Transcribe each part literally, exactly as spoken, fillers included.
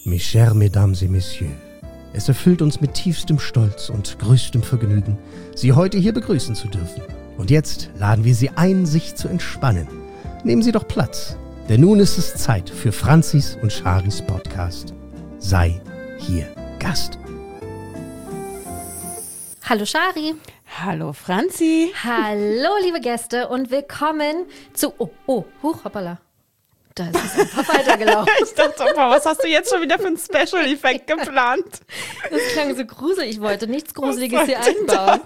Mes chers Mesdames et Messieurs, es erfüllt uns mit tiefstem Stolz und größtem Vergnügen, Sie heute hier begrüßen zu dürfen. Und jetzt laden wir Sie ein, sich zu entspannen. Nehmen Sie doch Platz, denn nun ist es Zeit für Franzis und Charis Podcast. Sei hier Gast. Hallo Chari. Hallo Franzi. Hallo liebe Gäste und willkommen zu... Oh, oh, huch, hoppala. Da ist es einfach weitergelaufen. Ich dachte, Opa, was hast du jetzt schon wieder für einen Special-Effekt geplant? Das klang so gruselig. Ich wollte nichts Gruseliges hier einbauen.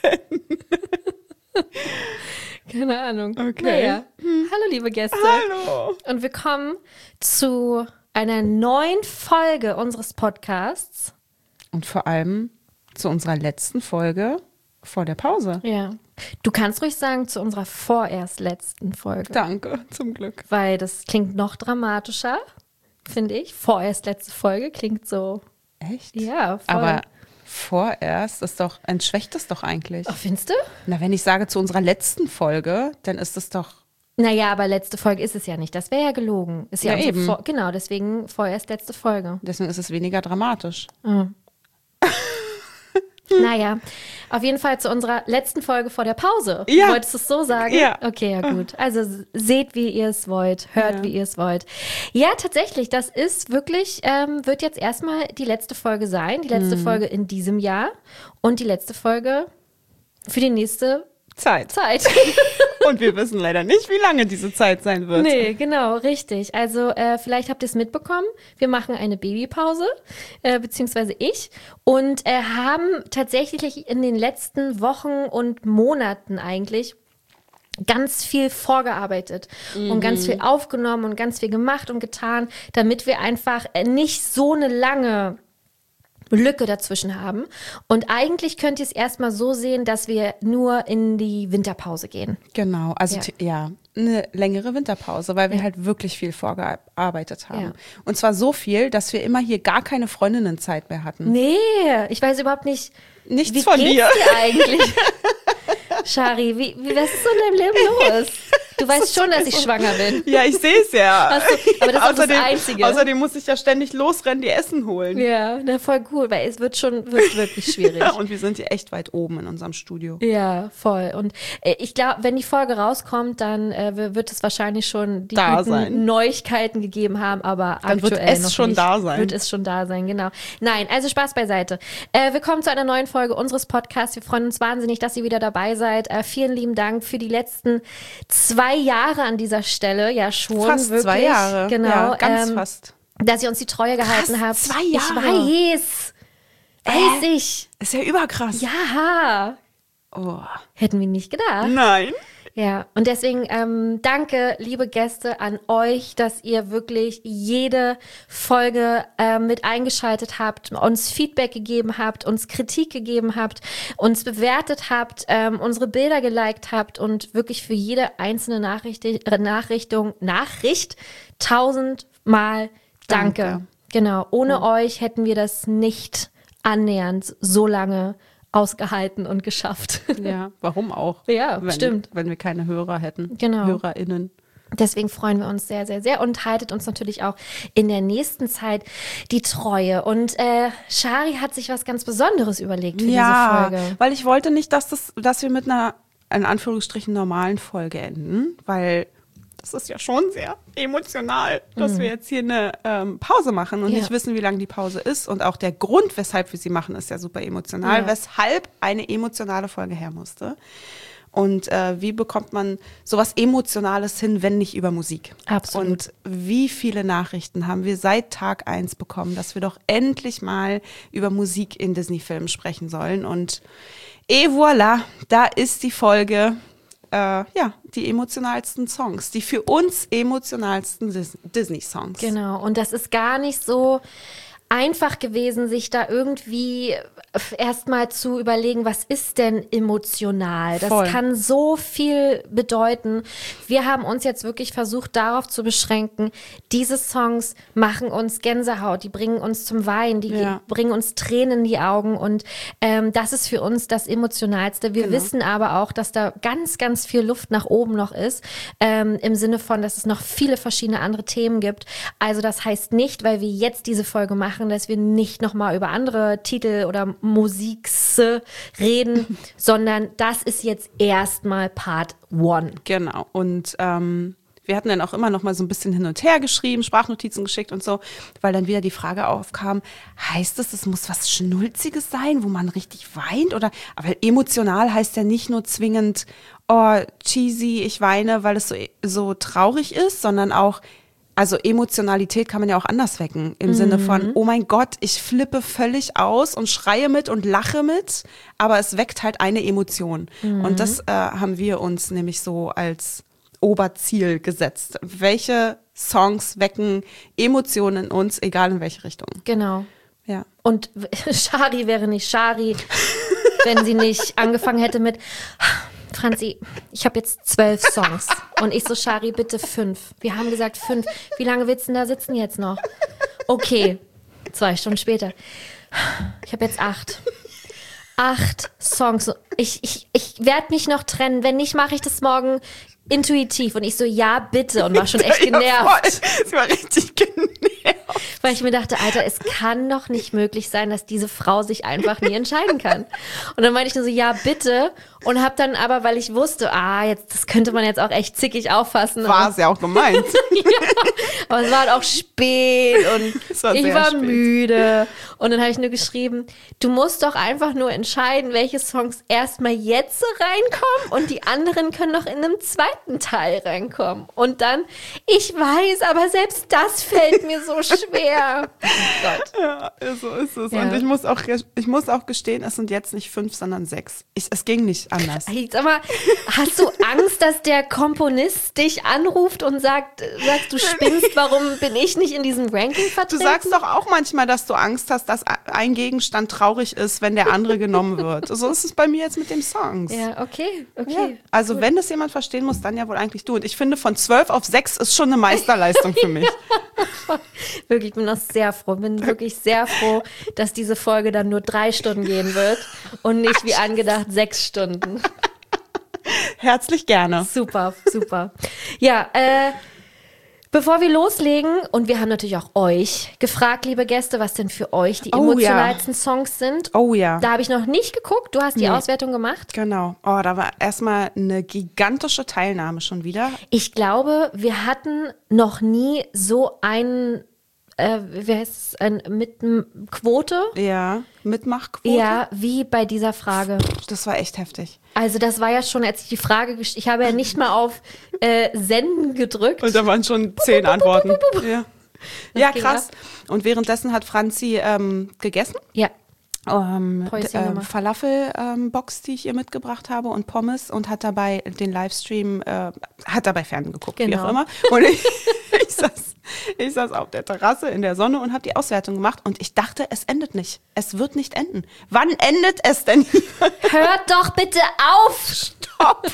Keine Ahnung. Okay. Naja. Hm. Hallo liebe Gäste. Hallo. Und willkommen zu einer neuen Folge unseres Podcasts. Und vor allem zu unserer letzten Folge vor der Pause. Ja. Du kannst ruhig sagen, zu unserer vorerst letzten Folge. Danke, zum Glück. Weil das klingt noch dramatischer, finde ich. Vorerst letzte Folge klingt so. Echt? Ja, voll. Aber vorerst ist doch, entschwächt das doch eigentlich. Ach, findest du? Na, wenn ich sage zu unserer letzten Folge, dann ist es doch. Naja, aber letzte Folge ist es ja nicht. Das wäre ja gelogen. Ist ja, Ja, unsere eben. Vor- genau, deswegen vorerst letzte Folge. Deswegen ist es weniger dramatisch. Mhm. Naja, auf jeden Fall zu unserer letzten Folge vor der Pause. Ja. Wolltest du es so sagen? Ja. Okay, ja gut. Also seht, wie ihr es wollt, hört, Ja. wie ihr es wollt. Ja, tatsächlich, das ist wirklich, ähm, wird jetzt erstmal die letzte Folge sein. Die letzte Mhm. Folge in diesem Jahr und die letzte Folge für die nächste Zeit. Zeit. Und wir wissen leider nicht, wie lange diese Zeit sein wird. Nee, genau, richtig. Also äh, vielleicht habt ihr es mitbekommen. Wir machen eine Babypause, äh, beziehungsweise ich. Und äh, haben tatsächlich in den letzten Wochen und Monaten eigentlich ganz viel vorgearbeitet Mhm. und ganz viel aufgenommen und ganz viel gemacht und getan, damit wir einfach äh, nicht so eine lange Lücke dazwischen haben. Und eigentlich könnt ihr es erstmal so sehen, dass wir nur in die Winterpause gehen. Genau, also Ja. t- ja, eine längere Winterpause, weil wir halt wirklich viel vorgearbeitet haben. Ja. Und zwar so viel, dass wir immer hier gar keine Freundinnenzeit mehr hatten. Nee, ich weiß überhaupt nicht, Nichts wie von geht's dir. dir eigentlich? Shari, wie, wie, was ist so in deinem Leben los? Du weißt schon, dass ich schwanger bin. Ja, ich sehe es ja. Ach so, aber das ist auch das außerdem, Einzige. Außerdem muss ich ja ständig losrennen, die Essen holen. Ja, na voll cool, weil es wird schon wird wirklich schwierig. Ja, und wir sind hier echt weit oben in unserem Studio. Ja, voll. Und äh, ich glaube, wenn die Folge rauskommt, dann äh, wird es wahrscheinlich schon die Da guten sein. Neuigkeiten gegeben haben, aber Dann wird aktuell es noch schon nicht. da sein. Wird es schon da sein, genau. Nein, also Spaß beiseite. Äh, willkommen zu einer neuen Folge unseres Podcasts. Wir freuen uns wahnsinnig, dass ihr wieder dabei seid. Äh, vielen lieben Dank für die letzten zwei Jahre an dieser Stelle. Ja, schon Fast wirklich. zwei Jahre. Genau. Ja, ganz ähm, fast. Dass ihr uns die Treue gehalten Krass, habt. zwei Ich Jahre. weiß. Weiß ich. Ist ja überkrass. Ja. Oh. Hätten wir nicht gedacht. Nein. Ja, und deswegen ähm, danke, liebe Gäste, an euch, dass ihr wirklich jede Folge äh, mit eingeschaltet habt, uns Feedback gegeben habt, uns Kritik gegeben habt, uns bewertet habt, ähm, unsere Bilder geliked habt und wirklich für jede einzelne Nachricht, äh, Nachrichtung, Nachricht tausendmal danke. Danke. Genau, ohne euch hätten wir das nicht annähernd so lange ausgehalten und geschafft. Ja, warum auch? Ja, wenn, stimmt. Wenn wir keine Hörer hätten. Genau. HörerInnen. Deswegen freuen wir uns sehr, sehr, sehr und haltet uns natürlich auch in der nächsten Zeit die Treue. Und äh, Shari hat sich was ganz Besonderes überlegt für Ja, diese Folge. weil ich wollte nicht, dass, das, dass wir mit einer, in Anführungsstrichen, normalen Folge enden, weil das ist ja schon sehr emotional, dass wir jetzt hier eine ähm, Pause machen und Ja. nicht wissen, wie lange die Pause ist. Und auch der Grund, weshalb wir sie machen, ist ja super emotional, Ja. weshalb eine emotionale Folge her musste. Und äh, wie bekommt man sowas Emotionales hin, wenn nicht über Musik? Absolut. Und wie viele Nachrichten haben wir seit Tag eins bekommen, dass wir doch endlich mal über Musik in Disney-Filmen sprechen sollen. Und et voilà, da ist die Folge, äh, ja, die emotionalsten Songs, die für uns emotionalsten Dis- Disney-Songs. Genau, und das ist gar nicht so einfach gewesen, sich da irgendwie erstmal zu überlegen, was ist denn emotional? Das Voll. kann so viel bedeuten. Wir haben uns jetzt wirklich versucht, darauf zu beschränken, diese Songs machen uns Gänsehaut, die bringen uns zum Weinen, die Ja. bringen uns Tränen in die Augen und ähm, das ist für uns das Emotionalste. Wir Genau. wissen aber auch, dass da ganz, ganz viel Luft nach oben noch ist, ähm, im Sinne von, dass es noch viele verschiedene andere Themen gibt. Also das heißt nicht, weil wir jetzt diese Folge machen, dass wir nicht nochmal über andere Titel oder Musiks reden, sondern das ist jetzt erstmal Part One. Genau. Und ähm, wir hatten dann auch immer noch mal so ein bisschen hin und her geschrieben, Sprachnotizen geschickt und so, weil dann wieder die Frage aufkam, heißt es, es muss was Schnulziges sein, wo man richtig weint? Oder, aber emotional heißt ja nicht nur zwingend, oh, cheesy, ich weine, weil es so, so traurig ist, sondern auch, also Emotionalität kann man ja auch anders wecken, im mhm. Sinne von, oh mein Gott, ich flippe völlig aus und schreie mit und lache mit, aber es weckt halt eine Emotion. Mhm. Und das äh, haben wir uns nämlich so als Oberziel gesetzt. Welche Songs wecken Emotionen in uns, egal in welche Richtung. Genau. Ja. Und Shari wäre nicht Shari, wenn sie nicht angefangen hätte mit Franzi, ich habe jetzt zwölf Songs. Und ich so, Shari, bitte fünf. Wir haben gesagt fünf. Wie lange willst du denn da sitzen jetzt noch? Okay, zwei Stunden später. Ich habe jetzt acht. Acht Songs. Ich, ich, ich werde mich noch trennen. Wenn nicht, mache ich das morgen intuitiv. Und ich so, ja, bitte. Und war schon echt genervt. Ja, sie war richtig genervt. Weil ich mir dachte, Alter, es kann doch nicht möglich sein, dass diese Frau sich einfach nie entscheiden kann. Und dann meinte ich nur so, ja, bitte. Und hab dann aber, weil ich wusste, ah, jetzt, das könnte man jetzt auch echt zickig auffassen. War es ja auch gemeint. Ja, aber es war halt auch spät und war ich war spät. müde. Und dann habe ich nur geschrieben, du musst doch einfach nur entscheiden, welche Songs erstmal jetzt reinkommen und die anderen können noch in einem zweiten Teil reinkommen. Und dann, ich weiß, aber selbst das fällt mir so schwer. Oh Gott. Ja, so ist es. Ja. Und ich muss, auch, ich muss auch gestehen, es sind jetzt nicht fünf, sondern sechs. Ich, es ging nicht anders. Hey, sag mal, hast du Angst, dass der Komponist dich anruft und sagt, sagst du spinnst, warum bin ich nicht in diesem Ranking Du vertreten? sagst doch auch manchmal, dass du Angst hast, dass ein Gegenstand traurig ist, wenn der andere genommen wird. So ist es bei mir jetzt mit den Songs. Ja, okay, Ja. okay. Also Gut. wenn das jemand verstehen muss, dann ja wohl eigentlich du. Und ich finde, von zwölf auf sechs ist schon eine Meisterleistung für mich. Wirklich, ich bin auch sehr froh, bin wirklich sehr froh, dass diese Folge dann nur drei Stunden gehen wird und nicht wie angedacht sechs Stunden. Herzlich gerne. Super, super. Ja, äh, bevor wir loslegen, und wir haben natürlich auch euch gefragt, liebe Gäste, was denn für euch die Oh, emotionalsten Songs sind. Oh ja. Da habe ich noch nicht geguckt, du hast die Nee. Auswertung gemacht. Genau. Oh, da war erstmal eine gigantische Teilnahme schon wieder. Ich glaube, wir hatten noch nie so einen, äh, wie heißt es, ein mit Quote, Ja, Mitmachquote. ja, wie bei dieser Frage. Das war echt heftig. Also das war ja schon, als ich die Frage gestellt, ich habe ja nicht mal auf äh, Senden gedrückt. Und da waren schon zehn Antworten. Ja, ja ging krass. Und währenddessen hat Franzi ähm, gegessen. Ja, Ähm, Päuschen d- äh, gemacht. Falafel-Box, die ich ihr mitgebracht habe und Pommes und hat dabei den Livestream, äh, hat dabei Fernsehen geguckt, wie Genau. auch immer. Und ich, ich, saß, ich saß auf der Terrasse in der Sonne und habe die Auswertung gemacht und ich dachte, es endet nicht. Es wird nicht enden. Wann endet es denn hier? hört doch bitte auf! Stopp!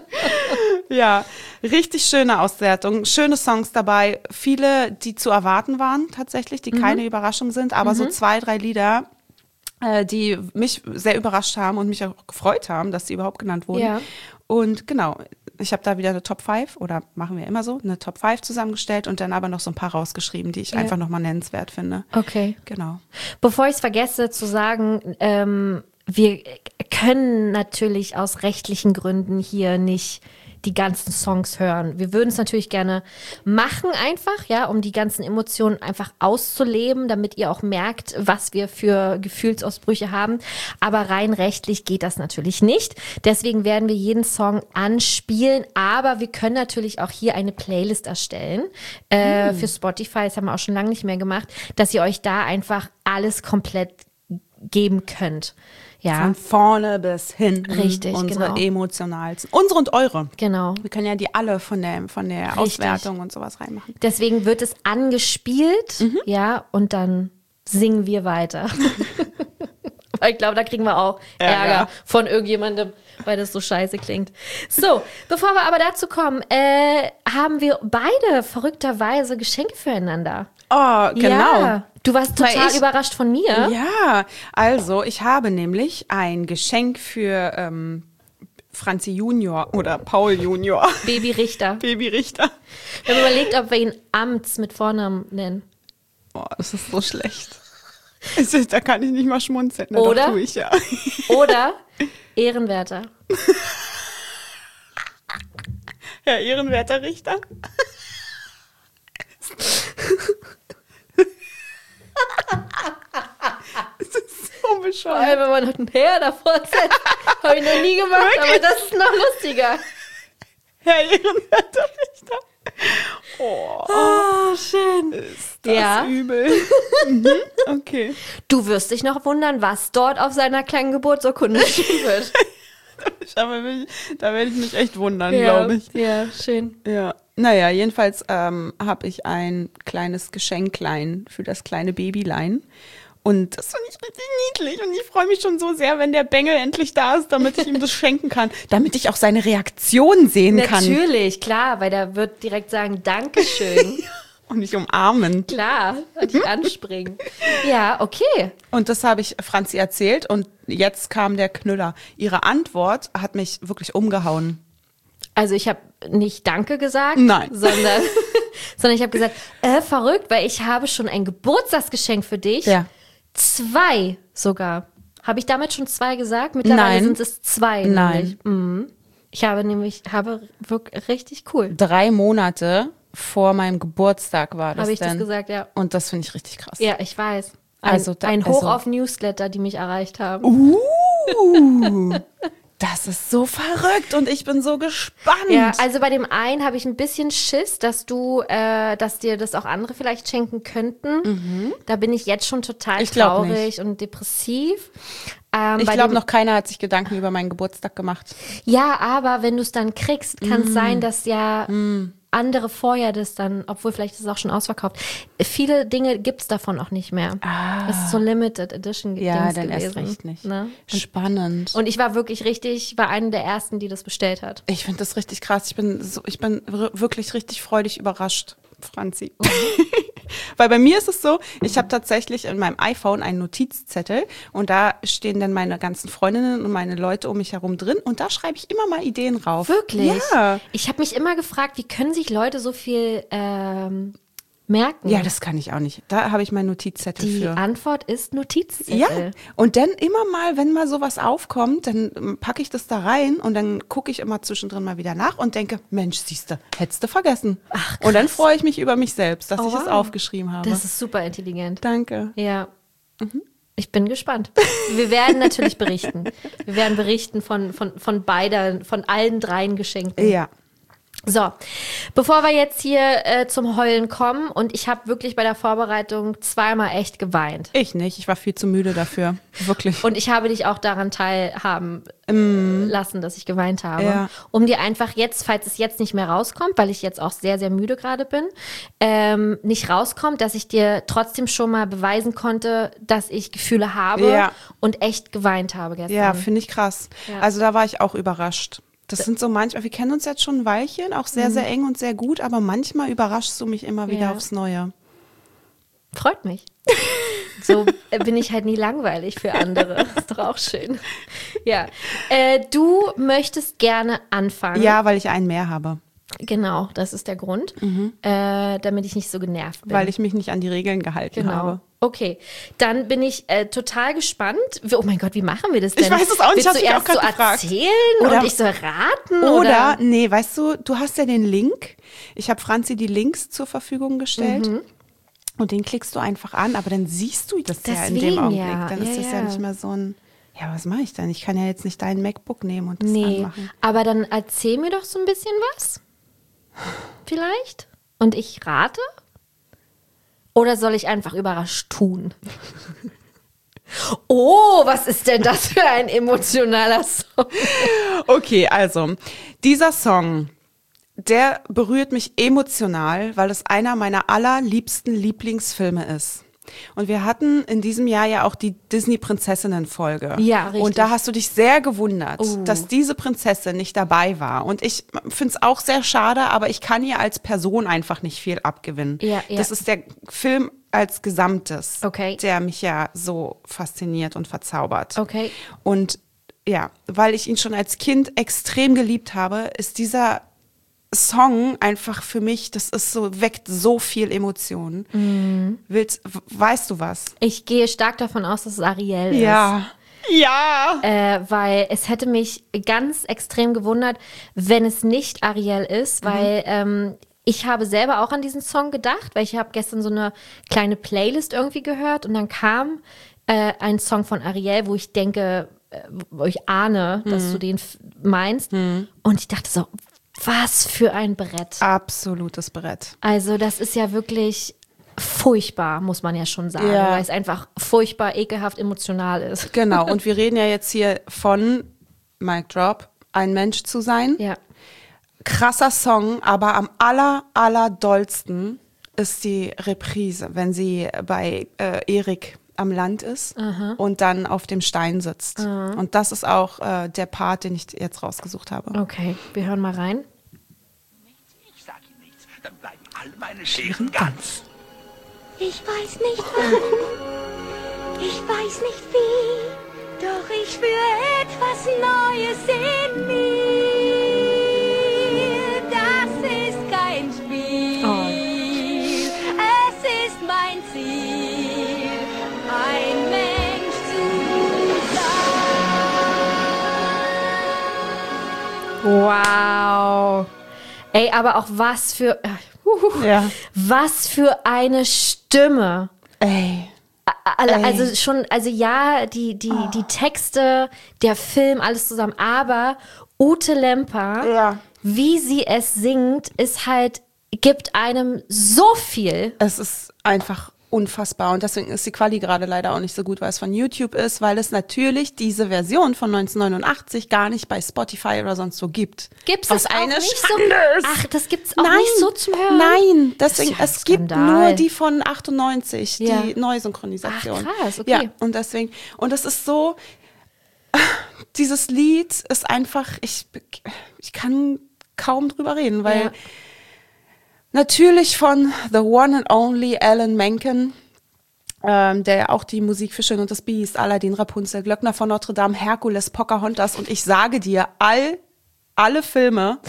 Ja, richtig schöne Auswertung, schöne Songs dabei, viele, die zu erwarten waren tatsächlich, die keine Überraschung sind, aber so zwei, drei Lieder, äh, die mich sehr überrascht haben und mich auch gefreut haben, dass sie überhaupt genannt wurden. Ja. Und genau, ich habe da wieder eine Top fünf oder machen wir immer so, eine Top fünf zusammengestellt und dann aber noch so ein paar rausgeschrieben, die ich Ja. einfach nochmal nennenswert finde. Okay. Genau. Bevor ich es vergesse zu sagen, ähm, wir können natürlich aus rechtlichen Gründen hier nicht die ganzen Songs hören. Wir würden es natürlich gerne machen einfach, ja, um die ganzen Emotionen einfach auszuleben, damit ihr auch merkt, was wir für Gefühlsausbrüche haben. Aber rein rechtlich geht das natürlich nicht. Deswegen werden wir jeden Song anspielen, aber wir können natürlich auch hier eine Playlist erstellen äh, für Spotify. Das haben wir auch schon lange nicht mehr gemacht, dass ihr euch da einfach alles komplett geben könnt. Ja, Von vorne bis hinten. Richtig, Unsere genau. emotionalsten. Unsere und eure. genau. Wir können ja die alle von der, von der Richtig. Auswertung und sowas reinmachen. Deswegen wird es angespielt, ja, und dann singen wir weiter. Weil ich glaube, da kriegen wir auch Ärger, Ärger von irgendjemandem, weil das so scheiße klingt. So, bevor wir aber dazu kommen, äh, haben wir beide verrückterweise Geschenke füreinander. Oh, genau. Ja, du warst total Weil ich- überrascht von mir. Ja, also ich habe nämlich ein Geschenk für ähm, Franzi Junior oder Paul Junior. Baby Richter. Baby Richter. Wir haben überlegt, ob wir ihn Amts mit Vornamen nennen. Oh, das ist so schlecht. Es ist, da kann ich nicht mal schmunzeln. Na, Oder? Doch, tue ich ja. Oder Ehrenwerter. Herr Ehrenwerter Richter. Das ist so Vor bescheuert. allem, wenn man noch ein Herr davor setzt. Habe ich noch nie gemacht, aber das ist noch lustiger. Herr Ehrenwerter Richter. Oh, Oh, schön. ist das Ja. übel. Mhm, okay. Du wirst dich noch wundern, was dort auf seiner kleinen Geburtsurkunde stehen wird. Aber will- da werde ich mich echt wundern, glaube ich. Ja, schön. Ja. Naja, jedenfalls ähm, habe ich ein kleines Geschenklein für das kleine Babylein. Und das finde ich richtig niedlich. Und ich freue mich schon so sehr, wenn der Bengel endlich da ist, damit ich ihm das schenken kann. Damit ich auch seine Reaktion sehen kann. Natürlich, klar, weil der wird direkt sagen, Dankeschön. Und nicht umarmen. Klar, und dich anspringen. Ja, okay. Und das habe ich Franzi erzählt. Und jetzt kam der Knüller. Ihre Antwort hat mich wirklich umgehauen. Also ich habe nicht Danke gesagt, Nein. sondern, sondern ich habe gesagt, äh, verrückt, weil ich habe schon ein Geburtstagsgeschenk für dich. Ja. Zwei sogar. Habe ich damit schon zwei gesagt? Mittlerweile Nein. sind es zwei. Nein. Nämlich. Mhm. Ich habe nämlich, habe wirklich richtig cool. Drei Monate vor meinem Geburtstag war das Habe ich denn. das gesagt, ja. Und das finde ich richtig krass. Ja, ich weiß. Ein, Also da- ein Hoch also- auf Newsletter, die mich erreicht haben. Uh, das ist so verrückt und ich bin so gespannt. Ja, also bei dem einen habe ich ein bisschen Schiss, dass du, äh, dass dir das auch andere vielleicht schenken könnten. Da bin ich jetzt schon total Mhm. Ich glaub traurig nicht. und depressiv. Ähm, ich bei glaube, dem- noch keiner hat sich Gedanken über meinen Geburtstag gemacht. Ja, aber wenn du es dann kriegst, kann Mm. es sein, dass ja andere vorher das dann, obwohl vielleicht ist es auch schon ausverkauft. Viele Dinge gibt es davon auch nicht mehr. Das ist so Limited Edition Ja, Dings dann erst gewesen. recht nicht. Ne? Spannend. Und ich war wirklich richtig, war eine der ersten, die das bestellt hat. Ich finde das richtig krass. Ich bin, so, ich bin r- wirklich richtig freudig überrascht, Franzi. Weil bei mir ist es so, ich habe tatsächlich in meinem iPhone einen Notizzettel und da stehen dann meine ganzen Freundinnen und meine Leute um mich herum drin und da schreibe ich immer mal Ideen rauf. Wirklich? Ja. Ich habe mich immer gefragt, wie können sich Leute so viel ähm, merken? Ja, das kann ich auch nicht. Da habe ich meinen Notizzettel Die für. Antwort ist Notizzettel. Ja, und dann immer mal, wenn mal sowas aufkommt, dann ähm, packe ich das da rein und dann gucke ich immer zwischendrin mal wieder nach und denke, Mensch, siehste, hättest du vergessen. Ach, und dann freue ich mich über mich selbst, dass Oh, ich es wow. aufgeschrieben habe. Das ist super intelligent. Danke. Ja. Ich bin gespannt. Wir werden natürlich berichten. Wir werden berichten von, von, von beiden, von allen dreien Geschenken. Ja. So, bevor wir jetzt hier äh, zum Heulen kommen, und ich habe wirklich bei der Vorbereitung zweimal echt geweint. Ich nicht, ich war viel zu müde dafür. Wirklich. Und ich habe dich auch daran teilhaben lassen, dass ich geweint habe. Ja. Um dir einfach jetzt, falls es jetzt nicht mehr rauskommt, weil ich jetzt auch sehr, sehr müde gerade bin, ähm, nicht rauskommt, dass ich dir trotzdem schon mal beweisen konnte, dass ich Gefühle habe Ja. und echt geweint habe gestern. Ja, finde ich krass. Ja. Also da war ich auch überrascht. Das sind so manchmal, wir kennen uns jetzt schon ein Weilchen, auch sehr, sehr eng und sehr gut, aber manchmal überraschst du mich immer wieder Ja. aufs Neue. Freut mich. So äh, bin ich halt nie langweilig für andere. Ist doch auch schön. Ja. Äh, du möchtest gerne anfangen. Ja, weil ich einen mehr habe. Genau, das ist der Grund. Äh, damit ich nicht so genervt bin. Weil ich mich nicht an die Regeln gehalten Genau. habe. Okay, dann bin ich äh, total gespannt. Wie- Oh mein Gott, wie machen wir das denn? Ich weiß es auch nicht, Willst hab du ich auch erst grad so gefragt. erzählen Oder- und ich soll raten? Oder, Oder, nee, weißt du, du hast ja den Link. Ich habe Franzi die Links zur Verfügung gestellt. Mhm. Und den klickst du einfach an, aber dann siehst du das ja in dem Deswegen, Augenblick. ja. Dann Ja, ist das ja. ja. nicht mehr so ein, ja, was mache ich denn? Ich kann ja jetzt nicht dein MacBook nehmen und das Nee, anmachen. aber dann erzähl mir doch so ein bisschen was. Vielleicht? Und ich rate? Oder soll ich einfach überrascht tun? Oh, was ist denn das für ein emotionaler Song? Okay, also, dieser Song, der berührt mich emotional, weil es einer meiner allerliebsten Lieblingsfilme ist. Und wir hatten in diesem Jahr ja auch die Disney-Prinzessinnen-Folge. Ja, richtig. Und da hast du dich sehr gewundert, Oh. dass diese Prinzessin nicht dabei war. Und ich finde es auch sehr schade, aber ich kann ihr als Person einfach nicht viel abgewinnen. Ja, ja. Das ist der Film als Gesamtes, Okay. der mich ja so fasziniert und verzaubert. Okay. Und ja, weil ich ihn schon als Kind extrem geliebt habe, ist dieser Song einfach für mich, das ist so, weckt so viel Emotionen. Mhm. Willst, w- weißt du was? Ich gehe stark davon aus, dass es Ariel ist. Ja. Ja. Äh, weil es hätte mich ganz extrem gewundert, wenn es nicht Ariel ist, weil ähm, ich habe selber auch an diesen Song gedacht, weil ich habe gestern so eine kleine Playlist irgendwie gehört und dann kam äh, ein Song von Ariel, wo ich denke, äh, wo ich ahne, dass du den f- meinst. Und ich dachte so, was für ein Brett. Absolutes Brett. Also das ist ja wirklich furchtbar, muss man ja schon sagen, Ja. weil es einfach furchtbar, ekelhaft, emotional ist. Genau. Und wir reden ja jetzt hier von Mic Drop, ein Mensch zu sein. Ja. Krasser Song, aber am aller, aller dollsten ist die Reprise, wenn sie bei äh, Erik am Land ist und dann auf dem Stein sitzt. Und das ist auch äh, der Part, den ich jetzt rausgesucht habe. Okay, wir hören mal rein. Ich sag ihm nichts, dann bleiben alle meine Scheren ganz. Ich weiß nicht wann, ich weiß nicht wie, doch ich spüre etwas Neues in mir. Das ist kein Spiel, Oh. es ist mein Ziel, ein Mensch zu sein. Wow. Ey, aber auch was für, äh, huhu, Ja. was für eine Stimme. Ey. Alle, Ey. also schon, also ja, die, die, die Texte, der Film, alles zusammen, aber Ute Lemper, Ja. wie sie es singt, ist halt, gibt einem so viel. Es ist einfach unfassbar und deswegen ist die Quali gerade leider auch nicht so gut, weil es von YouTube ist, weil es natürlich diese Version von neunzehnhundertneunundachtzig gar nicht bei Spotify oder sonst so gibt. Gibt's Was das auch eine nicht Schande so? ist. Ach, das gibt's auch Nein, nicht so zum Hören? Nein, deswegen, Das ist ja ein es gibt Skandal. nur die von achtundneunzig, Ja. die Neusynchronisation. Ach, krass, okay. Ja, und deswegen, und es ist so, dieses Lied ist einfach, ich, ich kann kaum drüber reden, weil Ja. natürlich von The One and Only Alan Menken, ähm, der ja auch die Musik für Schön und das Biest, Aladdin, Rapunzel, Glöckner von Notre Dame, Herkules, Pocahontas und ich sage dir, all, alle Filme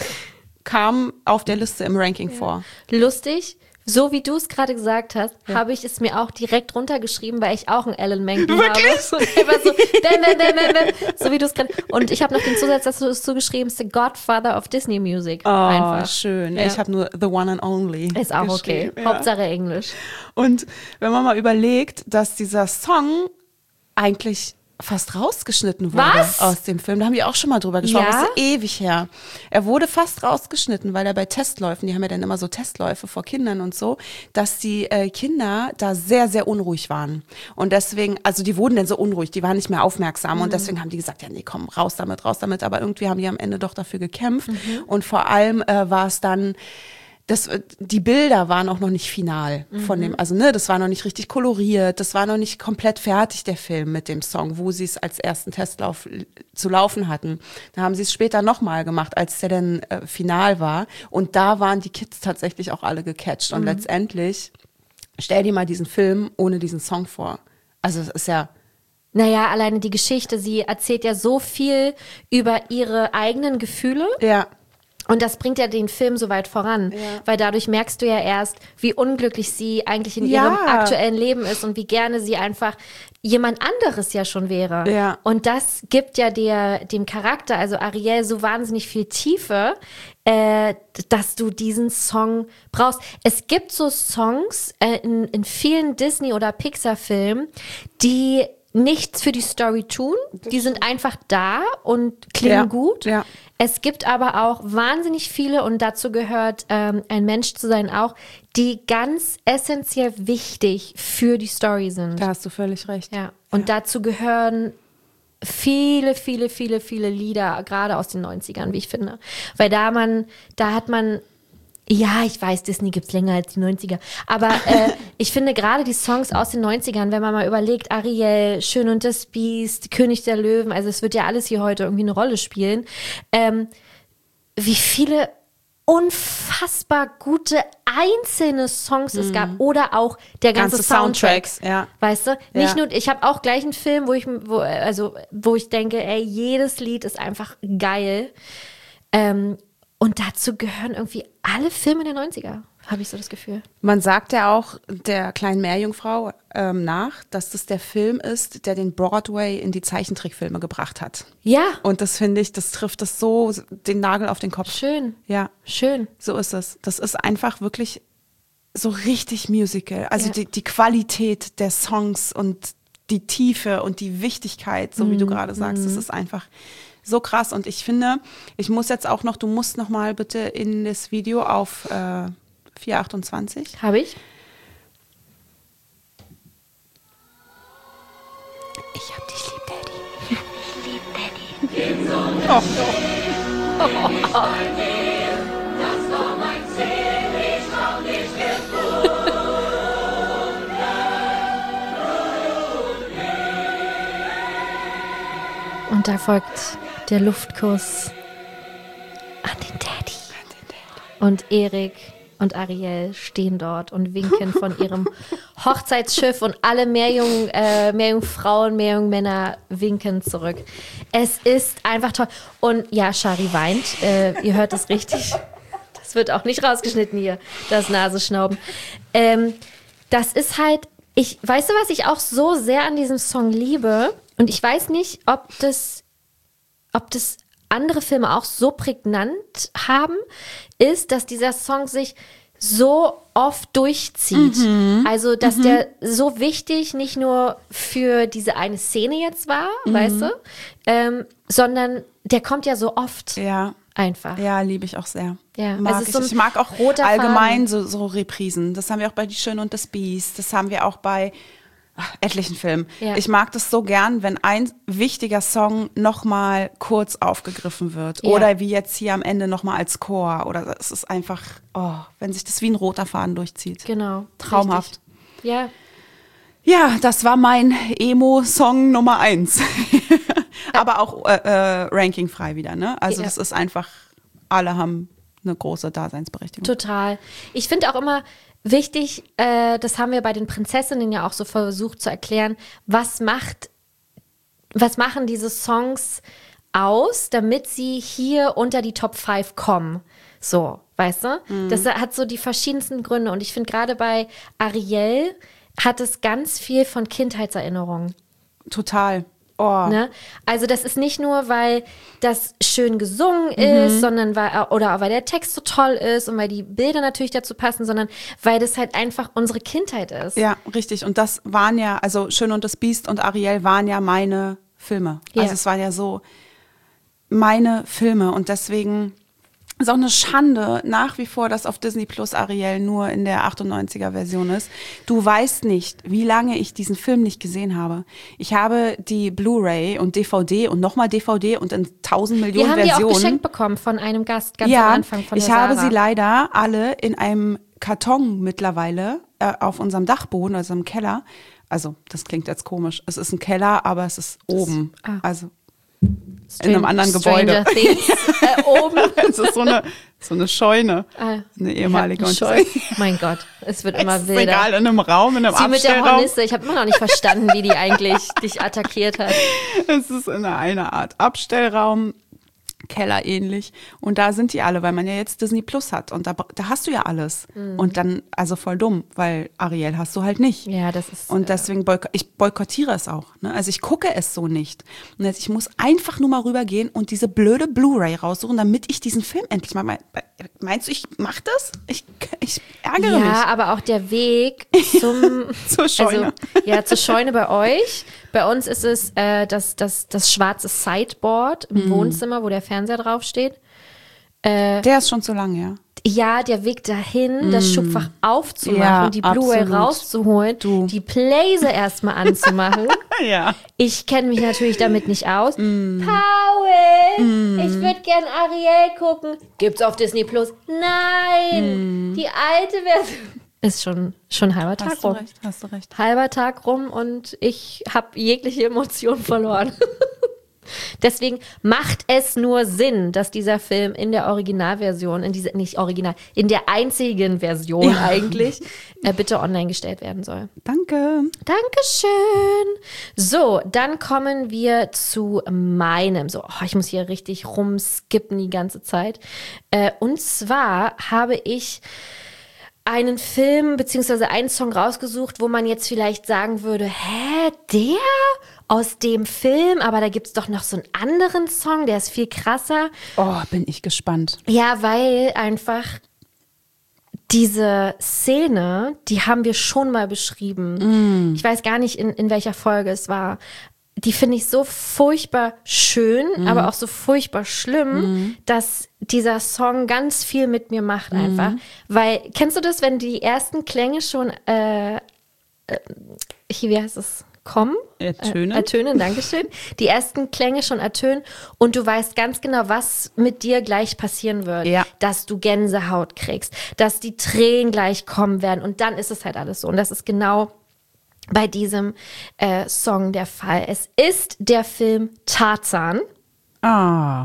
kamen auf der Liste im Ranking vor. Lustig, so wie du es gerade gesagt hast, habe ich es mir auch direkt runtergeschrieben, weil ich auch einen Alan Menken habe. So, einfach so, dun, dun, dun, dun, dun, so wie du es gerade. Und ich habe noch den Zusatz dazu zugeschrieben, ist the Godfather of Disney Music. Oh, Einfach. schön. Ja. Ich habe nur The One and Only. Ist auch okay. geschrieben, ja. Hauptsache Englisch. Und wenn man mal überlegt, dass dieser Song eigentlich fast rausgeschnitten wurde Was? aus dem Film. Da haben wir auch schon mal drüber gesprochen. Ja? Das ist ewig her. Er wurde fast rausgeschnitten, weil er bei Testläufen, die haben ja dann immer so Testläufe vor Kindern und so, dass die äh, Kinder da sehr, sehr unruhig waren. Und deswegen, also die wurden dann so unruhig, die waren nicht mehr aufmerksam. Mhm. Und deswegen haben die gesagt, ja nee, komm, raus damit, raus damit. Aber irgendwie haben die am Ende doch dafür gekämpft. Mhm. Und vor allem äh, war es dann, das, die Bilder waren auch noch nicht final von dem, also ne, das war noch nicht richtig koloriert, das war noch nicht komplett fertig, der Film mit dem Song, wo sie es als ersten Testlauf l- zu laufen hatten. Da haben sie es später nochmal gemacht, als der dann äh, final war. Und da waren die Kids tatsächlich auch alle gecatcht. Und letztendlich, stell dir mal diesen Film ohne diesen Song vor. Also es ist ja, Naja, alleine die Geschichte, sie erzählt ja so viel über ihre eigenen Gefühle. ja, Und das bringt ja den Film so weit voran, Ja. weil dadurch merkst du ja erst, wie unglücklich sie eigentlich in Ja. ihrem aktuellen Leben ist und wie gerne sie einfach jemand anderes ja schon wäre. Ja. Und das gibt ja der, dem Charakter, also Ariel, so wahnsinnig viel Tiefe, äh, dass du diesen Song brauchst. Es gibt so Songs äh, in, in vielen Disney- oder Pixar-Filmen, die nichts für die Story tun. Die sind einfach da und klingen Ja. gut. Ja. Es gibt aber auch wahnsinnig viele, und dazu gehört ähm, ein Mensch zu sein auch, die ganz essentiell wichtig für die Story sind. da hast du völlig recht. Ja. Und dazu gehören viele, viele, viele, viele Lieder, gerade aus den neunzigern, wie ich finde. Weil da man, da hat man Ja, ich weiß, Disney gibt's länger als die neunziger. Aber äh, ich finde gerade die Songs aus den neunzigern, wenn man mal überlegt, Ariel, Schön und das Biest, König der Löwen, also es wird ja alles hier heute irgendwie eine Rolle spielen, ähm, wie viele unfassbar gute einzelne Songs es gab oder auch der ganze, Ganze Soundtrack. Soundtracks, ja. Weißt du? Nicht Ja. nur, ich habe auch gleich einen Film, wo ich, wo, also, wo ich denke, ey, jedes Lied ist einfach geil. Ähm, und dazu gehören irgendwie alle Filme der neunziger, habe ich so das Gefühl. Man sagt ja auch der kleinen Meerjungfrau ähm, nach, dass das der Film ist, der den Broadway in die Zeichentrickfilme gebracht hat. Ja, Und das finde ich, das trifft das so den Nagel auf den Kopf. schön, Ja, schön. so ist es. Das ist einfach wirklich so richtig Musical. Also Ja. die, die Qualität der Songs und die Tiefe und die Wichtigkeit, so wie du gerade sagst, das ist einfach so krass. Und ich finde, ich muss jetzt auch noch, du musst noch mal bitte in das Video auf äh, vier achtundzwanzig. Habe ich? Ich hab dich lieb, Daddy. Lieb Daddy. Und da folgt der Luftkuss an den Daddy. Und Erik und Ariel stehen dort und winken von ihrem Hochzeitsschiff und alle Meerjung, äh, Meerjungfrauen, Meerjungmänner winken zurück. Es ist einfach toll. Und ja, Shari weint. Äh, ihr hört es richtig. Das wird auch nicht rausgeschnitten hier, das Nasenschnauben. Ähm, das ist halt, ich, weißt du, was ich auch so sehr an diesem Song liebe? Und ich weiß nicht, ob das, ob das andere Filme auch so prägnant haben, ist, dass dieser Song sich so oft durchzieht. Also, dass der so wichtig nicht nur für diese eine Szene jetzt war, weißt du, ähm, sondern der kommt ja so oft Ja. einfach. Ja, liebe ich auch sehr. Ja, mag es ist ich. so ein ich mag auch roter allgemein so, so Reprisen. Das haben wir auch bei Die Schöne und das Biest. Das haben wir auch bei ach, etlichen Filmen. Ja. Ich mag das so gern, wenn ein wichtiger Song nochmal kurz aufgegriffen wird. Ja. Oder wie jetzt hier am Ende nochmal als Chor. Oder es ist einfach, oh, wenn sich das wie ein roter Faden durchzieht. Genau. Traumhaft. Richtig. Ja. Ja, das war mein Emo-Song Nummer eins. Aber auch äh, äh, rankingfrei wieder, ne? Also Ja. das ist einfach, alle haben eine große Daseinsberechtigung. Total. Ich finde auch immer wichtig, äh, das haben wir bei den Prinzessinnen ja auch so versucht zu erklären, was macht, was machen diese Songs aus, damit sie hier unter die Top fünf kommen. So, weißt du? Mhm. Das hat so die verschiedensten Gründe. Und ich finde gerade bei Ariel hat es ganz viel von Kindheitserinnerungen. Total. Oh. Ne? Also das ist nicht nur, weil das schön gesungen Mhm. ist, sondern weil, oder weil der Text so toll ist und weil die Bilder natürlich dazu passen, sondern weil das halt einfach unsere Kindheit ist. Ja, richtig. Und das waren ja, also Schön und das Biest und Ariel waren ja meine Filme. Ja. Also es waren ja so meine Filme. Und deswegen ist auch eine Schande nach wie vor, dass auf Disney Plus Ariel nur in der achtundneunziger Version ist. Du weißt nicht, wie lange ich diesen Film nicht gesehen habe. Ich habe die Blu-ray und D V D und nochmal D V D und in tausend Wir Millionen haben die auch Versionen. geschenkt bekommen von einem Gast ganz ja, am Anfang von der ich habe Sarah. sie leider alle in einem Karton mittlerweile äh, auf unserem Dachboden, also im Keller. Also, das klingt jetzt komisch. Es ist ein Keller, aber es ist oben. ah. Also Stran- in einem anderen Stranger Gebäude. Things, äh, oben. Es ist so eine, so eine Scheune. Ah, Eine ehemalige. ja, Und Scheu. Mein Gott, es wird immer es ist wilder. egal, in einem Raum, in einem Sie mit der Abstellraum. Hornisse, ich habe immer noch nicht verstanden, wie die eigentlich dich attackiert hat. Es ist in einer Art Abstellraum, Keller ähnlich. Und da sind die alle, weil man ja jetzt Disney Plus hat. Und da, da hast du ja alles. Mhm. Und dann, also voll dumm, weil Ariel hast du halt nicht. Ja, das ist. Und deswegen boyko- ich boykottiere es auch. Ne? Also ich gucke es so nicht. Und jetzt, ich muss einfach nur mal rübergehen und diese blöde Blu-ray raussuchen, damit ich diesen Film endlich mal. mein- Meinst du, ich mach das? Ich, ich ärgere ja, mich. aber auch der Weg zum Zur Scheune. Also, ja, zur Scheune bei euch. Bei uns ist es äh, das, das, das schwarze Sideboard im Mhm. Wohnzimmer, wo der Fernseher draufsteht. Der ist schon zu lang, ja. Ja, der Weg dahin, das Schubfach aufzumachen, Ja, die Blu-ray absolut. rauszuholen, Du. die Playse erstmal anzumachen. Ja. Ich kenne mich natürlich damit nicht aus. Mm. Paul, ich würde gern Ariel gucken. Gibt's auf Disney Plus? Nein, die alte Version. Ist schon, schon halber Tag Mm. Hast du rum. recht, hast du recht. Halber Tag rum und ich habe jegliche Emotion verloren. Deswegen macht es nur Sinn, dass dieser Film in der Originalversion, in dieser, nicht original, in der einzigen Version eigentlich, äh, bitte online gestellt werden soll. Danke. Dankeschön. So, dann kommen wir zu meinem. So, oh, ich muss hier richtig rumskippen die ganze Zeit. Äh, und zwar habe ich einen Film beziehungsweise einen Song rausgesucht, wo man jetzt vielleicht sagen würde, hä, der aus dem Film? Aber da gibt es doch noch so einen anderen Song, der ist viel krasser. Oh, bin ich gespannt. Ja, weil einfach diese Szene, die haben wir schon mal beschrieben. Ich weiß gar nicht, in, in welcher Folge es war. Die finde ich so furchtbar schön, aber auch so furchtbar schlimm, dass dieser Song ganz viel mit mir macht einfach. Weil, kennst du das, wenn die ersten Klänge schon, äh, äh, hier, wie heißt es? Kommen? Ertönen. Äh, ertönen, Dankeschön. Die ersten Klänge schon ertönen und du weißt ganz genau, was mit dir gleich passieren wird. Ja. Dass du Gänsehaut kriegst, dass die Tränen gleich kommen werden und dann ist es halt alles so. Und das ist genau bei diesem äh, Song der Fall. Es ist der Film Tarzan. Ah,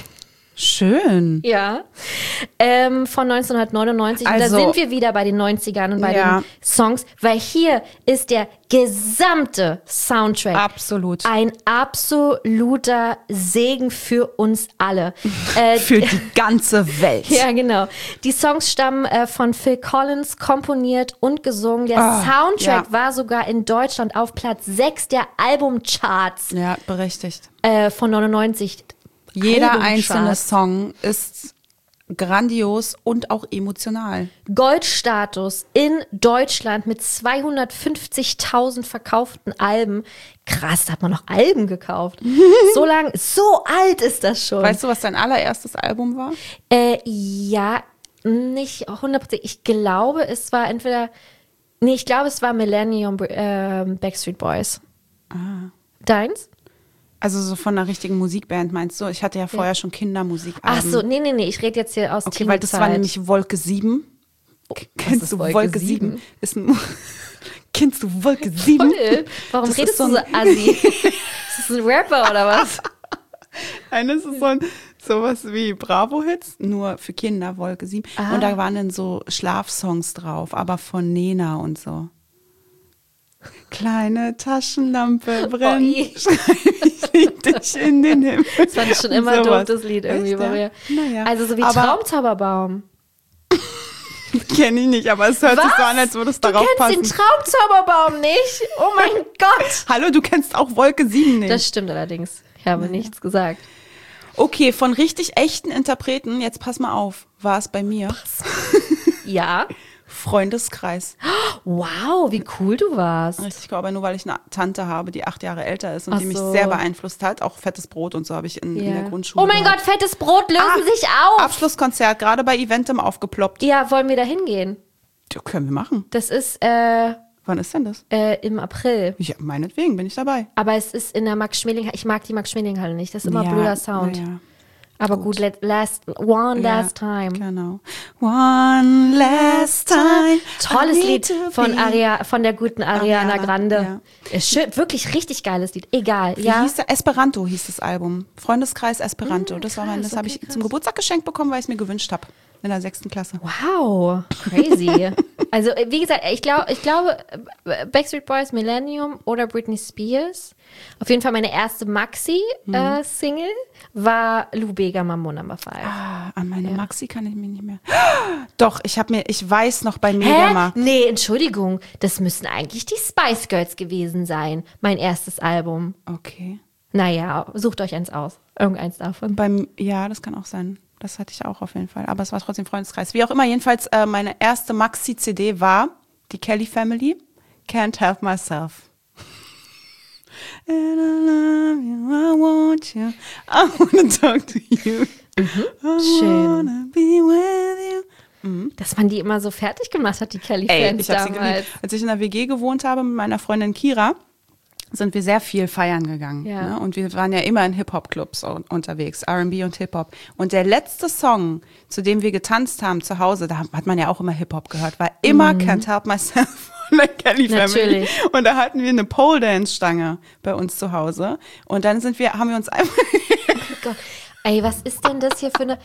schön. Ja. Ähm, von neunzehnhundertneunundneunzig. Also- und da sind wir wieder bei den neunzigern und bei Ja. den Songs, weil hier ist der gesamte Soundtrack Absolut. ein absoluter Segen für uns alle. Äh, Für die ganze Welt. Ja, genau. Die Songs stammen äh, von Phil Collins, komponiert und gesungen. Der Ah, Soundtrack ja. war sogar in Deutschland auf Platz sechs der Albumcharts Ja, berechtigt. äh, von neunundneunzig. Jeder Albumcharts. einzelne Song ist grandios und auch emotional. Goldstatus in Deutschland mit zweihundertfünfzigtausend verkauften Alben. Krass, da hat man noch Alben gekauft. So lang, so alt ist das schon. Weißt du, was dein allererstes Album war? Äh, ja, nicht hundert Prozent. Ich glaube, es war entweder, nee, ich glaube, es war Millennium äh, Backstreet Boys. Ah. Deins? Also so von einer richtigen Musikband meinst du? Ich hatte ja vorher schon Kindermusik. Ach so, nee, nee, nee, ich rede jetzt hier aus Okay, weil das war Teenie-Zeit. nämlich Wolke sieben. Kennst ist du Wolke Wolke sieben? sieben? Ist ein Kennst du Wolke sieben? Voll. Warum Das redest ist so du so ein- assi? Ist das ein Rapper oder was? Eines ist so ein, sowas wie Bravo-Hits, nur für Kinder, Wolke sieben. Ah. Und da waren dann so Schlafsongs drauf, aber von Nena und so. Kleine Taschenlampe brennt, i. ich lieb dich in den Himmel. Das fand ich schon immer doof, Sowas. das Lied irgendwie Echt, bei ja? mir. Naja. Also so wie Aber Traumzauberbaum. kenne ich nicht, aber es hört sich so an, als würde es Du darauf kennst passen. den Traumzauberbaum nicht? Oh mein Gott. Hallo, du kennst auch Wolke sieben nicht. Das stimmt allerdings. Ich habe nichts gesagt. Okay, von richtig echten Interpreten, jetzt pass mal auf, war es bei mir. Ja. Freundeskreis. Wow, wie cool du warst. Richtig cool, aber nur weil ich eine Tante habe, die acht Jahre älter ist und Ach die mich so. sehr beeinflusst hat. Auch fettes Brot und so habe ich in, in der Ja. Grundschule Oh mein gehört. Gott, fettes Brot lösen Ah, sich auf. Abschlusskonzert, gerade bei Eventim aufgeploppt. Ja, wollen wir da hingehen? Ja, können wir machen. Das ist äh, Wann ist denn das? äh, im April. Ja, meinetwegen bin ich dabei. Aber es ist in der Max-Schmeling-Halle. Ich mag die Max-Schmeling-Halle nicht. Das ist immer ja, blöder Sound. na ja. Aber gut, let, last, one last Ja, time. Genau. One last time. Tolles I need Lied to von, be- Aria, von der guten Ariana Ariana, Grande. Ist schön, wirklich richtig geiles Lied. Egal. Wie ja. hieß der? Esperanto hieß das Album. Freundeskreis Esperanto. das war mein, krass, das habe ich okay, krass. zum Geburtstag geschenkt bekommen, weil ich es mir gewünscht habe. In der sechsten Klasse. Wow, crazy. Also, äh, wie gesagt, ich, glaub, ich glaube, äh, Backstreet Boys, Millennium oder Britney Spears. Auf jeden Fall meine erste Maxi-Single war Lou Bega, Mambo Number Five. Ah, an meine Maxi kann ich mich nicht mehr. Doch, ich habe mir, ich weiß noch bei Megamarkt. Nee, Entschuldigung, das müssen eigentlich die Spice Girls gewesen sein. Mein erstes Album. Okay. Naja, sucht euch eins aus. Irgendeins davon. Beim, ja, das kann auch sein. Das hatte ich auch auf jeden Fall. Aber es war trotzdem Freundeskreis. Wie auch immer, jedenfalls, äh, meine erste Maxi-C D war die Kelly Family. Can't Help Myself. And I love you, I want you, I wanna talk to you. I Schön. wanna be with you, dass man die immer so fertig gemacht hat, die Ey, Kelly-Fans ich hab sie damals. geliebt. Als ich in der W G gewohnt habe mit meiner Freundin Kira, sind wir sehr viel feiern gegangen. Ja. Ne? Und wir waren ja immer in Hip-Hop-Clubs un- unterwegs, R and B und Hip-Hop. Und der letzte Song, zu dem wir getanzt haben zu Hause, da hat man ja auch immer Hip-Hop gehört, war immer Can't Help Myself von der Kelly Family. Natürlich. Und da hatten wir eine Pole-Dance-Stange bei uns zu Hause. Und dann sind wir, haben wir uns einfach... Gott. Ey, was ist denn das hier für eine... Und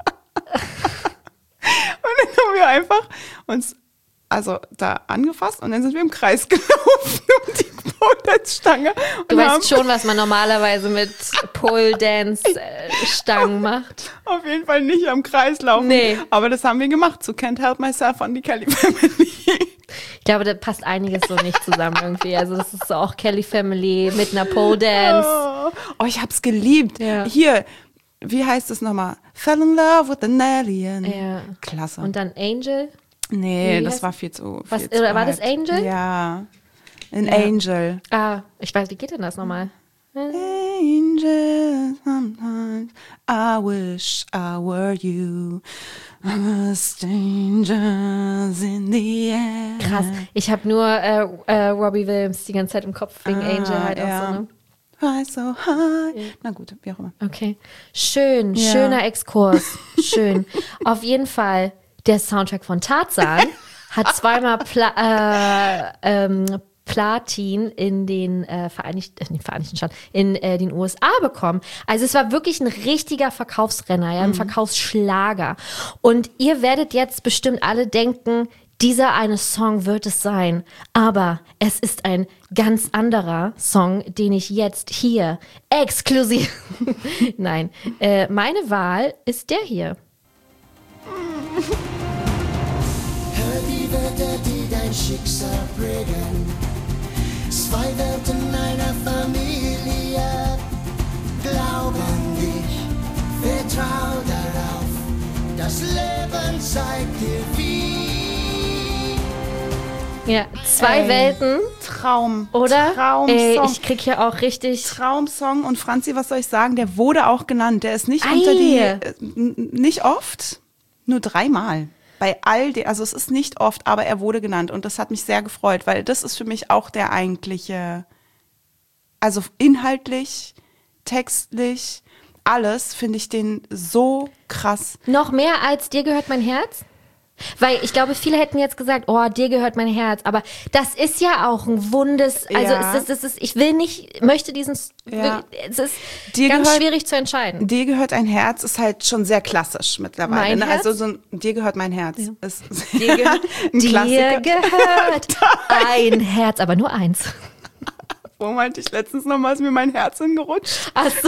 dann haben wir einfach uns also da angefasst und dann sind wir im Kreis gelaufen um die Pole-Dance-Stange. Du und haben weißt schon, was man normalerweise mit Pole-Dance-Stangen macht. auf jeden Fall nicht am Kreis laufen. Nee. Aber das haben wir gemacht. So Can't Help Myself von die Kelly Family. Ich glaube, da passt einiges so nicht zusammen irgendwie. Also das ist so auch Kelly Family mit einer Pole-Dance. Oh, oh, ich hab's geliebt. Ja. Hier, wie heißt es nochmal? Fell in love with an alien. Ja. Klasse. Und dann Angel. nee, wie das heißt- war viel zu Was- viel zu oder war das hyped. Angel? Ja. An Ja. Angel. Ah, ich weiß, wie geht denn das nochmal? Angel, sometimes I wish I were you. Strangers in the air. Krass. Ich habe nur äh, äh, Robbie Williams die ganze Zeit im Kopf wegen Ah, Angel halt auch ja. so, ne? Fly so high. Na gut, wie auch immer. Okay. Schön, Ja. schöner Exkurs. Schön. Auf jeden Fall, der Soundtrack von Tarzan hat zweimal Pla äh, ähm, Platin in den äh, Vereinigten, äh, in den Vereinigten Staaten, in äh, den U S A bekommen. Also es war wirklich ein richtiger Verkaufsrenner, ja, ein Verkaufsschlager. Und ihr werdet jetzt bestimmt alle denken, dieser eine Song wird es sein. Aber es ist ein ganz anderer Song, den ich jetzt hier exklusiv... Nein, äh, meine Wahl ist der hier. Hör die Wörter, die dein Schicksal prägen. Zwei Welten einer Familie. Glaub an dich, vertrau darauf. Das Leben zeigt dir wie. Ja, zwei Ey. Welten, Traum. oder? Traumsong. Ey, ich krieg hier auch richtig... Traumsong. Und Franzi, was soll ich sagen? Der wurde auch genannt. Der ist nicht Ei. unter die, äh, n- nicht oft, nur dreimal. Bei all den, also es ist nicht oft, aber er wurde genannt. Und das hat mich sehr gefreut, weil das ist für mich auch der eigentliche, also inhaltlich, textlich, alles finde ich den so krass. Noch mehr als dir gehört mein Herz? Weil ich glaube, viele hätten jetzt gesagt, oh, dir gehört mein Herz. Aber das ist ja auch ein Wundes. Also Ja. es ist, es ist, ich will nicht, möchte diesen. Ja. Es ist Dir ganz gehört- schwierig zu entscheiden. Dir gehört ein Herz ist halt schon sehr klassisch mittlerweile. Mein ne? Herz? Also so ein Dir gehört mein Herz ist Dir gehört, ein dir Klassiker. gehört ein Herz, aber nur eins. Wo meinte ich letztens noch mal, ist mir mein Herz hingerutscht? Ach so.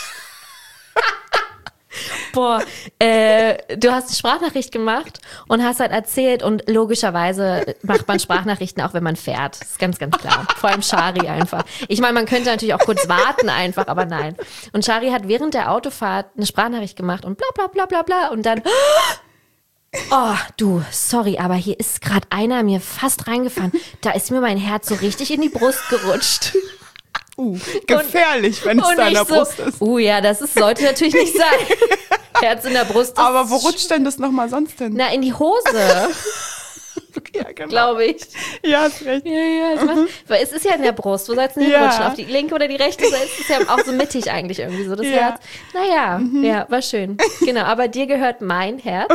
Boah, äh, du hast eine Sprachnachricht gemacht und hast halt erzählt und logischerweise macht man Sprachnachrichten auch, wenn man fährt. Das ist ganz, ganz klar. Vor allem Shari einfach. Ich meine, man könnte natürlich auch kurz warten einfach, aber nein. Und Shari hat während der Autofahrt eine Sprachnachricht gemacht und bla bla bla bla bla und dann... Oh, du, sorry, aber hier ist gerade einer mir fast reingefahren. Da ist mir mein Herz so richtig in die Brust gerutscht. Uh, gefährlich, wenn es Und da in ich der so, Brust ist. uh ja, das ist, sollte natürlich nicht sein. Herz in der Brust. ist Aber wo rutscht denn das nochmal sonst hin? Na, in die Hose, Ja, genau. glaube ich. Ja, hast recht. Ja, ja, es, macht, weil es ist ja in der Brust. Wo soll es denn Ja. hinrutschen? Auf die linke oder die rechte Seite? Es ist ja auch so mittig eigentlich irgendwie so, das Ja. Herz. Naja, ja, war schön. Genau, aber dir gehört mein Herz.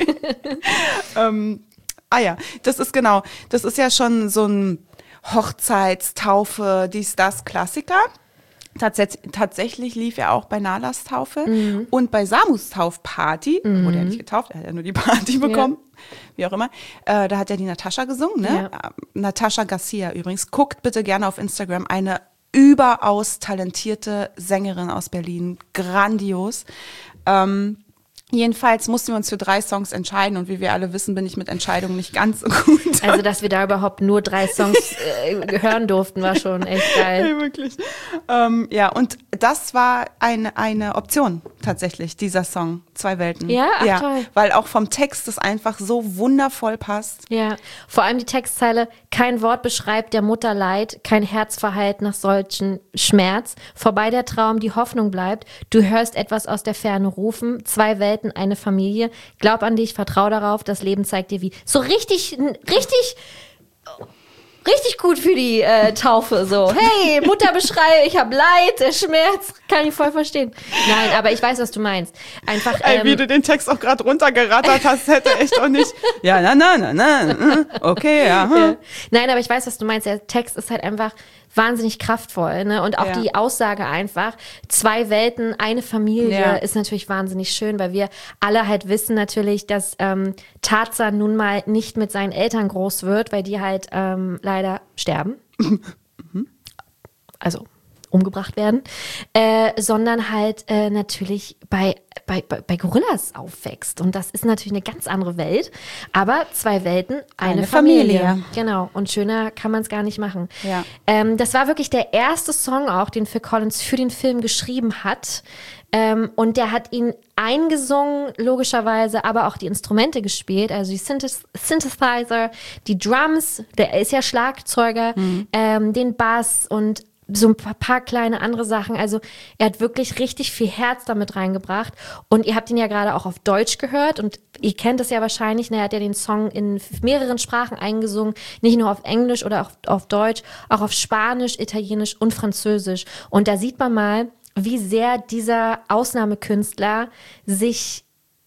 Ähm, ah ja, das ist genau, das ist ja schon so ein Hochzeitstaufe, dies, das Klassiker. Tats tatsächlich lief er auch bei Nalas Taufe Mhm. und bei Samus Taufparty, wurde er nicht getauft, er hat ja nur die Party bekommen, wie auch immer. Äh, da hat ja die Natascha gesungen, ne? Ja. Äh, Natascha Garcia übrigens. Guckt bitte gerne auf Instagram, eine überaus talentierte Sängerin aus Berlin, grandios. Ähm, Jedenfalls mussten wir uns für drei Songs entscheiden und wie wir alle wissen, bin ich mit Entscheidungen nicht ganz so gut. Also, dass wir da überhaupt nur drei Songs äh, hören durften, war schon echt geil. Ja, wirklich. Ähm, ja, und das war eine, eine Option tatsächlich, dieser Song, Zwei Welten. Ja? Ach, toll. Weil auch vom Text es einfach so wundervoll passt. Ja, vor allem die Textzeile, kein Wort beschreibt der Mutter Leid, kein Herz verheilt nach solchen Schmerz, vorbei der Traum, die Hoffnung bleibt, du hörst etwas aus der Ferne rufen, zwei Welten Welten, eine Familie. Glaub an dich, vertrau darauf, das Leben zeigt dir wie. So richtig, richtig... Richtig gut für die äh, Taufe, so. Hey, Mutterbeschrei, ich habe Leid, der Schmerz, kann ich voll verstehen. Nein, aber ich weiß, was du meinst. Einfach, Ey, ähm, wie du den Text auch gerade runtergerattert hast, hätte echt auch nicht. Ja, na, na, na, na, okay, ja. ja. Nein, aber ich weiß, was du meinst. Der Text ist halt einfach wahnsinnig kraftvoll, ne? Und auch Ja. die Aussage einfach, zwei Welten, eine Familie, Ja. ist natürlich wahnsinnig schön, weil wir alle halt wissen natürlich, dass ähm, Tarzan nun mal nicht mit seinen Eltern groß wird, weil die halt ähm, leider sterben. Also umgebracht werden, äh, sondern halt äh, natürlich bei, bei, bei, bei Gorillas aufwächst. Und das ist natürlich eine ganz andere Welt. Aber zwei Welten, eine, Eine Familie. Familie. Genau. Und schöner kann man es gar nicht machen. Ja. Ähm, das war wirklich der erste Song auch, den Phil Collins für den Film geschrieben hat. Ähm, und der hat ihn eingesungen, logischerweise, aber auch die Instrumente gespielt, also die Synthes- Synthesizer, die Drums, der ist ja Schlagzeuger, ähm, den Bass und so ein paar, paar kleine andere Sachen. Also er hat wirklich richtig viel Herz damit reingebracht. Und ihr habt ihn ja gerade auch auf Deutsch gehört. Und ihr kennt es ja wahrscheinlich. Ne? Er hat ja den Song in mehreren Sprachen eingesungen. Nicht nur auf Englisch oder auch auf Deutsch, auch auf Spanisch, Italienisch und Französisch. Und da sieht man mal, wie sehr dieser Ausnahmekünstler sich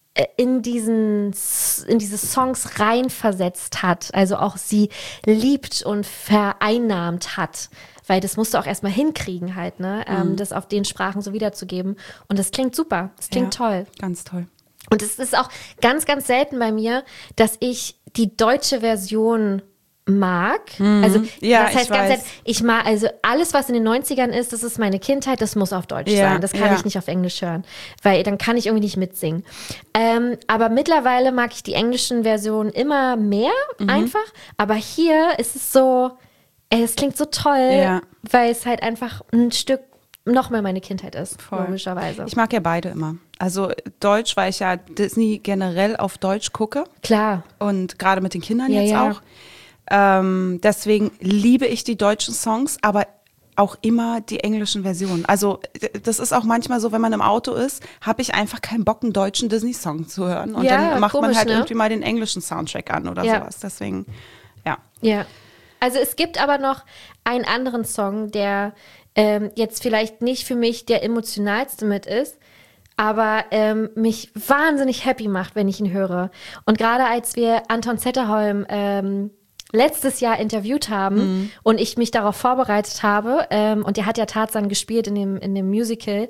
in diesen in diese Songs reinversetzt hat, also auch sie liebt und vereinnahmt hat, weil das musst du auch erstmal hinkriegen halt, ne, mhm. ähm, das auf den Sprachen so wiederzugeben und das klingt super, das klingt Ja, toll. Ganz toll. Und es ist auch ganz, ganz selten bei mir, dass ich die deutsche Version mag. Also Ja, das heißt ich ganz weiß. selten, ich mag, also alles, was in den neunzigern ist, das ist meine Kindheit, das muss auf Deutsch Ja, sein. Das kann ja. ich nicht auf Englisch hören, weil dann kann ich irgendwie nicht mitsingen. Ähm, aber mittlerweile mag ich die englischen Versionen immer mehr Mhm. einfach. Aber hier ist es so, ey, es klingt so toll, Ja. weil es halt einfach ein Stück noch mehr meine Kindheit ist, Voll. logischerweise. Ich mag ja beide immer. Also Deutsch, weil ich ja Disney generell auf Deutsch gucke Klar. und gerade mit den Kindern Ja, jetzt ja. auch. Ähm, deswegen liebe ich die deutschen Songs, aber auch immer die englischen Versionen. Also d- das ist auch manchmal so, wenn man im Auto ist, habe ich einfach keinen Bock, einen deutschen Disney-Song zu hören. Und Ja, dann macht komisch, man halt ne? irgendwie mal den englischen Soundtrack an oder Ja. sowas. Deswegen, ja. Ja. Also es gibt aber noch einen anderen Song, der ähm, jetzt vielleicht nicht für mich der emotionalste mit ist, aber ähm, mich wahnsinnig happy macht, wenn ich ihn höre. Und gerade als wir Anton Zetterholm ähm, letztes Jahr interviewt haben Mhm. und ich mich darauf vorbereitet habe, ähm, und der hat ja Tarzan gespielt in dem, in dem Musical.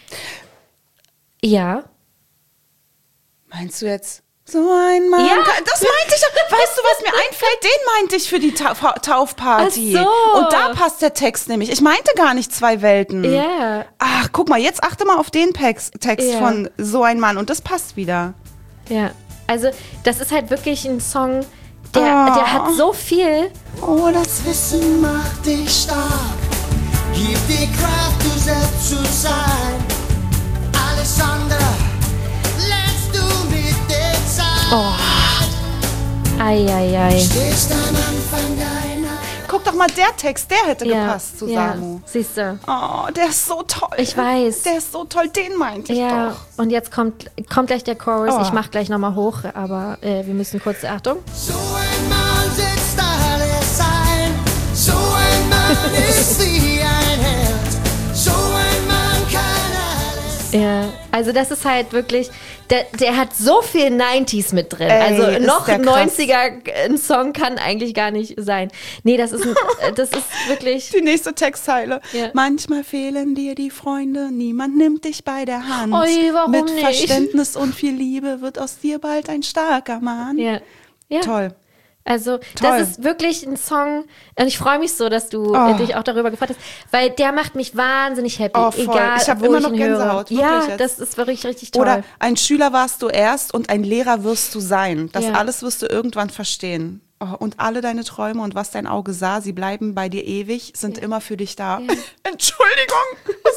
Ja. Meinst du jetzt so ein Mann? Ja. Das meinte ich. Weißt du, was mir einfällt? Den meinte ich für die Ta Fa- Taufparty. Ach so. Und da passt der Text nämlich. Ich meinte gar nicht zwei Welten. Ja. Ach, guck mal, jetzt achte mal auf den Pex Text Ja. von So ein Mann. Und das passt wieder. Ja. Also das ist halt wirklich ein Song, der, Oh. der hat so viel. Oh, das Wissen macht dich stark. Gib dir Kraft, du selbst zu sein. Alles andere lernst du mit der Zeit. Oh. Eieiei. Stehst am Anfang deiner. Guck doch mal, der Text, der hätte Ja, gepasst zu ja, Samu. siehst du. Oh, der ist so toll. Ich weiß. Der ist so toll, den meinte ich Ja, doch. und jetzt kommt, kommt gleich der Chorus. Oh. Ich mach gleich nochmal hoch, aber äh, wir müssen kurz, Achtung. So ein Mann setzt alles ein. So ein Mann ist wie ein Held. So ein Mann kann alles. Ja, also das ist halt wirklich, der, der hat so viel neunziger mit drin. Ey, also ist noch der krass. neunziger ein Song kann eigentlich gar nicht sein. Nee, das ist, ein, das ist wirklich... Die nächste Textzeile. Ja. Manchmal fehlen dir die Freunde, niemand nimmt dich bei der Hand. Ui, warum Mit nicht? Verständnis und viel Liebe wird aus dir bald ein starker Mann. Ja. Ja. Toll. Also Toll. das ist wirklich ein Song und ich freue mich so, dass du Oh. äh, dich auch darüber gefreut hast, weil der macht mich wahnsinnig happy, Oh, voll. egal Ich hab wo immer ich noch ihn höre. Gänsehaut, wirklich Ja, jetzt. das ist wirklich richtig toll. Oder ein Schüler warst du erst und ein Lehrer wirst du sein. Das Ja. alles wirst du irgendwann verstehen. Oh, und alle deine Träume und was dein Auge sah, sie bleiben bei dir ewig, sind immer für dich da. Entschuldigung, was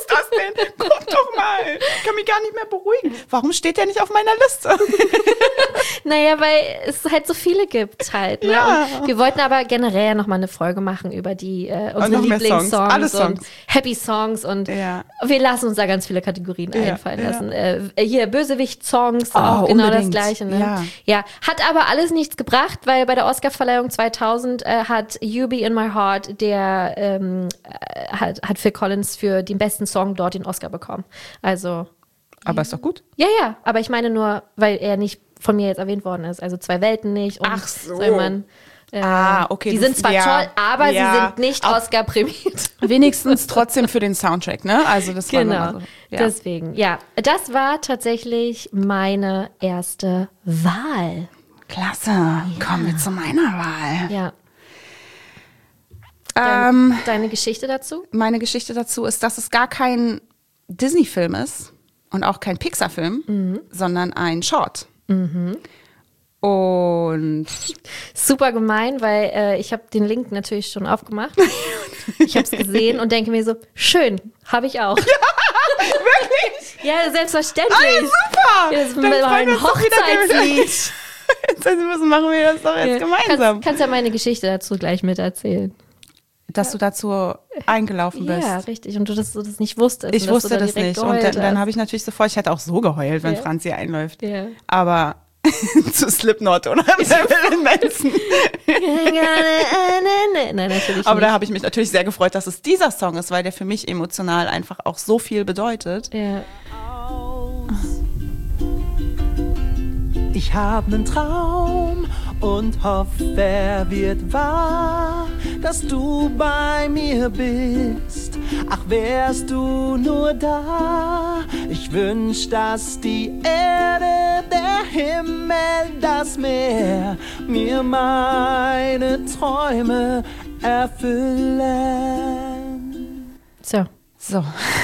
das denn? Guck doch mal. Ich kann mich gar nicht mehr beruhigen. Warum steht der nicht auf meiner Liste? Naja, weil es halt so viele gibt halt. Ne? Ja. Und wir wollten aber generell noch mal eine Folge machen über die äh, unsere noch mehr Lieblingssongs Songs. Alle und Songs. Happy Songs und Ja. wir lassen uns da ganz viele Kategorien Ja, einfallen ja. lassen. Äh, hier Bösewicht-Songs, Oh, auch genau unbedingt. das Gleiche. Ne? Ja. ja, hat aber alles nichts gebracht, weil bei der Oscarverleihung zweitausend äh, hat You Be in My Heart, der ähm, äh, hat, hat Phil Collins für den besten Song dort den Oscar bekommen. Also Aber ist doch gut. ja, ja, aber ich meine nur, weil er nicht von mir jetzt erwähnt worden ist. Also Zwei Welten nicht. Und Ach so. soll man, äh, Ah, okay, Die du- sind zwar ja, toll, aber ja. sie sind nicht Auch- Oscar prämiert. Wenigstens trotzdem für den Soundtrack, ne? Also das war Genau. nochmal so. Ja. Deswegen, ja. Das war tatsächlich meine erste Wahl. Klasse. Kommen wir zu meiner Wahl. Ja. Ähm, Deine Geschichte dazu? meine Geschichte dazu ist, dass es gar kein Disney-Film ist und auch kein Pixar-Film, Mhm. sondern ein Short. Und Super gemein, weil äh, ich habe den Link natürlich schon aufgemacht. Ich habe es gesehen und denke mir so, schön, habe ich auch. Ja, wirklich? Ja, selbstverständlich. ah, super! Ja, das ist Dann freuen wir mein uns doch wieder Hochzeitslied. Jetzt müssen machen wir das doch jetzt gemeinsam. Kannst, kannst ja meine Geschichte dazu gleich miterzählen. Dass du dazu eingelaufen bist. Ja, richtig. Und du das, du das nicht wusstest. Ich und dass wusste du da das direkt nicht. Und dann, geheult dann hast. habe ich natürlich sofort, ich hätte auch so geheult, wenn Ja. Franzi einläuft. Ja. Aber zu Slipknot oder Marilyn Manson. Nein, natürlich Aber da nicht. habe ich mich natürlich sehr gefreut, dass es dieser Song ist, weil der für mich emotional einfach auch so viel bedeutet. Ja. Ich hab nen Traum und hoffe, er wird wahr, dass du bei mir bist. Ach, wärst du nur da. Ich wünsch, dass die Erde, der Himmel, das Meer mir meine Träume erfüllen. So, So,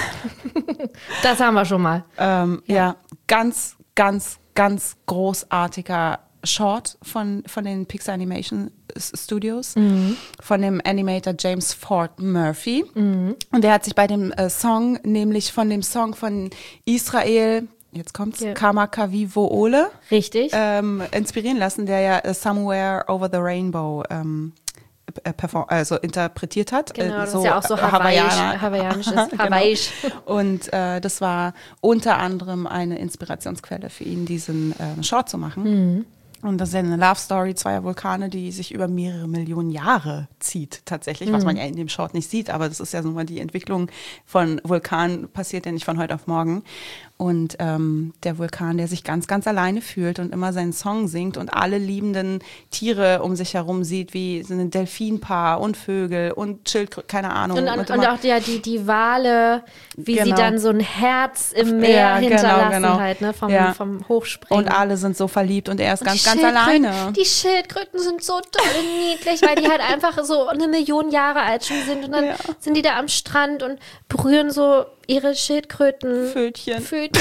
das haben wir schon mal. ähm, ja, ganz, ganz, ganz großartiger Short von, von den Pixar Animation Studios, von dem Animator James Ford Murphy. Und der hat sich bei dem äh, Song, nämlich von dem Song von Israel, jetzt kommt's, Ja. Kamakawiwo Ole, Richtig. ähm, inspirieren lassen, der ja äh, Somewhere Over the Rainbow ähm, äh, perform also interpretiert hat. Genau, Äh, das ist ja auch so hawaiisch, hawaiianisches, Genau. hawaiisch. Und äh, das war unter anderem eine Inspirationsquelle für ihn, diesen äh, Short zu machen. Mhm. Und das ist ja eine Love Story zweier Vulkane, die sich über mehrere Millionen Jahre zieht, tatsächlich, was Mhm. man ja in dem Short nicht sieht. Aber das ist ja nun mal die Entwicklung von Vulkanen, passiert ja nicht von heute auf morgen. Und ähm, der Vulkan, der sich ganz, ganz alleine fühlt und immer seinen Song singt und alle liebenden Tiere um sich herum sieht, wie so ein Delfinpaar und Vögel und Schildkröten, keine Ahnung. Und, und, immer- und auch ja, die, die Wale, wie sie Genau. dann so ein Herz im Meer Ja, genau, hinterlassen genau. halt, ne, vom, Ja. vom Hochspringen. Und alle sind so verliebt und er ist Und ganz, die ganz Schildkröten- alleine. Die Schildkröten sind so doll niedlich, weil die halt einfach so eine Million Jahre alt schon sind. Und dann Ja. sind die da am Strand und berühren so ihre Schildkröten. Pfötchen. Pfötchen.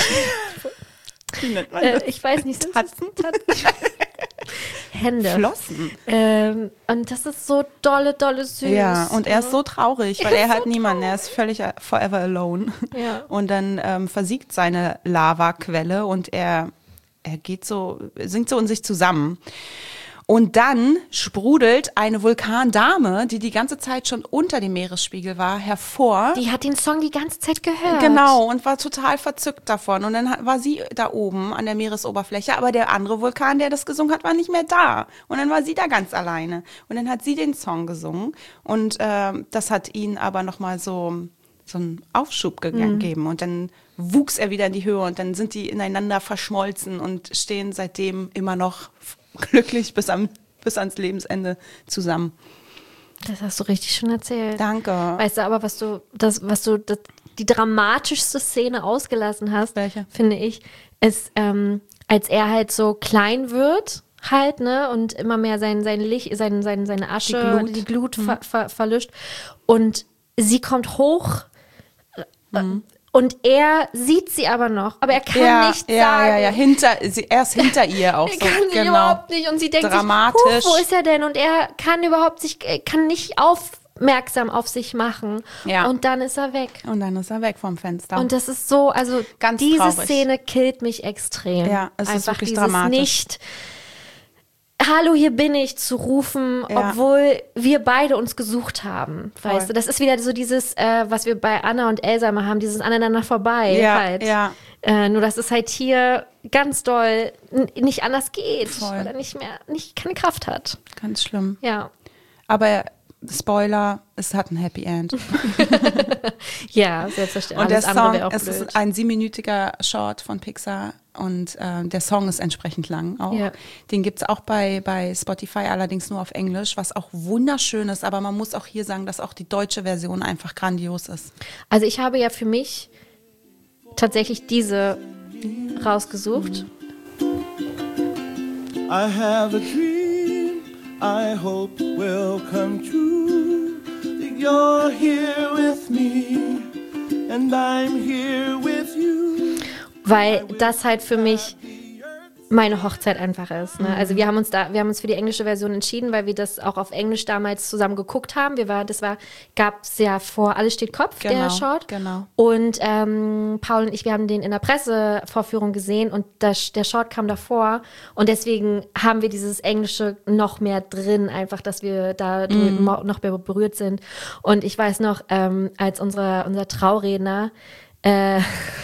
Wie nennt man äh, das? ich weiß nicht, sind Tatzen? das Tatzen? Hände. Flossen. Ähm, und das ist so dolle, dolle süß. Ja, und er ist so traurig, weil Er er ist hat so niemanden, er ist völlig äh, forever alone. Ja. Und dann ähm, versiegt seine Lavaquelle und er, er geht so, sinkt so in sich zusammen. Und dann sprudelt eine Vulkandame, die die ganze Zeit schon unter dem Meeresspiegel war, hervor. Die hat den Song die ganze Zeit gehört. Genau, und war total verzückt davon. Und dann hat- war sie da oben an der Meeresoberfläche, aber der andere Vulkan, der das gesungen hat, war nicht mehr da. Und dann war sie da ganz alleine. Und dann hat sie den Song gesungen. Und ähm, das hat ihn aber nochmal so, so einen Aufschub ge- gegeben. Und dann wuchs er wieder in die Höhe und dann sind die ineinander verschmolzen und stehen seitdem immer noch f- glücklich bis, am, bis ans Lebensende zusammen. Das hast du richtig schon erzählt. Danke. Weißt du aber, was du, das, was du, das, die dramatischste Szene ausgelassen hast, Welche? finde ich, ist, ähm, als er halt so klein wird, halt, ne, und immer mehr sein, sein Licht, sein, sein, seine Asche, Die die Glut. Glut, ver, ver, verlischt. Und sie kommt hoch. Mhm. Und er sieht sie aber noch, aber er kann ja, nichts ja, sagen. Ja, ja, hinter, sie, er ist hinter ihr auch Er so. kann sie genau. überhaupt nicht und sie denkt Dramatisch. sich, "Huh, wo ist er denn? Und er kann überhaupt sich, er kann nicht auf, aufmerksam auf sich machen. Ja. Und dann ist er weg. Und dann ist er weg vom Fenster. Und das ist so, also Ganz diese traurig. Szene killt mich extrem. Ja, es ist Einfach wirklich dieses dramatisch. Nicht, hallo, hier bin ich, zu rufen, Ja. obwohl wir beide uns gesucht haben. Voll. Weißt du, das ist wieder so dieses, äh, was wir bei Anna und Elsa immer haben, dieses aneinander vorbei. Ja, halt. ja. Äh, nur, dass es halt hier ganz doll n- nicht anders geht, Voll. weil er nicht mehr, nicht, keine Kraft hat. Ganz schlimm. Ja. Aber Spoiler, es hat ein Happy End. Ja, selbstverständlich. Und der Alles andere Song, wäre auch es blöd. ist ein siebenminütiger Short von Pixar und äh, der Song ist entsprechend lang auch. Ja. Den gibt es auch bei, bei Spotify, allerdings nur auf Englisch, was auch wunderschön ist. Aber man muss auch hier sagen, dass auch die deutsche Version einfach grandios ist. Also ich habe ja für mich tatsächlich diese rausgesucht. I have a dream I hope will come true. That you're here with me and I'm here with you. Weil das halt für mich meine Hochzeit einfach ist. Ne? Mhm. Also wir haben uns da, wir haben uns für die englische Version entschieden, weil wir das auch auf Englisch damals zusammen geguckt haben. Wir war, das war, gab es ja vor Alles steht Kopf, Genau, der Short. genau. Und ähm, Paul und ich, wir haben den in der Pressevorführung gesehen und das, der Short kam davor. Und deswegen haben wir dieses Englische noch mehr drin, einfach, dass wir da Mhm. noch mehr berührt sind. Und ich weiß noch, ähm, als unsere, unser Trauredner Äh,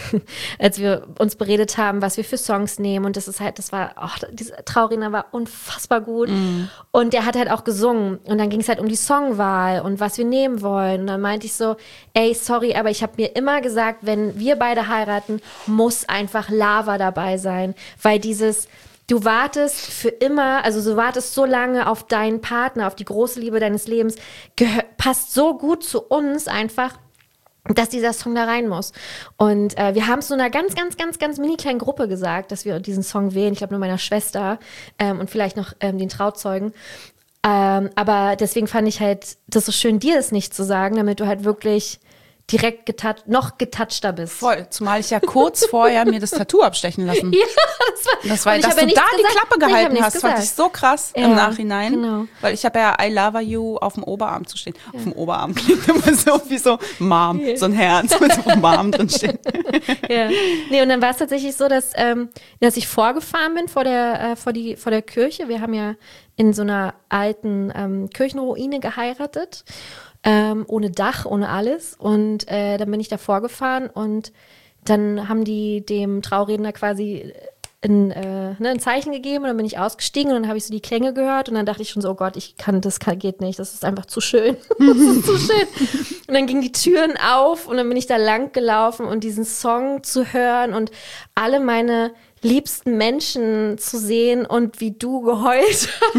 als wir uns beredet haben, was wir für Songs nehmen. Und das ist halt, das war, oh, dieser Trauredner war unfassbar gut. Mm. Und der hat halt auch gesungen. Und dann ging es halt um die Songwahl und was wir nehmen wollen. Und dann meinte ich so, ey, sorry, aber ich habe mir immer gesagt, wenn wir beide heiraten, muss einfach Lava dabei sein. Weil dieses, du wartest für immer, also du wartest so lange auf deinen Partner, auf die große Liebe deines Lebens, gehör, passt so gut zu uns einfach, dass dieser Song da rein muss. Und äh, wir haben es nur einer ganz, ganz, ganz, ganz mini kleinen Gruppe gesagt, dass wir diesen Song wählen. Ich glaube nur meiner Schwester ähm, und vielleicht noch ähm, den Trauzeugen. Ähm, aber deswegen fand ich halt das so schön, dir das nicht zu sagen, damit du halt wirklich direkt getoucht, noch getouchter bist. Voll, zumal ich ja kurz vorher mir das Tattoo abstechen lassen. Ja, das war, Das war, und ich dass hab ja du da nichts die gesagt. Klappe Nee, ich hab gehalten nichts hast, fand ich gesagt. so krass Ja, im Nachhinein. genau. Weil ich habe ja I love you auf dem Oberarm zu stehen. Auf dem Oberarm klingt immer so wie so Mom, so ein Herz mit so Mom drin steht. Ja. Nee, und dann war es tatsächlich so, dass, ähm, dass ich vorgefahren bin vor der, äh, vor, die, vor der Kirche. Wir haben ja in so einer alten ähm, Kirchenruine geheiratet. Ähm, ohne Dach, ohne alles. Und äh, dann bin ich da vorgefahren und dann haben die dem Trauredner quasi ein, äh, ne, ein Zeichen gegeben und dann bin ich ausgestiegen und dann habe ich so die Klänge gehört und dann dachte ich schon so, oh Gott, ich kann, das kann, geht nicht, das ist einfach zu schön. Das ist zu schön. Und dann gingen die Türen auf und dann bin ich da lang gelaufen und diesen Song zu hören und alle meine liebsten Menschen zu sehen und wie du geheult hast.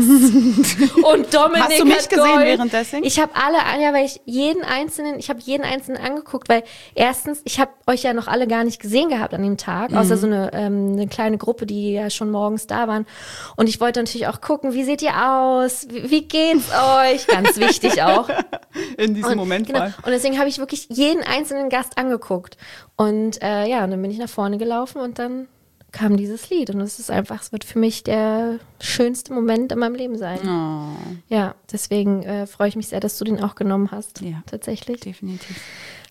Und Dominik Hast du mich hat gesehen geheult. währenddessen? Ich habe alle, ja, weil ich jeden einzelnen, ich habe jeden einzelnen angeguckt, weil erstens, ich habe euch ja noch alle gar nicht gesehen gehabt an dem Tag, außer so eine, ähm, eine kleine Gruppe, die ja schon morgens da waren. Und ich wollte natürlich auch gucken, wie seht ihr aus? Wie, wie geht's euch? Ganz wichtig auch. In diesem Und, Moment genau. voll. Und deswegen habe ich wirklich jeden einzelnen Gast angeguckt. Und äh, ja, und dann bin ich nach vorne gelaufen und dann kam dieses Lied. Und es ist einfach, es wird für mich der schönste Moment in meinem Leben sein. Oh, Ja, deswegen äh, freue ich mich sehr, dass du den auch genommen hast. Ja. Tatsächlich. definitiv.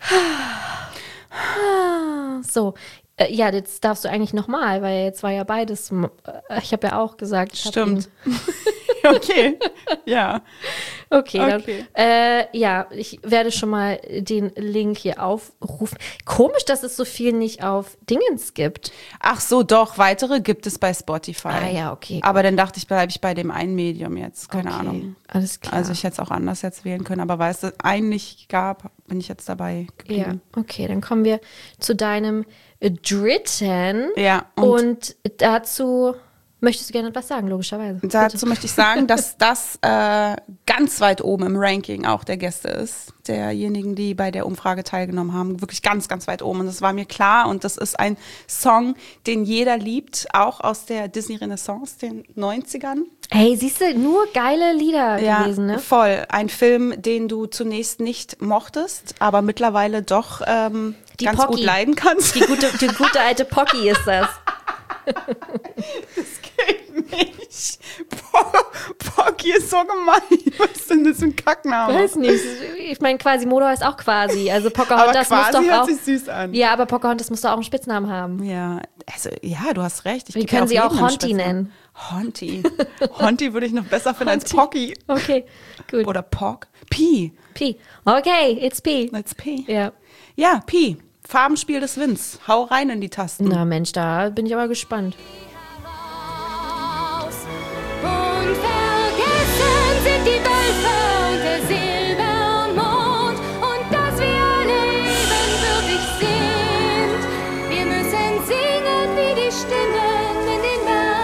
Ah, so. Äh, ja, jetzt darfst du eigentlich nochmal, weil jetzt war ja beides. m- äh, Ich habe ja auch gesagt. Ich hab Stimmt. ihn- Okay, ja. Okay, Okay. dann. Äh, ja, ich werde schon mal den Link hier aufrufen. Komisch, dass es so viel nicht auf Dingens gibt. Ach so, doch, weitere gibt es bei Spotify. Ah ja, okay. Aber dann dachte ich, bleibe ich bei dem einen Medium jetzt. Keine Okay, Ahnung. Alles klar. Also ich hätte es auch anders jetzt wählen können, aber weil es das einen nicht gab, bin ich jetzt dabei Ja, geblieben. okay, dann kommen wir zu deinem äh, dritten. Ja, und, Und dazu möchtest du gerne etwas sagen, logischerweise. dazu Bitte. möchte ich sagen, dass das äh, ganz weit oben im Ranking auch der Gäste ist, derjenigen, die bei der Umfrage teilgenommen haben, wirklich ganz, ganz weit oben. Und das war mir klar und das ist ein Song, den jeder liebt, auch aus der Disney-Renaissance, den neunzigern. Hey, siehst du, nur geile Lieder gewesen, ne? Voll. Ein Film, den du zunächst nicht mochtest, aber mittlerweile doch ähm, Die ganz Pocky. gut leiden kannst. Die gute, die gute alte Pocky ist das. Das geht nicht. Pocky ist so gemein. Was ist denn das für ein Kackname? Weiß nicht. Ich meine, Quasimodo heißt auch quasi. Also Pocahontas aber muss quasi doch hört auch. sich süß an. Ja, aber Pocahontas muss doch auch einen Spitznamen haben. Ja, also, ja, du hast recht. Ich Wir geb können ja sie auch jedem einen Honti Spitznamen. nennen. Honti. Honti würde ich noch besser finden als Pocky. Okay, gut. Oder Pock. Pi. P. Okay, it's P. Let's P. Ja. Ja, Pi. Farbenspiel des Winds. Hau rein in die Tasten. Na Mensch, da bin ich aber gespannt. Und vergessen sind die Wölfe und der Silbermond und dass wir alle ebenbürtig sind. Wir müssen singen wie die Stimmen in den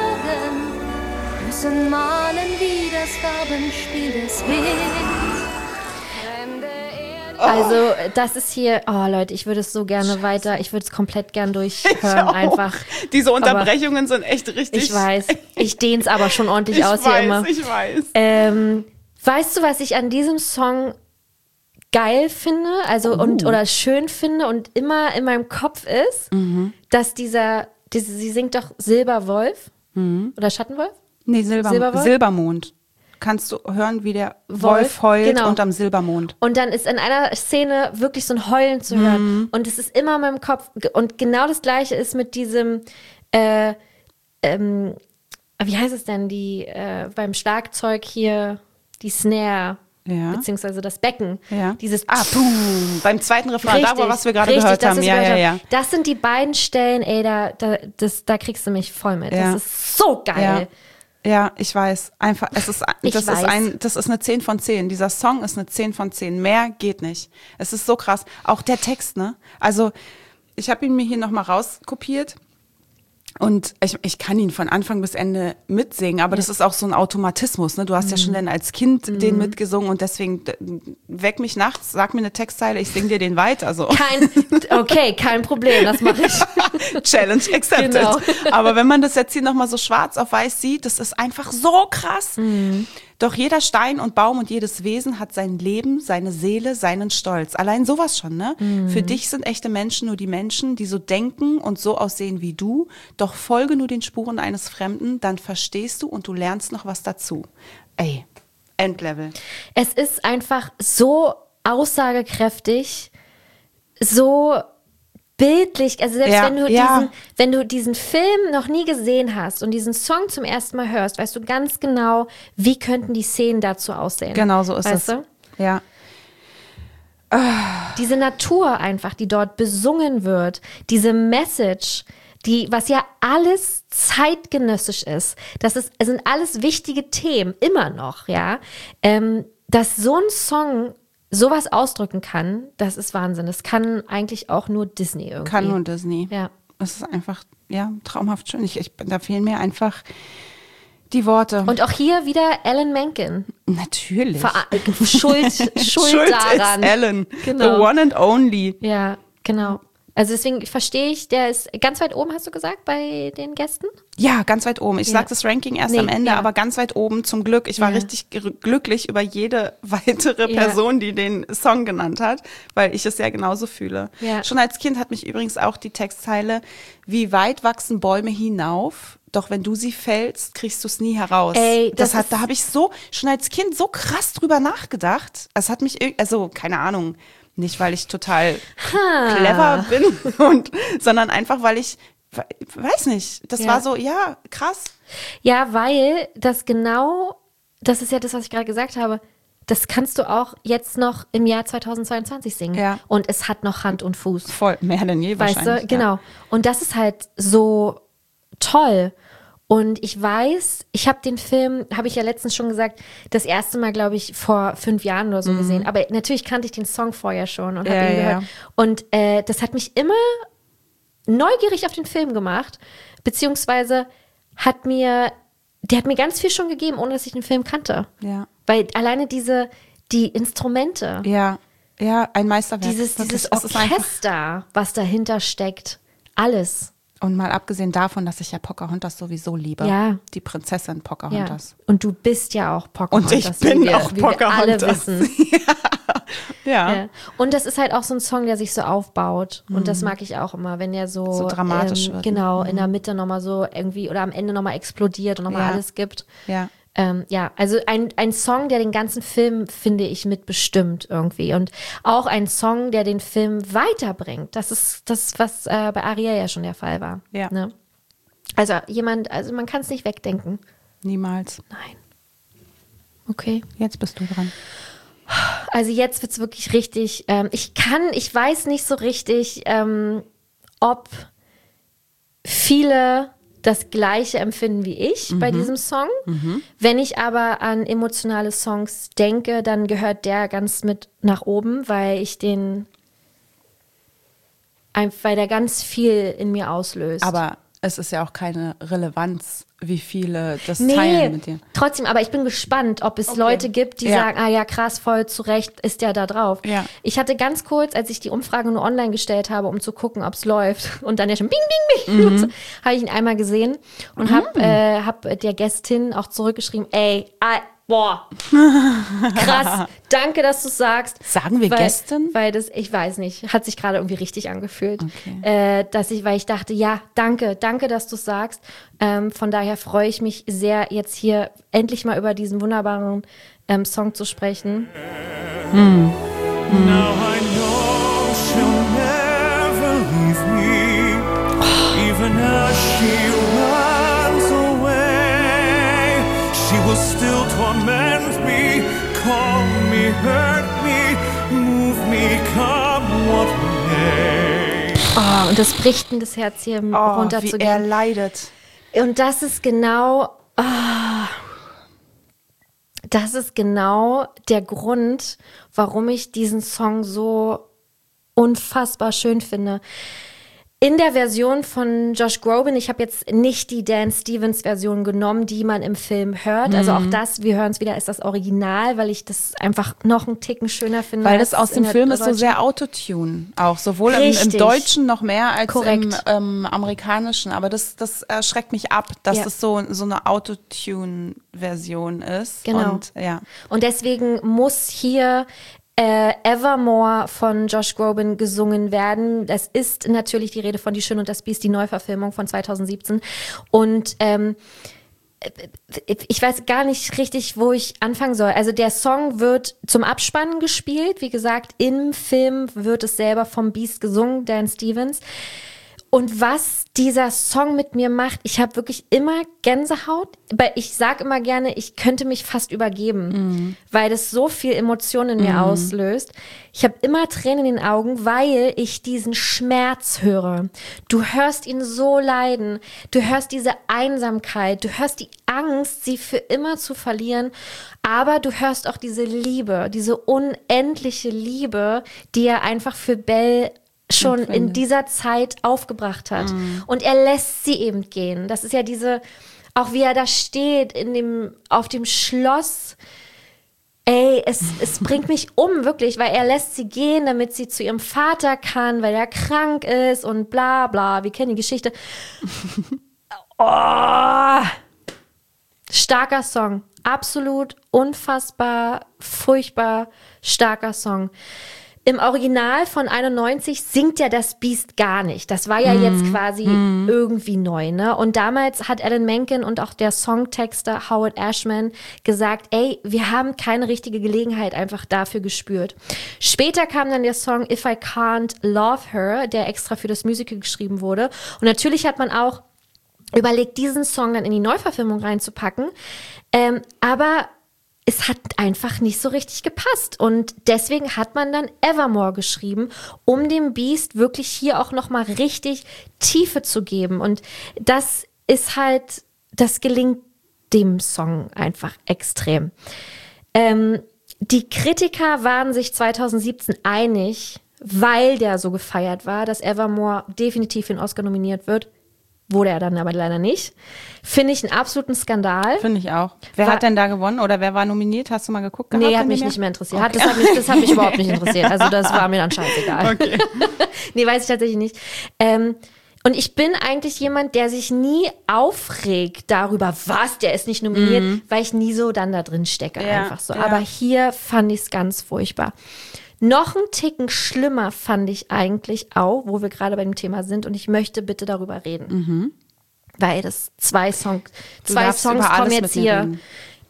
Bergen, müssen malen wie das Farbenspiel des Winds. Fremde Erde. Also, das ist hier, oh Leute, ich würde es so gerne weiter, ich würde es komplett gern durchhören, Ich auch. einfach. Diese Unterbrechungen sind echt richtig. Ich weiß, ich dehne es aber schon ordentlich Ich aus weiß, hier immer. ich weiß. Ähm, weißt du, was ich an diesem Song geil finde, also und Oh. oder schön finde und immer in meinem Kopf ist, Mhm. dass dieser, diese, sie singt doch Silberwolf oder Schattenwolf? Nee, Silber, Silberwolf? Silbermond. Kannst du hören, wie der Wolf, Wolf, heult genau. unterm Silbermond. Und dann ist in einer Szene wirklich so ein Heulen zu hören. Mhm. Und es ist immer in meinem Kopf. Und genau das Gleiche ist mit diesem, äh, ähm, wie heißt es denn, die äh, beim Schlagzeug hier, die Snare, Ja. beziehungsweise das Becken. Ja. Dieses Ah, boom. Beim zweiten Refrain, da, wo was wir gerade richtig, gehört das, haben. was Ja, wir ja, gehört ja. haben. Das sind die beiden Stellen, ey, da, da, das, da kriegst du mich voll mit. Ja. Das ist so geil. Ja. Ja, ich weiß. Einfach, es ist, Ich das weiß. ist ein, das ist eine zehn von zehn. Dieser Song ist eine zehn von zehn. Mehr geht nicht. Es ist so krass. Auch der Text, ne? Also, ich habe ihn mir hier nochmal rauskopiert. Und ich, ich kann ihn von Anfang bis Ende mitsingen, aber das ist auch so ein Automatismus. Ne? Du hast ja schon dann als Kind den mitgesungen und deswegen d- weck mich nachts, sag mir eine Textzeile, ich sing dir den weiter. So. Kein, okay, kein Problem, das mache ich. Challenge accepted. Genau. Aber wenn man das jetzt hier nochmal so schwarz auf weiß sieht, das ist einfach so krass. Doch jeder Stein und Baum und jedes Wesen hat sein Leben, seine Seele, seinen Stolz. Allein sowas schon, ne? Für dich sind echte Menschen nur die Menschen, die so denken und so aussehen wie du. Doch folge nur den Spuren eines Fremden, dann verstehst du und du lernst noch was dazu. Ey, Endlevel. Es ist einfach so aussagekräftig, so bildlich. Also selbst Ja, wenn du ja. diesen, wenn du diesen Film noch nie gesehen hast und diesen Song zum ersten Mal hörst, weißt du ganz genau, wie könnten die Szenen dazu aussehen. Genau so ist weißt es. Du? Ja. Diese Natur einfach, die dort besungen wird, diese Message, die, was ja alles zeitgenössisch ist, das ist, es sind alles wichtige Themen, immer noch, ja, ähm, dass so ein Song sowas ausdrücken kann, das ist Wahnsinn. Das kann eigentlich auch nur Disney irgendwie. Kann nur Disney. Ja. Es ist einfach, ja, traumhaft schön. Ich, ich, da fehlen mir einfach die Worte. Und auch hier wieder Alan Menken. Natürlich. Ver Schuld, Schuld, Schuld daran. ist Alan. Genau. The one and only. Ja, genau. Also deswegen verstehe ich, der ist ganz weit oben, hast du gesagt, bei den Gästen? Ja, ganz weit oben. Ich Ja. sag das Ranking erst Nee, am Ende, ja. aber ganz weit oben zum Glück. Ich war Ja. richtig gr- glücklich über jede weitere Ja. Person, die den Song genannt hat, weil ich es ja genauso fühle. Ja. Schon als Kind hat mich übrigens auch die Textzeile, wie weit wachsen Bäume hinauf, doch wenn du sie fällst, kriegst du es nie heraus. Ey, das, das hat, ist- da habe ich so schon als Kind so krass drüber nachgedacht. Es hat mich, irg- also keine Ahnung, nicht weil ich total clever bin, und, sondern einfach weil ich, we- weiß nicht, das Ja. war so, ja, krass. Ja, weil das genau, das ist ja das, was ich gerade gesagt habe, das kannst du auch jetzt noch im Jahr zweitausendzweiundzwanzig singen. Ja. Und es hat noch Hand und Fuß. Voll, mehr denn je Weißt wahrscheinlich. du, genau. Und das ist halt so toll. Und ich weiß, ich habe den Film, habe ich ja letztens schon gesagt, das erste Mal, glaube ich, vor fünf Jahren oder so gesehen. Aber natürlich kannte ich den Song vorher schon und habe Mhm. Ja, ihn ja. gehört. Und äh, das hat mich immer neugierig auf den Film gemacht, beziehungsweise hat mir, der hat mir ganz viel schon gegeben, ohne dass ich den Film kannte. Ja, Weil alleine diese, die Instrumente, ja, ja, ein Meisterwerk. dieses, Wirklich, dieses es ist einfach- Orchester, was dahinter steckt, alles. Und mal abgesehen davon, dass ich ja Pocahontas sowieso liebe. Ja. Die Prinzessin Ja. Pocahontas. Und du bist ja auch Pocahontas. Und ich bin wie wir, auch wie wir alle Pocahontas. wissen. Ja. Ja. Und das ist halt auch so ein Song, der sich so aufbaut. Und das mag ich auch immer, wenn er so, So dramatisch ähm, wird. Genau, in der Mitte nochmal so irgendwie oder am Ende nochmal explodiert und nochmal Ja. alles gibt. Ja. Ähm, ja, also ein, ein Song, der den ganzen Film, finde ich, mitbestimmt irgendwie. Und auch ein Song, der den Film weiterbringt. Das ist das, was äh, bei Ariel ja schon der Fall war. Ja. Ne? Also jemand, also man kann es nicht wegdenken. Niemals. Nein. Okay. Jetzt bist du dran. Also jetzt wird es wirklich richtig, ähm, ich kann, ich weiß nicht so richtig, ähm, ob viele das Gleiche empfinden wie ich mhm. bei diesem Song. Mhm. Wenn ich aber an emotionale Songs denke, dann gehört der ganz mit nach oben, weil ich den, weil der ganz viel in mir auslöst. Aber es ist ja auch keine Relevanz, wie viele das nee, teilen mit dir. Trotzdem, aber ich bin gespannt, ob es okay. Leute gibt, die ja. sagen, ah ja, krass, voll zu Recht ist der da drauf. Ja. Ich hatte ganz kurz, als ich die Umfrage nur online gestellt habe, um zu gucken, ob es läuft, und dann ja schon bing, bing, bing, mhm. so, habe ich ihn einmal gesehen und mhm. habe äh, hab der Gästin auch zurückgeschrieben, ey, ah, boah, krass, danke, dass du es sagst. Sagen wir weil, Gästin? Weil das, ich weiß nicht, hat sich gerade irgendwie richtig angefühlt. Okay. Äh, dass ich, weil ich dachte, ja, danke, danke, dass du es sagst. Ähm, von daher freue ich mich sehr, jetzt hier endlich mal über diesen wunderbaren ähm, Song zu sprechen. Hm. Hm. Now I know she'll never leave me, even as she runs away. She will still torment me, call me, hurt me, move me, come what may. Oh, und das bricht mir das Herz hier oh, runterzugehen. Wie er leidet. Und das ist genau, oh, das ist genau der Grund, warum ich diesen Song so unfassbar schön finde. In der Version von Josh Groban, ich habe jetzt nicht die Dan Stevens Version genommen, die man im Film hört. Mhm. Also auch das, wir hören es wieder, ist das Original, weil ich das einfach noch einen Ticken schöner finde. Weil das aus dem Film ist so sehr Autotune, auch sowohl im, im Deutschen noch mehr als Korrekt. im ähm, Amerikanischen. Aber das, das erschreckt mich ab, dass ja. das so, so eine Autotune-Version ist. Genau. Und, ja. Und deswegen muss hier Äh, Evermore von Josh Groban gesungen werden. Das ist natürlich die Rede von Die Schöne und das Biest, die Neuverfilmung von zweitausendsiebzehn. Und ähm, ich weiß gar nicht richtig, wo ich anfangen soll. Also der Song wird zum Abspannen gespielt. Wie gesagt, im Film wird es selber vom Biest gesungen, Dan Stevens. Und was dieser Song mit mir macht, ich habe wirklich immer Gänsehaut. Ich sage immer gerne, ich könnte mich fast übergeben, mhm. weil das so viel Emotionen in mir mhm. auslöst. Ich habe immer Tränen in den Augen, weil ich diesen Schmerz höre. Du hörst ihn so leiden. Du hörst diese Einsamkeit. Du hörst die Angst, sie für immer zu verlieren. Aber du hörst auch diese Liebe, diese unendliche Liebe, die er einfach für Belle schon in dieser Zeit aufgebracht hat. Mm. Und er lässt sie eben gehen. Das ist ja diese, auch wie er da steht, in dem, auf dem Schloss. Ey, es, es bringt mich um, wirklich, weil er lässt sie gehen, damit sie zu ihrem Vater kann, weil er krank ist und bla bla. Wir kennen die Geschichte. Oh. Starker Song. Absolut unfassbar, furchtbar starker Song. Im Original von einundneunzig singt ja das Biest gar nicht. Das war ja mm. jetzt quasi mm. irgendwie neu, ne? Und damals hat Alan Menken und auch der Songtexter Howard Ashman gesagt, ey, wir haben keine richtige Gelegenheit einfach dafür gespürt. Später kam dann der Song If I Can't Love Her, der extra für das Musical geschrieben wurde. Und natürlich hat man auch überlegt, diesen Song dann in die Neuverfilmung reinzupacken. Ähm, aber es hat einfach nicht so richtig gepasst. Und deswegen hat man dann Evermore geschrieben, um dem Biest wirklich hier auch nochmal richtig Tiefe zu geben. Und das ist halt, das gelingt dem Song einfach extrem. Ähm, die Kritiker waren sich zweitausendsiebzehn einig, weil der so gefeiert war, dass Evermore definitiv für den Oscar nominiert wird. Wurde er dann aber leider nicht. Finde ich einen absoluten Skandal. Finde ich auch. Wer war, hat denn da gewonnen oder wer war nominiert? Hast du mal geguckt? Nee, gehabt, hat mich nicht mehr interessiert. Okay. Hat, das, hat mich, das hat mich überhaupt nicht interessiert. Also das war mir dann scheißegal. Okay. Nee, weiß ich tatsächlich nicht. Ähm, und ich bin eigentlich jemand, der sich nie aufregt darüber, was, der ist nicht nominiert, mhm. weil ich nie so dann da drin stecke. Ja, einfach so. Ja. Aber hier fand ich es ganz furchtbar. Noch einen Ticken schlimmer fand ich eigentlich auch, wo wir gerade bei dem Thema sind, und ich möchte bitte darüber reden. Mhm. Weil das zwei, Song, zwei Songs kommen jetzt hier. Reden.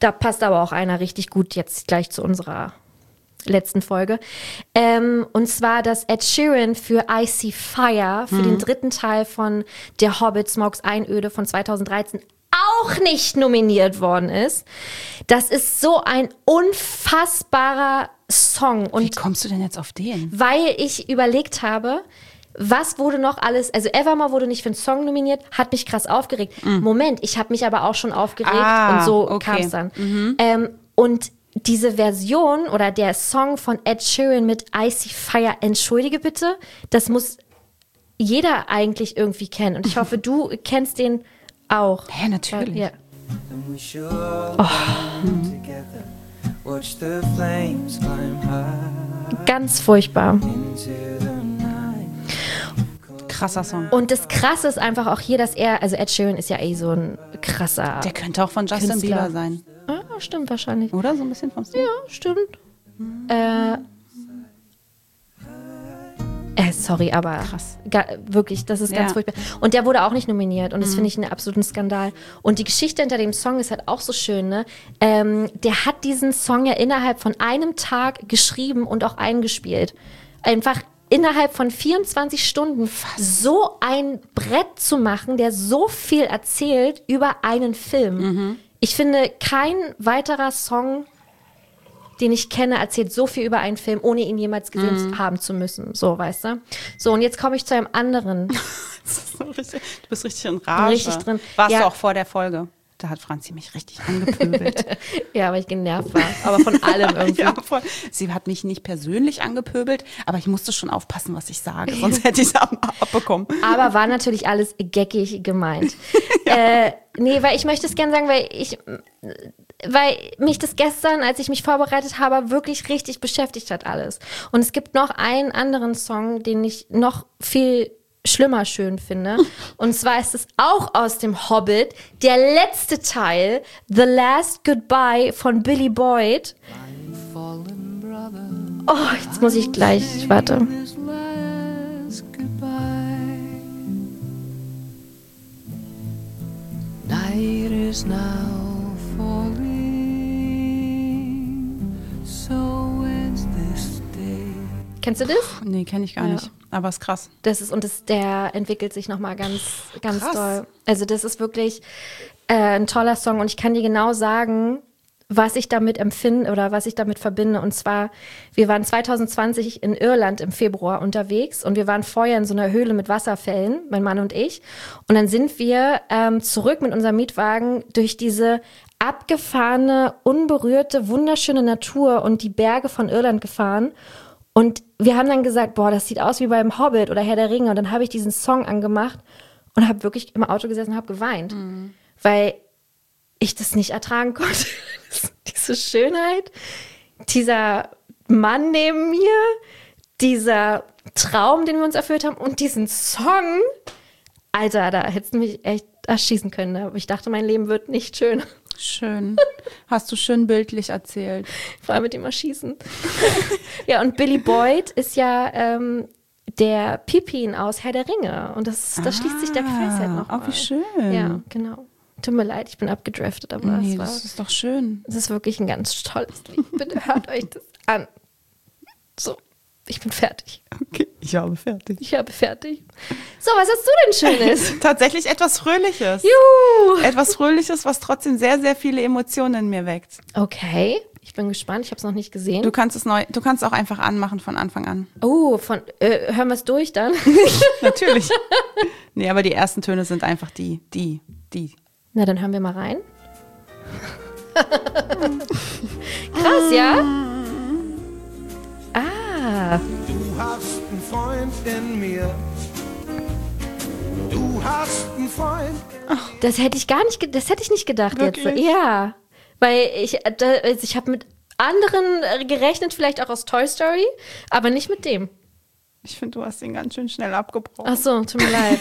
da passt aber auch einer richtig gut jetzt gleich zu unserer letzten Folge. Ähm, und zwar, dass Ed Sheeran für I See Fire, für mhm. den dritten Teil von Der Hobbit, Smaugs Einöde von zweitausenddreizehn auch nicht nominiert worden ist. Das ist so ein unfassbarer Song. Und wie kommst du denn jetzt auf den? Weil ich überlegt habe, was wurde noch alles, also Evermore wurde nicht für einen Song nominiert, hat mich krass aufgeregt. Mhm. Moment, ich habe mich aber auch schon aufgeregt ah, und so okay. kam es dann. Mhm. Ähm, und diese Version oder der Song von Ed Sheeran mit I See Fire, entschuldige bitte, das muss jeder eigentlich irgendwie kennen. Und ich hoffe, du kennst den auch. Ja, natürlich. Ja. Oh. Ganz furchtbar. Krasser Song. Und das Krasse ist einfach auch hier, dass er, also Ed Sheeran ist ja eh so ein krasser Der könnte auch von Justin Künstler. Bieber sein. Ah, stimmt wahrscheinlich. Oder so ein bisschen vom Stil? Ja, stimmt. Mhm. Äh, äh, sorry, aber krass. Ga, wirklich, das ist ganz ja. furchtbar. Und der wurde auch nicht nominiert und das mhm. finde ich einen absoluten Skandal. Und die Geschichte hinter dem Song ist halt auch so schön, ne? Ähm, der hat diesen Song ja innerhalb von einem Tag geschrieben und auch eingespielt. Einfach innerhalb von vierundzwanzig Stunden so ein Brett zu machen, der so viel erzählt über einen Film. Mhm. Ich finde, kein weiterer Song, den ich kenne, erzählt so viel über einen Film, ohne ihn jemals gesehen mhm. haben zu müssen. So, weißt du? So, und jetzt komme ich zu einem anderen. so richtig, du bist richtig in Rage. Richtig drin. Warst ja. du auch vor der Folge? Da hat Franzi mich richtig angepöbelt. Ja, weil ich genervt war. Aber von allem irgendwie. Ja, voll. Sie hat mich nicht persönlich angepöbelt, aber ich musste schon aufpassen, was ich sage. Sonst hätte ich es ab abbekommen. Aber war natürlich alles geckig gemeint. ja. äh, nee, weil ich möchte es gerne sagen, weil ich, weil mich das gestern, als ich mich vorbereitet habe, wirklich richtig beschäftigt hat alles. Und es gibt noch einen anderen Song, den ich noch viel schlimmer schön finde. Und zwar ist es auch aus dem Hobbit, der letzte Teil, The Last Goodbye von Billy Boyd. Oh, jetzt muss ich gleich, warte. Night is now falling, so ends this day. Kennst du das? Nee, kenne ich gar ja. nicht. Aber ist krass. Das ist, und das, der entwickelt sich nochmal ganz, ganz krass. doll. Also das ist wirklich äh, ein toller Song und ich kann dir genau sagen, was ich damit empfinde oder was ich damit verbinde. Und zwar, wir waren zwanzig zwanzig in Irland im Februar unterwegs und wir waren vorher in so einer Höhle mit Wasserfällen, mein Mann und ich. Und dann sind wir ähm, zurück mit unserem Mietwagen durch diese abgefahrene, unberührte, wunderschöne Natur und die Berge von Irland gefahren. Und wir haben dann gesagt, boah, das sieht aus wie beim Hobbit oder Herr der Ringe. Und dann habe ich diesen Song angemacht und habe wirklich im Auto gesessen und habe geweint. Mhm. Weil ich das nicht ertragen konnte. Diese Schönheit, dieser Mann neben mir, dieser Traum, den wir uns erfüllt haben und diesen Song. Alter, da hättest du mich echt erschießen können. Aber ich dachte, mein Leben wird nicht schön. Schön. Hast du schön bildlich erzählt. Vor allem mit dem Erschießen. Ja, und Billy Boyd ist ja ähm, der Pippin aus Herr der Ringe. Und das, da ah, schließt sich der Kreis halt noch. Oh, wie schön. Ja, genau. Tut mir leid, ich bin abgedraftet, aber nee, es war, das ist doch schön. Es ist wirklich ein ganz tolles Lied. Bitte hört euch das an. So, ich bin fertig. Okay, ich habe fertig. Ich habe fertig. So, was hast du denn Schönes? Tatsächlich etwas Fröhliches. Juhu! Etwas Fröhliches, was trotzdem sehr, sehr viele Emotionen in mir weckt. Okay, ich bin gespannt. Ich habe es noch nicht gesehen. Du kannst es neu, du kannst auch einfach anmachen von Anfang an. Oh, von äh, hören wir es durch dann? Natürlich. Nee, aber die ersten Töne sind einfach die, die, die. Na, dann hören wir mal rein. Krass, ja? Ah. Du hast einen Freund in mir. Du hast einen Freund. Das hätte ich gar nicht, ge- das hätte ich nicht gedacht. Wirklich? Jetzt. Ja, weil ich, da, also ich habe mit anderen gerechnet, vielleicht auch aus Toy Story, aber nicht mit dem. Ich finde, du hast ihn ganz schön schnell abgebrochen. Ach so, tut mir leid.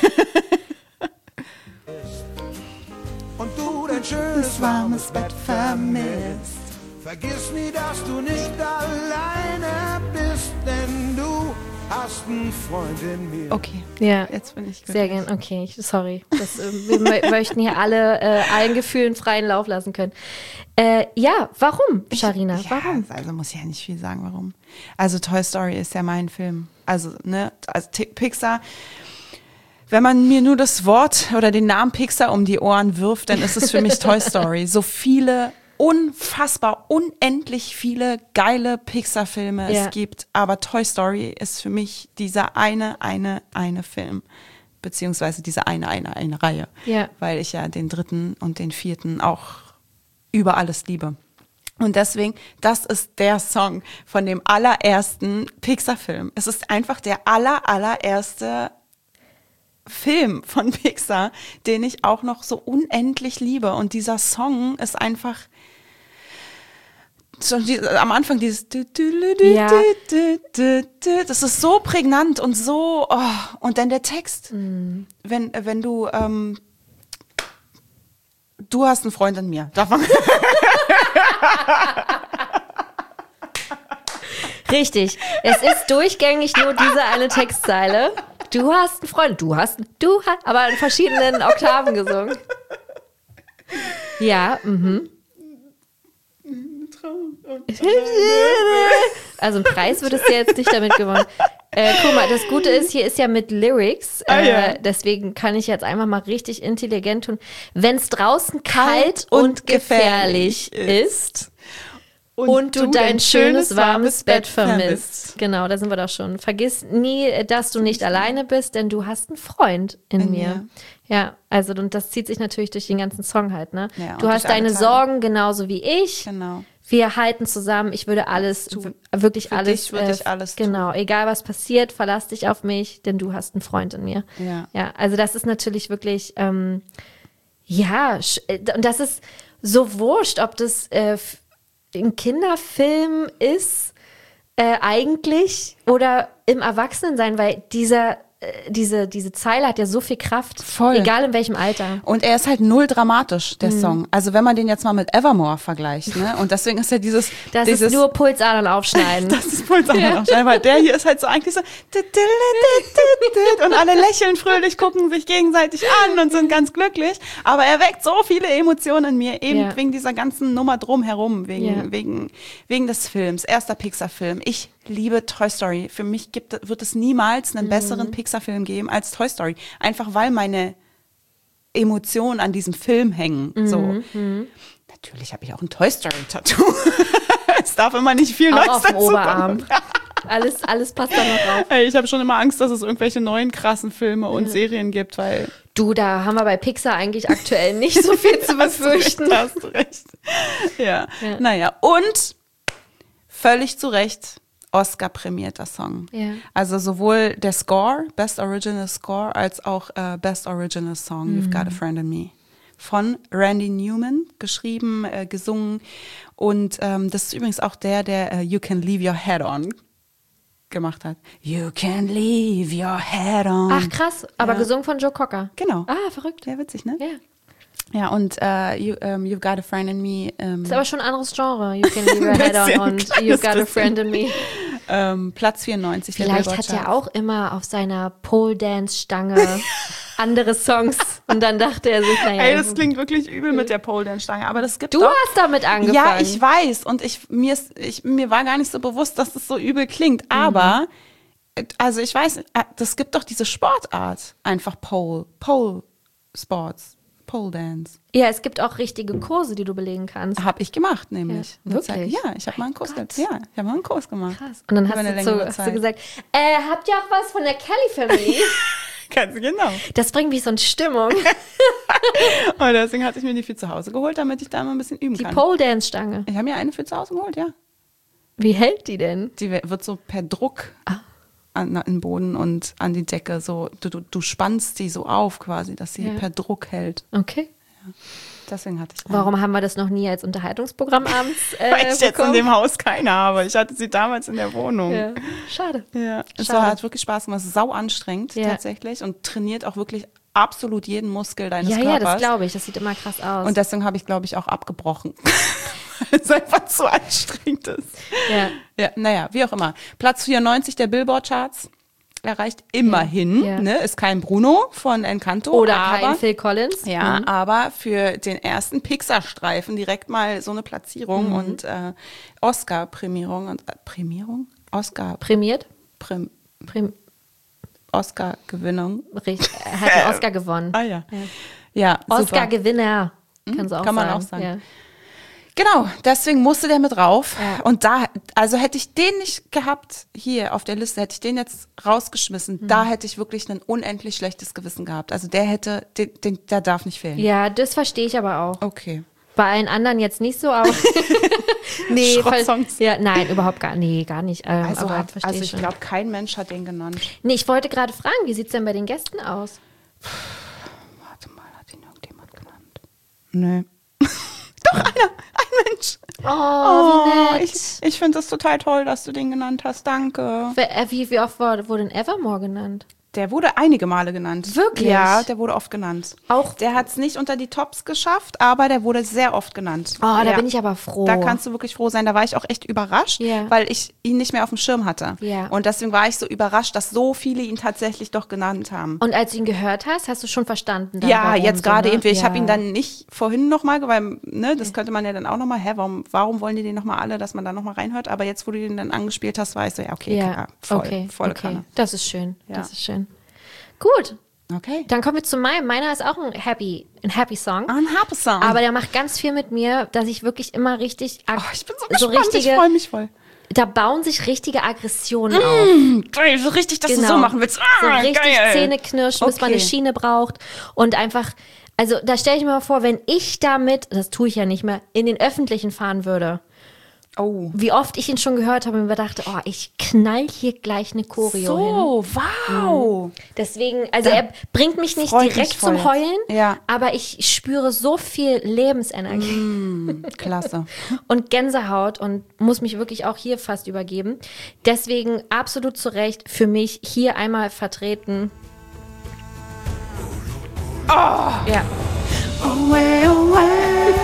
Und du dein schönes warmes Bett vermisst. Vergiss nie, dass du nicht alleine bist, denn du hast einen Freund in mir. Okay, Ja, jetzt bin ich sehr glücklich. gern. Okay, ich, sorry. Das, äh, wir mö- möchten hier alle äh, allen Gefühlen freien Lauf lassen können. Äh, ja, warum, Sharina? Ja, Warum? also muss ich ja nicht viel sagen, warum. Also Toy Story ist ja mein Film. Also, ne, also T- Pixar, wenn man mir nur das Wort oder den Namen Pixar um die Ohren wirft, dann ist es für mich Toy Story. So viele, unfassbar, unendlich viele geile Pixar-Filme Ja. es gibt, aber Toy Story ist für mich dieser eine, eine, eine Film. Beziehungsweise diese eine, eine, eine Reihe. Ja. Weil ich ja den dritten und den vierten auch über alles liebe. Und deswegen, das ist der Song von dem allerersten Pixar-Film. Es ist einfach der aller, allererste Film von Pixar, den ich auch noch so unendlich liebe. Und dieser Song ist einfach schon die, am Anfang dieses du, du, du, du, Ja. du, du, du, das ist so prägnant und so oh. Und dann der Text, Mhm. wenn, wenn du ähm, du hast einen Freund in mir. Davon Richtig. Es ist durchgängig nur diese eine Textzeile. Du hast einen Freund, du hast, du hast, aber in verschiedenen Oktaven gesungen. Ja, mhm. Also einen Preis würdest du jetzt nicht damit gewonnen. Äh, guck mal, das Gute ist, hier ist ja mit Lyrics, äh, Ah, ja. deswegen kann ich jetzt einfach mal richtig intelligent tun. Wenn es draußen kalt Kalt und und gefährlich gefährlich ist und, du dein schönes, warmes Bett vermisst. Genau, da sind wir doch schon. Vergiss nie, dass du nicht alleine bist, denn du hast einen Freund in, In mir. mir. Ja, also und das zieht sich natürlich durch den ganzen Song halt, ne? Ja, du und hast durch alle deine Teile. Sorgen genauso wie ich. Genau. Wir halten zusammen. Ich würde alles, w- wirklich Für alles, dich würde ich alles tun. genau, egal was passiert, verlass dich auf mich, denn du hast einen Freund in mir. Ja. Ja, also das ist natürlich wirklich, ähm, ja, sch- äh, und das ist so wurscht, ob das äh, f- ein Kinderfilm ist, äh, eigentlich, oder im Erwachsenensein, weil dieser, äh, diese, diese Zeile hat ja so viel Kraft. Voll. Egal in welchem Alter. Und er ist halt null dramatisch, Mhm. der Song. Also wenn man den jetzt mal mit Evermore vergleicht, ne? Und deswegen ist ja dieses, Das dieses ist nur Pulsadern aufschneiden. das ist voll ja. Weil der hier ist halt so eigentlich so und alle lächeln fröhlich, gucken sich gegenseitig an und sind ganz glücklich. Aber er weckt so viele Emotionen in mir, eben Ja. wegen dieser ganzen Nummer drumherum, wegen, Ja. wegen, wegen des Films. Erster Pixar-Film. Ich liebe Toy Story. Für mich gibt, wird es niemals einen besseren Pixar-Film geben als Toy Story. Einfach weil meine Emotionen an diesem Film hängen. So. Natürlich habe ich auch ein Toy Story-Tattoo. Es darf immer nicht viel Auch Neues auf dem dazu Oberarm. kommen. Alles, alles passt da noch drauf. Ey, ich habe schon immer Angst, dass es irgendwelche neuen krassen Filme und Serien gibt, weil Du, da haben wir bei Pixar eigentlich aktuell nicht so viel zu befürchten. da hast du recht. Ja. Naja, und völlig zu Recht Oscar-prämierter Song. Ja. Also sowohl der Score, Best Original Score, als auch äh, Best Original Song, You've Got a Friend in Me. Von Randy Newman, geschrieben, äh, gesungen. Und ähm, das ist übrigens auch der, der äh, You Can Leave Your Head On gemacht hat. You can leave your head on. Ach krass, aber Ja. gesungen von Joe Cocker. Genau. Ah, verrückt. Sehr witzig, ne? Ja. Ja, und äh, you, ähm, You've Got a Friend in Me. Ähm, Ist aber schon ein anderes Genre. You can leave your head Bisschen, on ein und kleines You've got a bisschen. friend in me. ähm, Platz vierundneunzig der Vielleicht Billboard hat er Charts. auch immer auf seiner Pole-Dance-Stange andere Songs und dann dachte er sich, naja, Ey, das klingt wirklich übel mit der Pole Dance Stange, aber das gibt du doch. hast damit angefangen. Ja, ich weiß und ich mir ist, ich mir war gar nicht so bewusst, dass das so übel klingt, Mhm. aber äh, also ich weiß, äh, das gibt doch diese Sportart, einfach Pole, Pole Sports, Pole Dance. Ja, es gibt auch richtige Kurse, die du belegen kannst. Habe ich gemacht, nämlich. Ja, Eine Zeit- wirklich? Ja, ich habe mal einen Kurs Gott. gemacht. Ja, ich habe mal einen Kurs gemacht. Krass. Und dann Über hast eine du, so, längere hast du Zeit. gesagt, äh, habt ihr auch was von der Kelly Family? Ganz genau. Das bringt mich so in Stimmung. Und deswegen hatte ich mir die für zu Hause geholt, damit ich da mal ein bisschen üben Die kann. Pole-Dance-Stange. Ich habe mir eine für zu Hause geholt, ja. Wie hält die denn? Die we- wird so per Druck Ah. an, an den Boden und an die Decke so, du, du, du spannst die so auf quasi, dass sie Ja. per Druck hält. Okay. Deswegen hatte ich eine. Warum haben wir das noch nie als Unterhaltungsprogramm abends äh, Weil ich jetzt in bekommen? dem Haus keine habe. Ich hatte sie damals in der Wohnung. Ja. Schade. Ja. Es Schade. war, hat wirklich Spaß gemacht. Es ist sau anstrengend Ja. tatsächlich und trainiert auch wirklich absolut jeden Muskel deines Ja, Körpers. ja, das glaube ich. Das sieht immer krass aus. Und deswegen habe ich, glaube ich, auch abgebrochen. Weil es einfach zu anstrengend ist. ja. Ja, naja, wie auch immer. Platz vierundneunzig der Billboard Charts. erreicht. Immerhin, Ja. ne? Ist kein Bruno von Encanto. Oder aber, kein Phil Collins. Ja, Mhm. aber für den ersten Pixar-Streifen direkt mal so eine Platzierung Mhm. und äh, Oscar-Prämierung. und äh, Prämierung? Oscar. Prämiert? Präm, Präm Oscar-Gewinnung. Richtig. Er hat einen Oscar gewonnen. Ah ja. Ja, super. Oscar-Gewinner. Kannst du auch kann man sagen. auch sagen. Ja. Genau, deswegen musste der mit rauf. Ja. Und da, also hätte ich den nicht gehabt, hier auf der Liste, hätte ich den jetzt rausgeschmissen, Mhm. da hätte ich wirklich ein unendlich schlechtes Gewissen gehabt. Also der hätte, den, den, der darf nicht fehlen. Ja, das verstehe ich aber auch. Okay. Bei allen anderen jetzt nicht so, aber nee, Schrottsongs. ja, nein, überhaupt gar, nee, gar nicht. Ähm, Also, aber hat, verstehe also ich schon. glaube, kein Mensch hat den genannt. Nee, ich wollte gerade fragen, wie sieht's denn bei den Gästen aus? Warte mal, hat ihn irgendjemand genannt? Nee. Doch, einer, ein Mensch. Oh, wie nett. ich ich finde es total toll, dass du den genannt hast. Danke. Wer- äh, Wie, wie oft wurde, wurde denn Evermore genannt? Der wurde einige Male genannt. Wirklich? Ja, der wurde oft genannt. Auch- Der hat es nicht unter die Tops geschafft, aber der wurde sehr oft genannt. Oh, da Ja. bin ich aber froh. Da kannst du wirklich froh sein. Da war ich auch echt überrascht, Ja. weil ich ihn nicht mehr auf dem Schirm hatte. Ja. Und deswegen war ich so überrascht, dass so viele ihn tatsächlich doch genannt haben. Und als du ihn gehört hast, hast du schon verstanden? Dann, Ja, warum jetzt so, gerade ne? irgendwie. Ich ja. habe ihn dann nicht vorhin nochmal, weil, ne, das könnte man ja dann auch nochmal, hä, warum, warum wollen die den nochmal alle, dass man da nochmal reinhört? Aber jetzt, wo du den dann angespielt hast, war ich so, ja, okay, Ja, klar, voll, okay, volle okay. Kanne. Das ist schön, Ja. das ist schön. Gut, Okay. dann kommen wir zu meinem. Meiner ist auch ein Happy, ein Happy Song. Ein Happy Song. Aber der macht ganz viel mit mir, dass ich wirklich immer richtig, ag- oh, ich bin so so gespannt, richtige, ich freue mich voll. da bauen sich richtige Aggressionen auf. Geil, so richtig, dass Genau. du so machen willst. Ah, so richtig geil. Zähne knirschen, bis man Okay. eine Schiene braucht und einfach, also da stelle ich mir mal vor, wenn ich damit, das tue ich ja nicht mehr, in den Öffentlichen fahren würde, Oh. wie oft ich ihn schon gehört habe und mir dachte, oh, ich knall hier gleich eine Choreo hin. So, wow. Deswegen, also er bringt mich nicht freut mich direkt voll. zum Heulen, Ja. aber ich spüre so viel Lebensenergie Mm, klasse. und Gänsehaut und muss mich wirklich auch hier fast übergeben. Deswegen absolut zu Recht für mich hier einmal vertreten. Oh! Ja. Away, away.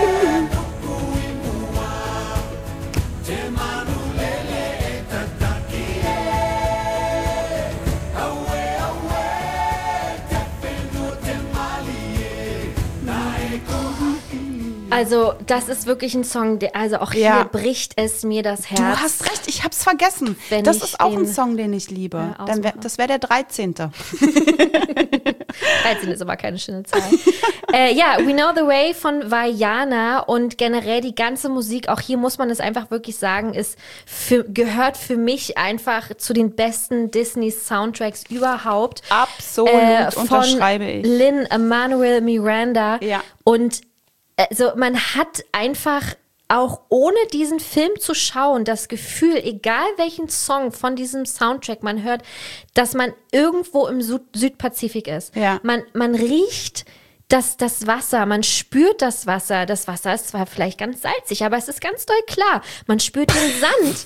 Also das ist wirklich ein Song, der, also auch Ja. hier bricht es mir das Herz. Du hast recht, ich hab's vergessen. Wenn das ich ist auch den, ein Song, den ich liebe. äh, Dann wär, ausmache. das wäre der dreizehnte. dreizehn ist aber keine schöne Zahl. äh, ja, We Know the Way von Vaiana und generell die ganze Musik, auch hier muss man es einfach wirklich sagen, ist für, gehört für mich einfach zu den besten Disney-Soundtracks überhaupt. Absolut, Äh, von unterschreibe ich. Lin-Manuel Miranda. Ja. Und also man hat einfach auch ohne diesen Film zu schauen, das Gefühl, egal welchen Song von diesem Soundtrack man hört, dass man irgendwo im Süd Südpazifik ist. Ja. Man, man riecht das, das Wasser, man spürt das Wasser. Das Wasser ist zwar vielleicht ganz salzig, aber es ist ganz doll klar. Man spürt den Sand.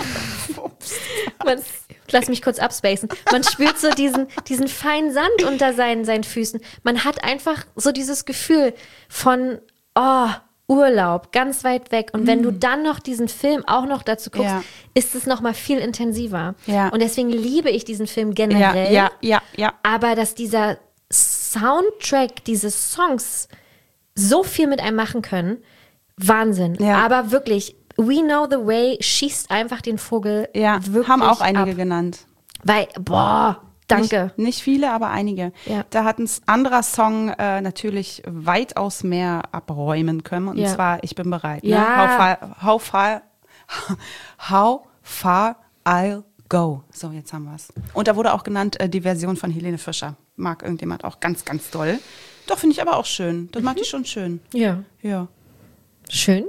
Man, lass mich kurz abspacen. Man spürt so diesen, diesen feinen Sand unter seinen, seinen Füßen. Man hat einfach so dieses Gefühl von, oh, Urlaub, ganz weit weg. Und wenn du dann noch diesen Film auch noch dazu guckst, Ja. ist es noch mal viel intensiver. Ja. Und deswegen liebe ich diesen Film Ja, generell. ja, ja, ja. Aber dass dieser Soundtrack, diese Songs so viel mit einem machen können, Wahnsinn. Ja. Aber wirklich, We Know the Way schießt einfach den Vogel Ja, wirklich haben auch einige ab. genannt. Weil, boah, danke. Nicht, nicht viele, aber einige. Ja. Da hat ein anderer Song äh, natürlich weitaus mehr abräumen können. Und Ja. zwar Ich bin bereit. Ja. Ne? How far, how far, how far I'll go. So, jetzt haben wir es. Und da wurde auch genannt äh, die Version von Helene Fischer. Mag irgendjemand auch ganz, ganz doll. Doch, finde ich aber auch schön. Das mag ich schon schön. Ja. Ja. Schön.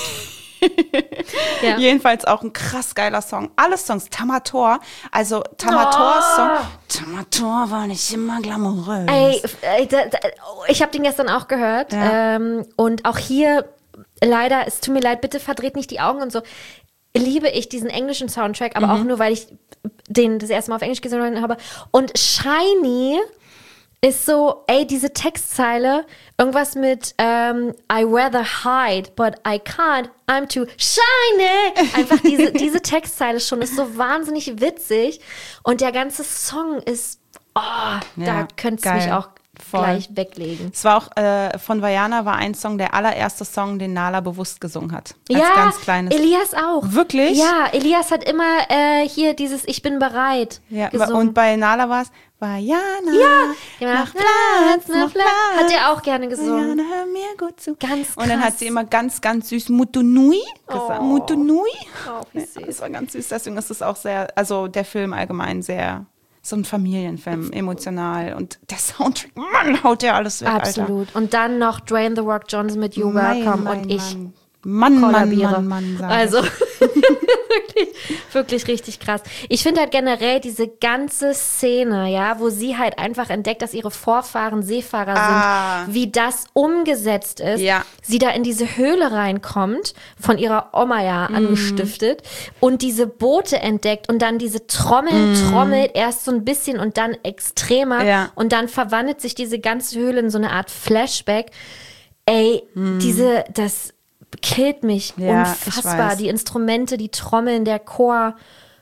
ja. Jedenfalls auch ein krass geiler Song. Alle Songs, Tamator, also Tamator-Song. Tamator war nicht immer glamourös. Ey, ey da, da, ich habe den gestern auch gehört. Ja. Ähm, und auch hier, leider, es tut mir leid, bitte verdreht nicht die Augen und so. Liebe ich diesen englischen Soundtrack, aber Mhm. auch nur, weil ich den das erste Mal auf Englisch gesehen habe. Und Shiny ist so, ey, diese Textzeile, irgendwas mit ähm, I rather hide, but I can't, I'm too shiny. Einfach diese, diese Textzeile schon ist so wahnsinnig witzig und der ganze Song ist, oh, Ja, da könntest du geil. mich auch Voll. gleich weglegen. Es war auch äh, von Vajana war ein Song, der allererste Song, den Nala bewusst gesungen hat. Als Ja, ganz kleines. Elias auch. Wirklich? Ja, Elias hat immer äh, hier dieses Ich bin bereit Ja, gesungen. und bei Nala war es Vajana. Ja, genau. Mach Platz, mach Platz. Hat er auch gerne gesungen. Vajana, hör mir gut zu. Ganz Und dann krass. hat sie immer ganz, ganz süß Mutunui gesagt. Oh. Mutunui. Oh, wie Ja, süß. das war ganz süß. Deswegen ist es auch sehr, also der Film allgemein sehr, so ein Familienfilm, emotional. Und der Soundtrack, Mann, haut der alles weg, Alter. Absolut. Und dann noch Dwayne The Rock Johnson mit Yoga Mein, kommen mein, und ich Mann. Mann, Mann, kollabiere. Mann, Mann, sag Also ich. wirklich, wirklich richtig krass. Ich finde halt generell diese ganze Szene, ja, wo sie halt einfach entdeckt, dass ihre Vorfahren Seefahrer Ah. sind, wie das umgesetzt ist. Ja. Sie da in diese Höhle reinkommt, von ihrer Oma ja Mhm. angestiftet und diese Boote entdeckt und dann diese Trommeln trommelt, erst so ein bisschen und dann extremer Mhm. Ja. und dann verwandelt sich diese ganze Höhle in so eine Art Flashback. Ey, diese, das killt mich Mhm. Ja, ich unfassbar. weiß. Die Instrumente, die Trommeln, der Chor.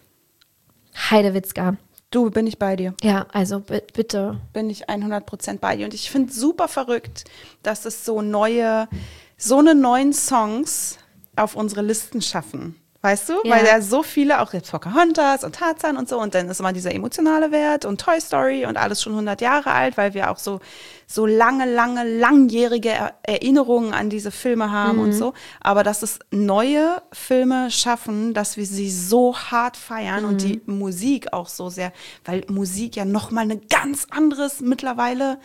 Heidewitzka. Du, bin ich bei dir. Ja, also b- bitte. Bin ich hundert Prozent bei dir. Und ich finde super verrückt, dass es so neue, so eine neuen Songs auf unsere Listen schaffen. Weißt du? Ja. Weil ja so viele, auch jetzt Pocahontas und Tarzan und so, und dann ist immer dieser emotionale Wert und Toy Story und alles schon hundert Jahre alt, weil wir auch so, so lange, lange, langjährige Er- Erinnerungen an diese Filme haben und so. Aber dass es neue Filme schaffen, dass wir sie so hart feiern und die Musik auch so sehr, weil Musik ja nochmal ein ganz anderes mittlerweile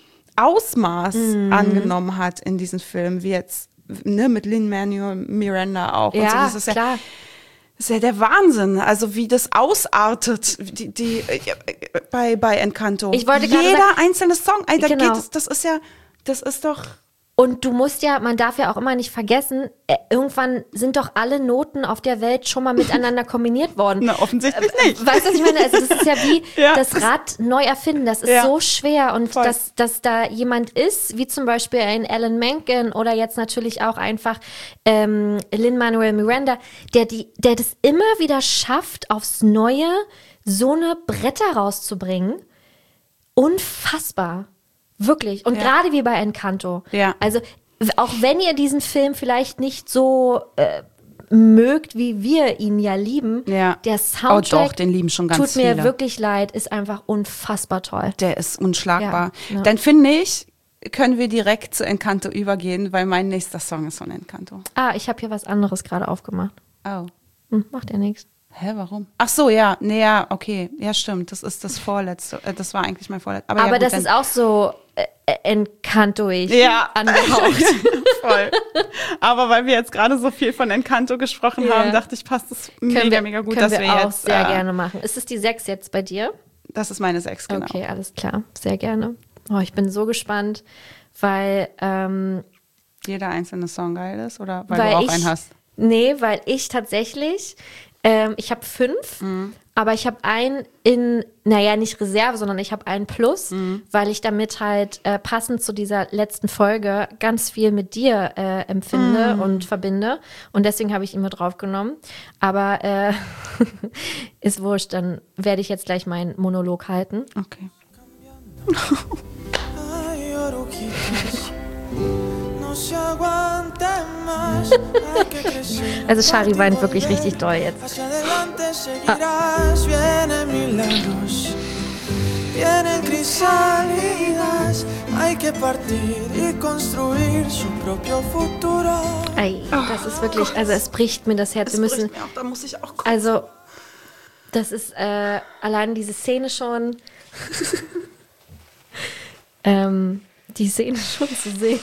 Ausmaß angenommen hat in diesen Filmen, wie jetzt ne, mit Lin-Manuel Miranda auch. und so. Ja, Das ist ja, klar. das ist ja der Wahnsinn, also wie das ausartet, die, die, äh, bei, bei Encanto. Ich wollte gerade Jeder sagen- einzelne Song, ey, da Genau. geht es, das ist ja, das ist doch, Und du musst ja, man darf ja auch immer nicht vergessen, äh, irgendwann sind doch alle Noten auf der Welt schon mal miteinander kombiniert worden. na, offensichtlich nicht. Weißt du, was ich meine? Also das ist ja wie Ja. das Rad neu erfinden. Das ist Ja. so schwer. Und Voll. dass, dass da jemand ist, wie zum Beispiel ein Alan Menken oder jetzt natürlich auch einfach ähm, Lin-Manuel Miranda, der, die, der das immer wieder schafft, aufs Neue so eine Bretter rauszubringen. Unfassbar. Wirklich. Und Ja. gerade wie bei Encanto. Ja. Also w- auch wenn ihr diesen Film vielleicht nicht so äh, mögt, wie wir ihn ja lieben, Ja. der Oh Soundtrack doch, den lieben schon ganz tut mir viele. wirklich leid, ist einfach unfassbar toll. Der ist unschlagbar. Ja, ja. Dann finde ich, können wir direkt zu Encanto übergehen, weil mein nächster Song ist von Encanto. Ah, ich habe hier was anderes gerade aufgemacht. Oh. Hm, macht ja nichts. Hä, warum? Ach so, ja, nee, ja, okay. Ja, stimmt, das ist das vorletzte. Äh, Das war eigentlich mein vorletztes. Aber, Aber ja, gut, das dann- ist auch so äh, äh, Encanto-ig Ja. angehaucht. voll. Aber weil wir jetzt gerade so viel von Encanto gesprochen Ja. haben, dachte ich, passt es können mega, wir, mega gut, können dass wir, wir, auch jetzt. sehr äh, gerne machen. Ist es die sechs jetzt bei dir? Das ist meine sechs, genau. Okay, alles klar. Sehr gerne. Oh, ich bin so gespannt, weil ähm, Jeder einzelne Song geil ist oder weil, weil du auch ich, einen hast? Nee, weil ich tatsächlich, ähm, ich habe fünf, Mhm. aber ich habe einen in, naja, nicht Reserve, sondern ich habe einen Plus, Mhm. weil ich damit halt äh, passend zu dieser letzten Folge ganz viel mit dir äh, empfinde Mhm. und verbinde. Und deswegen habe ich ihn mit draufgenommen. Aber äh, ist wurscht, dann werde ich jetzt gleich meinen Monolog halten. Okay. Ay, oruguitas, no se aguanten más. Hay que crecer. Also Shari weint wirklich richtig doll jetzt. Hacia adelante seguirás. Vienen milagros, vienen crisálidas. Hay que partir y construir su propio futuro. Ey, das ist wirklich, also es bricht mir das Herz. Wir müssen, Mir auch, da muss ich auch gucken. also das ist äh, allein diese Szene schon, ähm, die Szene schon zu sehen.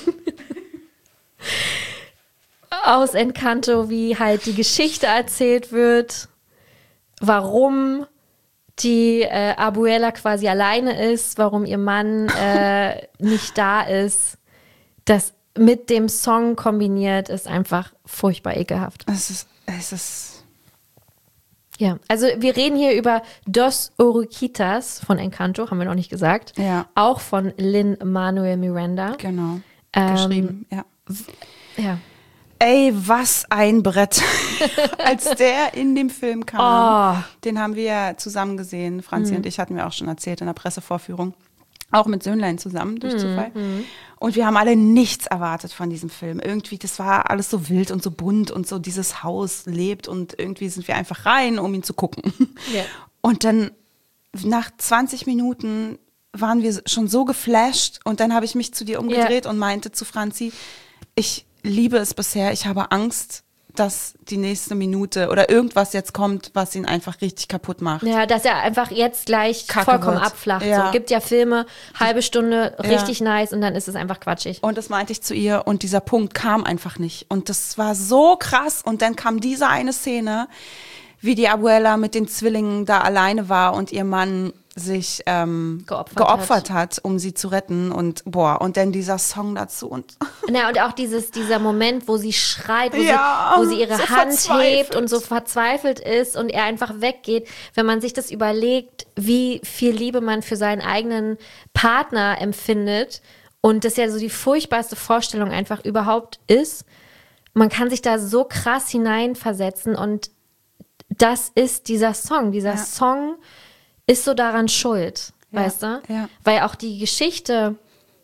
Aus Encanto, wie halt die Geschichte erzählt wird, warum die äh, Abuela quasi alleine ist, warum ihr Mann äh, nicht da ist. Das mit dem Song kombiniert ist einfach furchtbar ekelhaft. Es ist, es ist, Ja, also wir reden hier über Dos Oruguitas von Encanto, haben wir noch nicht gesagt. Ja. Auch von Lin-Manuel Miranda. Genau. Ähm, Geschrieben, ja. Ja. Ey, was ein Brett. Als der in dem Film kam, Oh. den haben wir ja zusammen gesehen, Franzi mhm. und ich hatten wir auch schon erzählt in der Pressevorführung. Auch mit Söhnlein zusammen, durch Zufall. Mhm. Und wir haben alle nichts erwartet von diesem Film. Irgendwie, das war alles so wild und so bunt und so dieses Haus lebt und irgendwie sind wir einfach rein, um ihn zu gucken. Ja. Und dann nach zwanzig Minuten waren wir schon so geflasht und dann habe ich mich zu dir umgedreht Ja. und meinte zu Franzi, ich liebe es bisher, ich habe Angst, dass die nächste Minute oder irgendwas jetzt kommt, was ihn einfach richtig kaputt macht. Ja, dass er einfach jetzt gleich Kacke vollkommen wird. abflacht. Ja. So, gibt ja Filme, halbe Stunde, Ja. richtig nice und dann ist es einfach quatschig. Und das meinte ich zu ihr und dieser Punkt kam einfach nicht. Und das war so krass. Und dann kam diese eine Szene, wie die Abuela mit den Zwillingen da alleine war und ihr Mann sich ähm, Geopfert geopfert hat. um sie zu retten. Und boah, und dann dieser Song dazu. Und Na, und auch dieses, dieser Moment, wo sie schreit, wo, Ja, sie, wo sie ihre so Hand verzweifelt. hebt und so verzweifelt ist und er einfach weggeht. Wenn man sich das überlegt, wie viel Liebe man für seinen eigenen Partner empfindet und das ja so die furchtbarste Vorstellung einfach überhaupt ist, man kann sich da so krass hineinversetzen und das ist dieser Song. Dieser Ja. Song ist so daran schuld, Ja, weißt du? ja. Weil auch die Geschichte,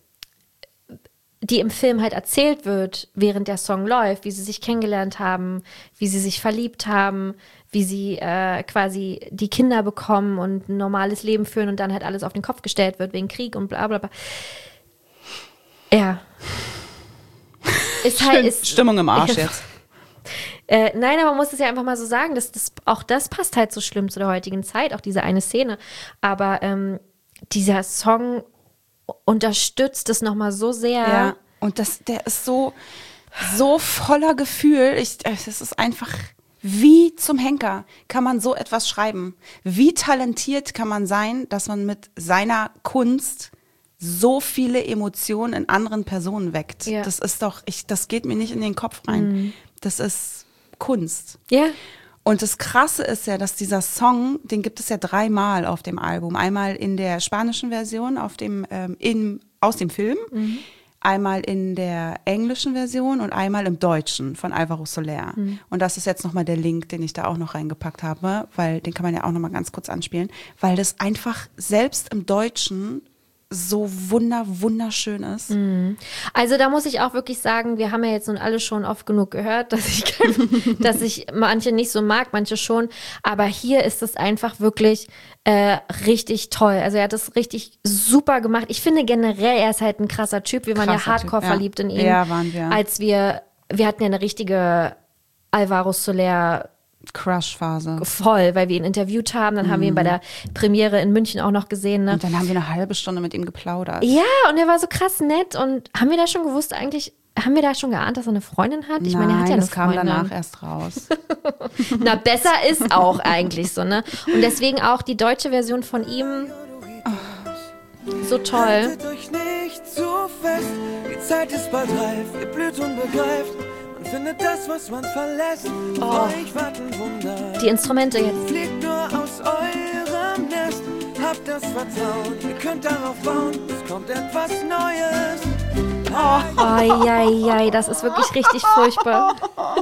die im Film halt erzählt wird, während der Song läuft, wie sie sich kennengelernt haben, wie sie sich verliebt haben, wie sie äh, quasi die Kinder bekommen und ein normales Leben führen und dann halt alles auf den Kopf gestellt wird wegen Krieg und bla bla bla. Ja. Ist halt, ist, Stimmung im Arsch jetzt. Äh, nein, aber man muss es ja einfach mal so sagen, dass das, auch das passt halt so schlimm zu der heutigen Zeit, auch diese eine Szene. Aber ähm, dieser Song unterstützt es nochmal so sehr. Ja, und das, der ist so, so voller Gefühl. Ich, es ist einfach, wie zum Henker kann man so etwas schreiben? Wie talentiert kann man sein, dass man mit seiner Kunst so viele Emotionen in anderen Personen weckt? Ja. Das ist doch, ich, das geht mir nicht in den Kopf rein. Mhm. Das ist Kunst. Ja. Und das Krasse ist ja, dass dieser Song, den gibt es ja dreimal auf dem Album. Einmal in der spanischen Version auf dem, ähm, in, aus dem Film, Mhm. einmal in der englischen Version und einmal im Deutschen von Álvaro Soler. Mhm. Und das ist jetzt nochmal der Link, den ich da auch noch reingepackt habe, weil den kann man ja auch nochmal ganz kurz anspielen, weil das einfach selbst im Deutschen so wunder, wunderschön ist. Also da muss ich auch wirklich sagen, wir haben ja jetzt nun alle schon oft genug gehört, dass ich, dass ich manche nicht so mag, manche schon. Aber hier ist es einfach wirklich äh, richtig toll. Also er hat das richtig super gemacht. Ich finde generell, er ist halt ein krasser Typ. Wir waren ja Krasser hardcore Typ, ja. verliebt in ihn. Ja, waren wir. Als wir, wir hatten ja eine richtige Álvaro Soler Crush-Phase. voll, weil wir ihn interviewt haben. Dann haben wir ihn bei der Premiere in München auch noch gesehen. Ne? Und dann haben wir eine halbe Stunde mit ihm geplaudert. Ja, und er war so krass nett. Und haben wir da schon gewusst, eigentlich, haben wir da schon geahnt, dass er eine Freundin hat? Ich Nein, meine, er hat ja eine das kam Freundin. danach erst raus. Na, besser ist auch eigentlich so, ne? Und deswegen auch die deutsche Version von ihm so toll. Haltet euch nicht zu fest, die Zeit ist bald reif, ihr blüht und begreift. Man findet das, was man verlässt. Oh. Auf euch warten Wunder. Die Instrumente jetzt. Fliegt nur aus eurem Nest. Habt das Vertrauen, ihr könnt darauf bauen. Es kommt etwas Neues. Oh, ja, ja, das ist wirklich richtig furchtbar.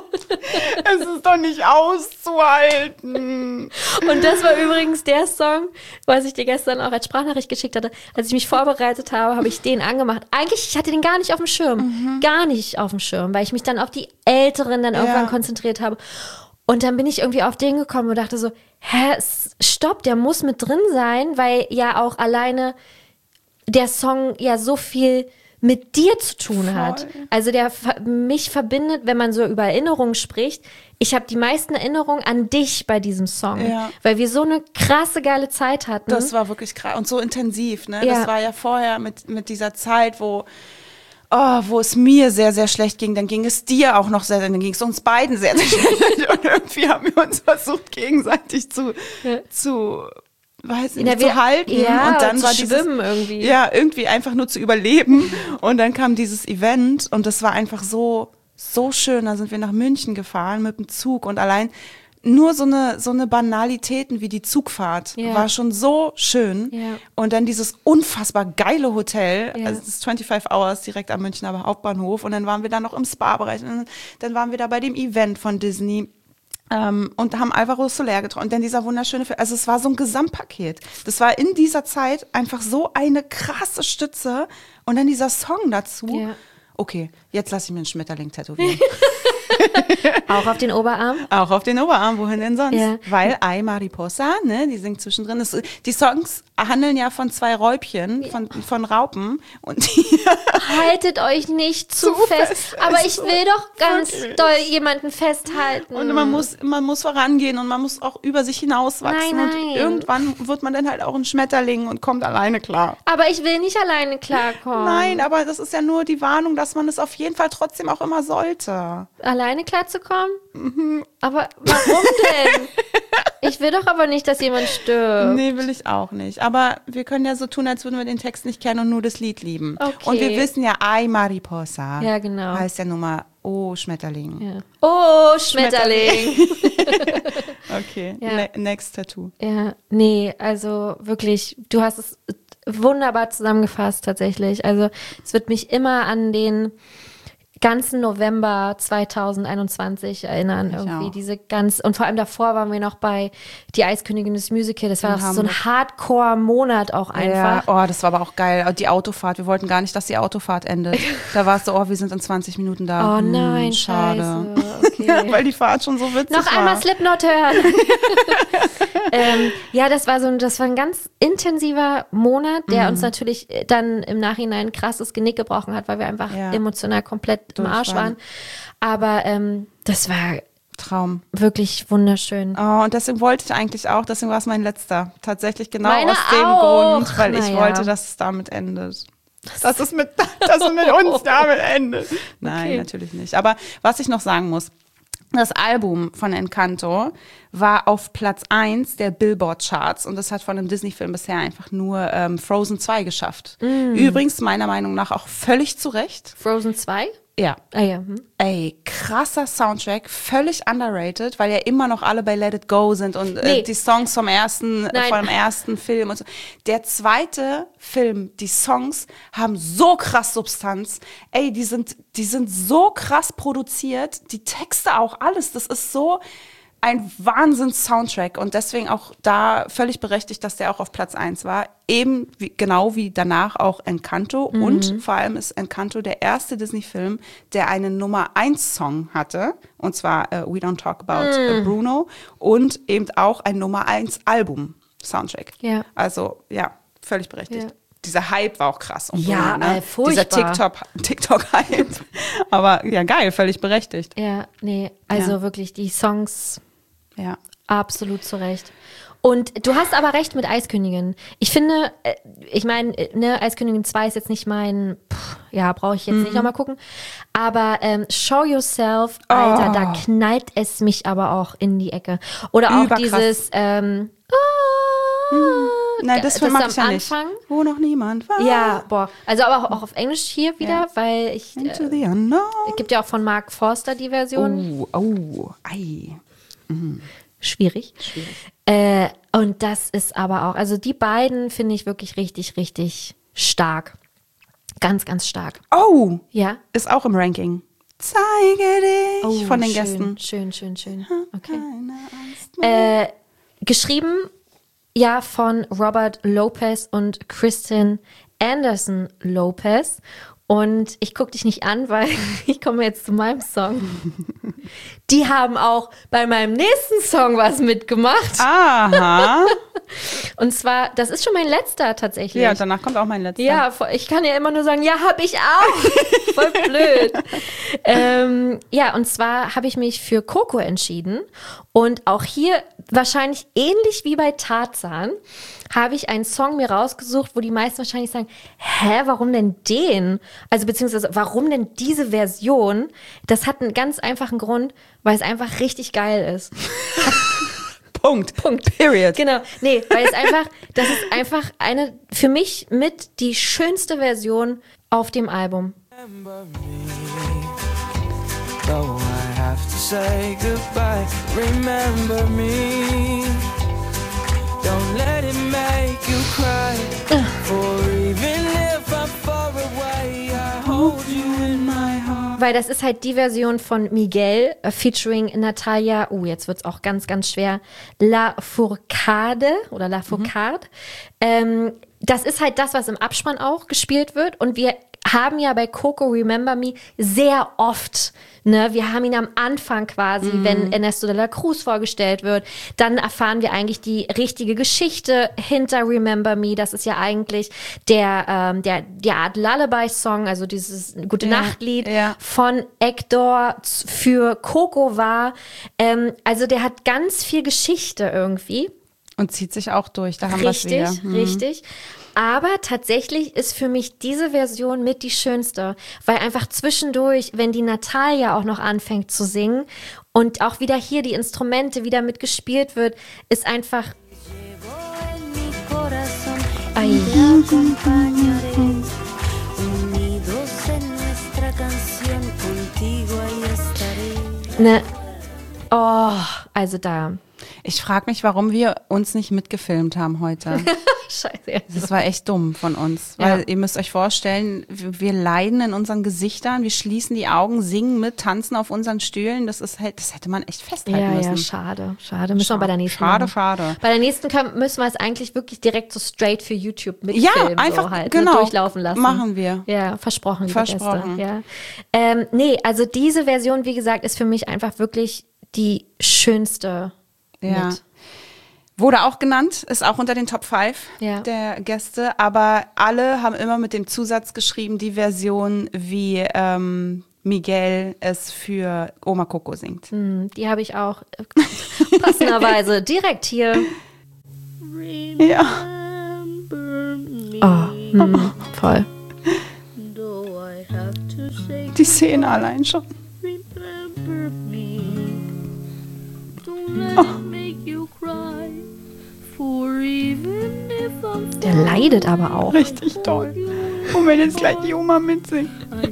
Es ist doch nicht auszuhalten. Und das war übrigens der Song, was ich dir gestern auch als Sprachnachricht geschickt hatte. Als ich mich vorbereitet habe, habe ich den angemacht. Eigentlich, ich hatte den gar nicht auf dem Schirm. Gar nicht auf dem Schirm, weil ich mich dann auf die Älteren dann irgendwann Ja. konzentriert habe. Und dann bin ich irgendwie auf den gekommen und dachte so, hä, s- stopp, der muss mit drin sein, weil ja auch alleine der Song ja so viel mit dir zu tun hat. Also der ver- mich verbindet, wenn man so über Erinnerungen spricht. Ich habe die meisten Erinnerungen an dich bei diesem Song, Ja. weil wir so eine krasse, geile Zeit hatten. Das war wirklich krass und so intensiv, ne? Ja. Das war ja vorher mit, mit dieser Zeit, wo, oh, wo es mir sehr, sehr schlecht ging. Dann ging es dir auch noch sehr, dann ging es uns beiden sehr, sehr schlecht. Und irgendwie haben wir uns versucht, gegenseitig zu, zu weiß ich Ja, nicht, wir- zu halten. ja, und dann zu war dieses, schwimmen irgendwie. Ja, irgendwie einfach nur zu überleben. Und dann kam dieses Event und das war einfach so, so schön. Da sind wir nach München gefahren mit dem Zug und allein nur so eine, so eine Banalitäten wie die Zugfahrt Ja. war schon so schön. Ja. Und dann dieses unfassbar geile Hotel, Ja. also das ist fünfundzwanzig Hours direkt am Münchner Hauptbahnhof. Und dann waren wir da noch im Spa-Bereich. Und dann waren wir da bei dem Event von Disney. Ähm, und haben Alvaro Soler getroffen. Und dann dieser wunderschöne Film. Also es war so ein Gesamtpaket. Das war in dieser Zeit einfach so eine krasse Stütze. Und dann dieser Song dazu. Ja. Okay, jetzt lasse ich mir einen Schmetterling tätowieren. Auch auf den Oberarm? Auch auf den Oberarm, wohin denn sonst? Ja. Weil Ay Mariposa, ne, die singt zwischendrin. Das, die Songs handeln ja von zwei Räubchen, von, von Raupen. Und die Haltet euch nicht zu, Zu fest. fest. Aber ich Also, will doch ganz wirklich. doll jemanden festhalten. Und man muss, man muss vorangehen und man muss auch über sich hinauswachsen. Nein, Und nein. irgendwann wird man dann halt auch ein Schmetterling und kommt alleine klar. Aber ich will nicht alleine klarkommen. Nein, aber das ist ja nur die Warnung, dass man es auf jeden Fall trotzdem auch immer sollte. Alleine klarzukommen? Mhm. Aber warum denn? Ich will doch aber nicht, dass jemand stirbt. Nee, will ich auch nicht. Aber wir können ja so tun, als würden wir den Text nicht kennen und nur das Lied lieben. Okay. Und wir wissen ja, Ay Mariposa Ja, genau. heißt ja nun mal, oh, Schmetterling. Ja. Oh, Schmetterling. Okay, Ja. ne next Tattoo. Ja, nee, also wirklich, du hast es wunderbar zusammengefasst tatsächlich. Also es wird mich immer an den ganzen November zweitausendeinundzwanzig erinnern. Ich irgendwie auch. diese ganz, und vor allem davor waren wir noch bei Die Eiskönigin des Musical. Das war In doch so ein Hamburg. Hardcore-Monat auch einfach. Ja, oh, das war aber auch geil. Die Autofahrt, wir wollten gar nicht, dass die Autofahrt endet. Da war es so, oh, wir sind in zwanzig Minuten da. Oh Hm, nein, schade. scheiße. Okay. Weil die Fahrt schon so witzig Noch war. einmal Slipknot hören. ähm, ja, das war so ein, das war ein ganz intensiver Monat, der Mhm. uns natürlich dann im Nachhinein ein krasses Genick gebrochen hat, weil wir einfach Ja. emotional komplett im Durch Arsch waren. waren. Aber ähm, das war Traum. wirklich wunderschön. Oh, und deswegen wollte ich eigentlich auch, deswegen war es mein letzter. Tatsächlich genau Meine aus dem auch. Grund, weil ich Naja. wollte, dass es damit endet. Dass es mit, dass es mit uns damit endet. Nein, Okay. natürlich nicht. Aber was ich noch sagen muss, das Album von Encanto war auf Platz eins der Billboard-Charts und das hat von einem Disney-Film bisher einfach nur ähm, Frozen zwei geschafft. Mm. Übrigens meiner Meinung nach auch völlig zu Recht. Frozen zwei? Ja. Ah ja. Hm. Ey, krasser Soundtrack, völlig underrated, weil ja immer noch alle bei Let It Go sind und Nee. äh, die Songs vom ersten, äh, Nein. vom ersten Film und so. Der zweite Film, die Songs haben so krass Substanz. Ey, die sind, die sind so krass produziert, die Texte auch, alles. Das ist so ein Wahnsinns-Soundtrack und deswegen auch da völlig berechtigt, dass der auch auf Platz eins war. Eben wie, genau wie danach auch Encanto Mhm. und vor allem ist Encanto der erste Disney-Film, der einen Nummer eins Song hatte und zwar äh, We Don't Talk About äh, Bruno und eben auch ein Nummer eins Album-Soundtrack. Ja. Also ja, völlig berechtigt. Ja. Dieser Hype war auch krass. Um Ja, Bruno, ne? äh, furchtbar. Dieser TikTok, TikTok-Hype. Aber ja, geil, völlig berechtigt. Ja, nee, also Ja. wirklich die Songs Ja. absolut zu Recht. Und du hast aber recht mit Eiskönigin. Ich finde, äh, ich meine, äh, ne, Eiskönigin zwei ist jetzt nicht mein, pff, ja, brauche ich jetzt nicht nochmal gucken. Aber ähm, Show Yourself, Alter, Oh. da knallt es mich aber auch in die Ecke. Oder auch Überkrass. dieses, ähm, Nein, das, Das mag am ich ja nicht. Anfang? Wo noch niemand war. ja, boah. Also aber auch, auch auf Englisch hier wieder, Ja. weil ich, Into äh, the unknown. gibt ja auch von Mark Forster die Version. Oh, oh, ei. Schwierig. Äh, und das ist aber auch, also die beiden finde ich wirklich richtig, richtig stark. Ganz, ganz stark. Oh, Ja. ist auch im Ranking. Zeige dich von den Oh, schön, Gästen. Schön, schön, schön. Okay. Keine Angst mehr. Äh, geschrieben, ja, von Robert Lopez und Kristen Anderson Lopez. Und ich gucke dich nicht an, weil ich komme jetzt zu meinem Song. Die haben auch bei meinem nächsten Song was mitgemacht. Aha. Und zwar, das ist schon mein letzter tatsächlich. Ja, danach kommt auch mein letzter. Ja, voll- ich kann ja immer nur sagen, ja, hab ich auch. Voll blöd. ähm, ja, und zwar habe ich mich für Coco entschieden. Und auch hier, wahrscheinlich ähnlich wie bei Tarzan, habe ich einen Song mir rausgesucht, wo die meisten wahrscheinlich sagen, hä, warum denn den? Also beziehungsweise, warum denn diese Version? Das hat einen ganz einfachen Grund, weil es einfach richtig geil ist. Punkt. Punkt. Period. Genau. Nee, weil es einfach, das ist einfach eine, für mich mit die schönste Version auf dem Album. Though I have have to say goodbye. Remember me. Don't let it make you cry. For even if I'm far away, I hold you in my heart. Weil das ist halt die Version von Miguel äh, featuring Natalia, oh, jetzt wird's auch ganz, ganz schwer, Lafourcade oder Lafourcade. Mhm. Ähm, das ist halt das, was im Abspann auch gespielt wird. Und wir haben ja bei Coco Remember Me sehr oft, ne, wir haben ihn am Anfang quasi, mhm. wenn Ernesto de la Cruz vorgestellt wird, dann erfahren wir eigentlich die richtige Geschichte hinter Remember Me. Das ist ja eigentlich der, ähm, der, die Art Lullaby-Song, also dieses Gute-Nacht-Lied ja, ja. von Hector für Coco war. Ähm, also der hat ganz viel Geschichte irgendwie. Und zieht sich auch durch, da haben wir es wieder. Richtig, richtig. Aber tatsächlich ist für mich diese Version mit die schönste, weil einfach zwischendurch, wenn die Natalia auch noch anfängt zu singen und auch wieder hier die Instrumente wieder mitgespielt wird, ist einfach... Ay. Ne, oh, also da... Ich frage mich, warum wir uns nicht mitgefilmt haben heute. Scheiße. Das war echt dumm von uns. Weil Ja. ihr müsst euch vorstellen, wir wir leiden in unseren Gesichtern, wir schließen die Augen, singen mit, tanzen auf unseren Stühlen. Das ist halt, das hätte man echt festhalten Ja, müssen. ja, schade, schade. Müssen wir bei der nächsten Schade, machen. schade. Bei der nächsten können, müssen wir es eigentlich wirklich direkt so straight für YouTube Ja, mitfilmen. einfach, so halt, genau. ne, durchlaufen lassen. Machen wir. Ja, versprochen, liebe Versprochen. Gäste. Ja. Ähm, nee, also diese Version, wie gesagt, ist für mich einfach wirklich die schönste Ja. mit. Wurde auch genannt, ist auch unter den Top fünf Ja. der Gäste, aber alle haben immer mit dem Zusatz geschrieben, die Version, wie ähm, Miguel es für Oma Coco singt. Hm, die habe ich auch äh, passenderweise direkt hier. Ja. Oh, hm, voll. Die Szene allein schon. Der leidet aber auch. Richtig toll. Und wenn jetzt gleich die Oma mitsingt.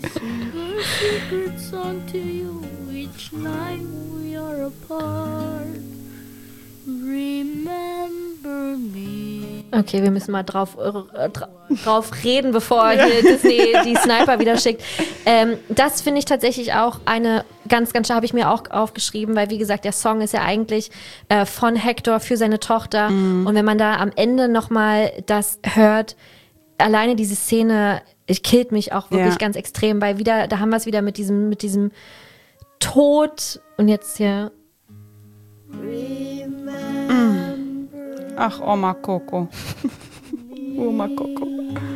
Okay, wir müssen mal drauf, äh, dra drauf reden, bevor hier Disney die Sniper wieder schickt. Ähm, das finde ich tatsächlich auch eine ganz, ganz, habe ich mir auch aufgeschrieben, weil wie gesagt, der Song ist ja eigentlich äh, von Hector für seine Tochter. Mhm. Und wenn man da am Ende nochmal das hört, alleine diese Szene, es killt mich auch wirklich Ja. ganz extrem, weil wieder, da haben wir es wieder mit diesem, mit diesem Tod und jetzt hier. Ach, Oma Coco. Oma Coco.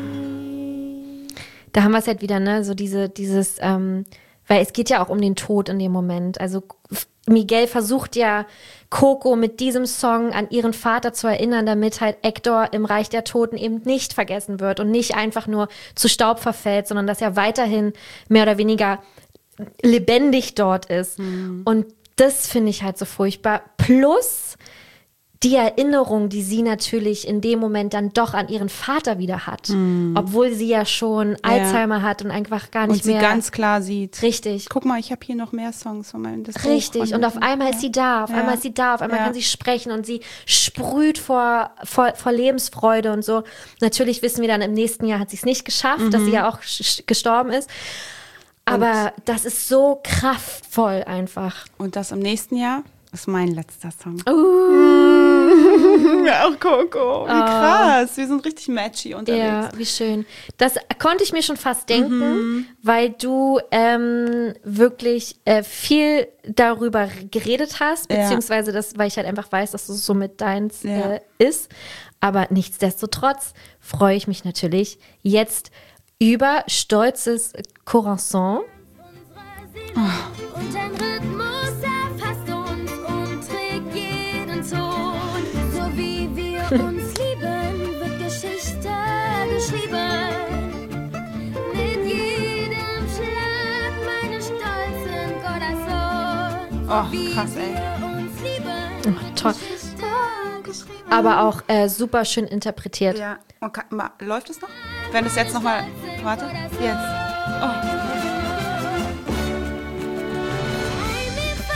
Da haben wir es halt wieder, ne, so diese, dieses, ähm, weil es geht ja auch um den Tod in dem Moment. Also Miguel versucht ja Coco mit diesem Song an ihren Vater zu erinnern, damit halt Hector im Reich der Toten eben nicht vergessen wird und nicht einfach nur zu Staub verfällt, sondern dass er weiterhin mehr oder weniger lebendig dort ist. Mhm. Und das finde ich halt so furchtbar. Plus die Erinnerung, die sie natürlich in dem Moment dann doch an ihren Vater wieder hat. Mm. Obwohl sie ja schon ja. Alzheimer hat und einfach gar nicht und mehr... Und sie ganz klar sieht. Richtig. Guck mal, ich habe hier noch mehr Songs von meinem das Richtig. Und auf einmal ja. ist sie da. Auf ja. einmal ist sie da. Auf einmal ja. kann sie sprechen und sie sprüht vor, vor, vor Lebensfreude und so. Natürlich wissen wir dann, im nächsten Jahr hat sie es nicht geschafft, mhm. dass sie ja auch gestorben ist. Aber und das ist so kraftvoll einfach. Und das im nächsten Jahr ist mein letzter Song. Uh. Auch Coco. Wie krass. Wir sind richtig matchy unterwegs. Ja, wie schön. Das konnte ich mir schon fast denken, mhm. weil du ähm, wirklich äh, viel darüber geredet hast, beziehungsweise das, weil ich halt einfach weiß, dass es so mit deins ja. äh, ist. Aber nichtsdestotrotz freue ich mich natürlich jetzt über Stolzes Corazon. Oh. Und ein Rhythmus erfasst uns und trägt jeden Ton. So wie wir uns lieben, wird Geschichte geschrieben. Mit jedem Schlag meines stolzen Corazon. Oh, krass, ey. Oh, toll. Aber auch äh, super schön interpretiert. Ja. Okay. Läuft es noch? Wenn es jetzt nochmal... Warte. Jetzt. Oh.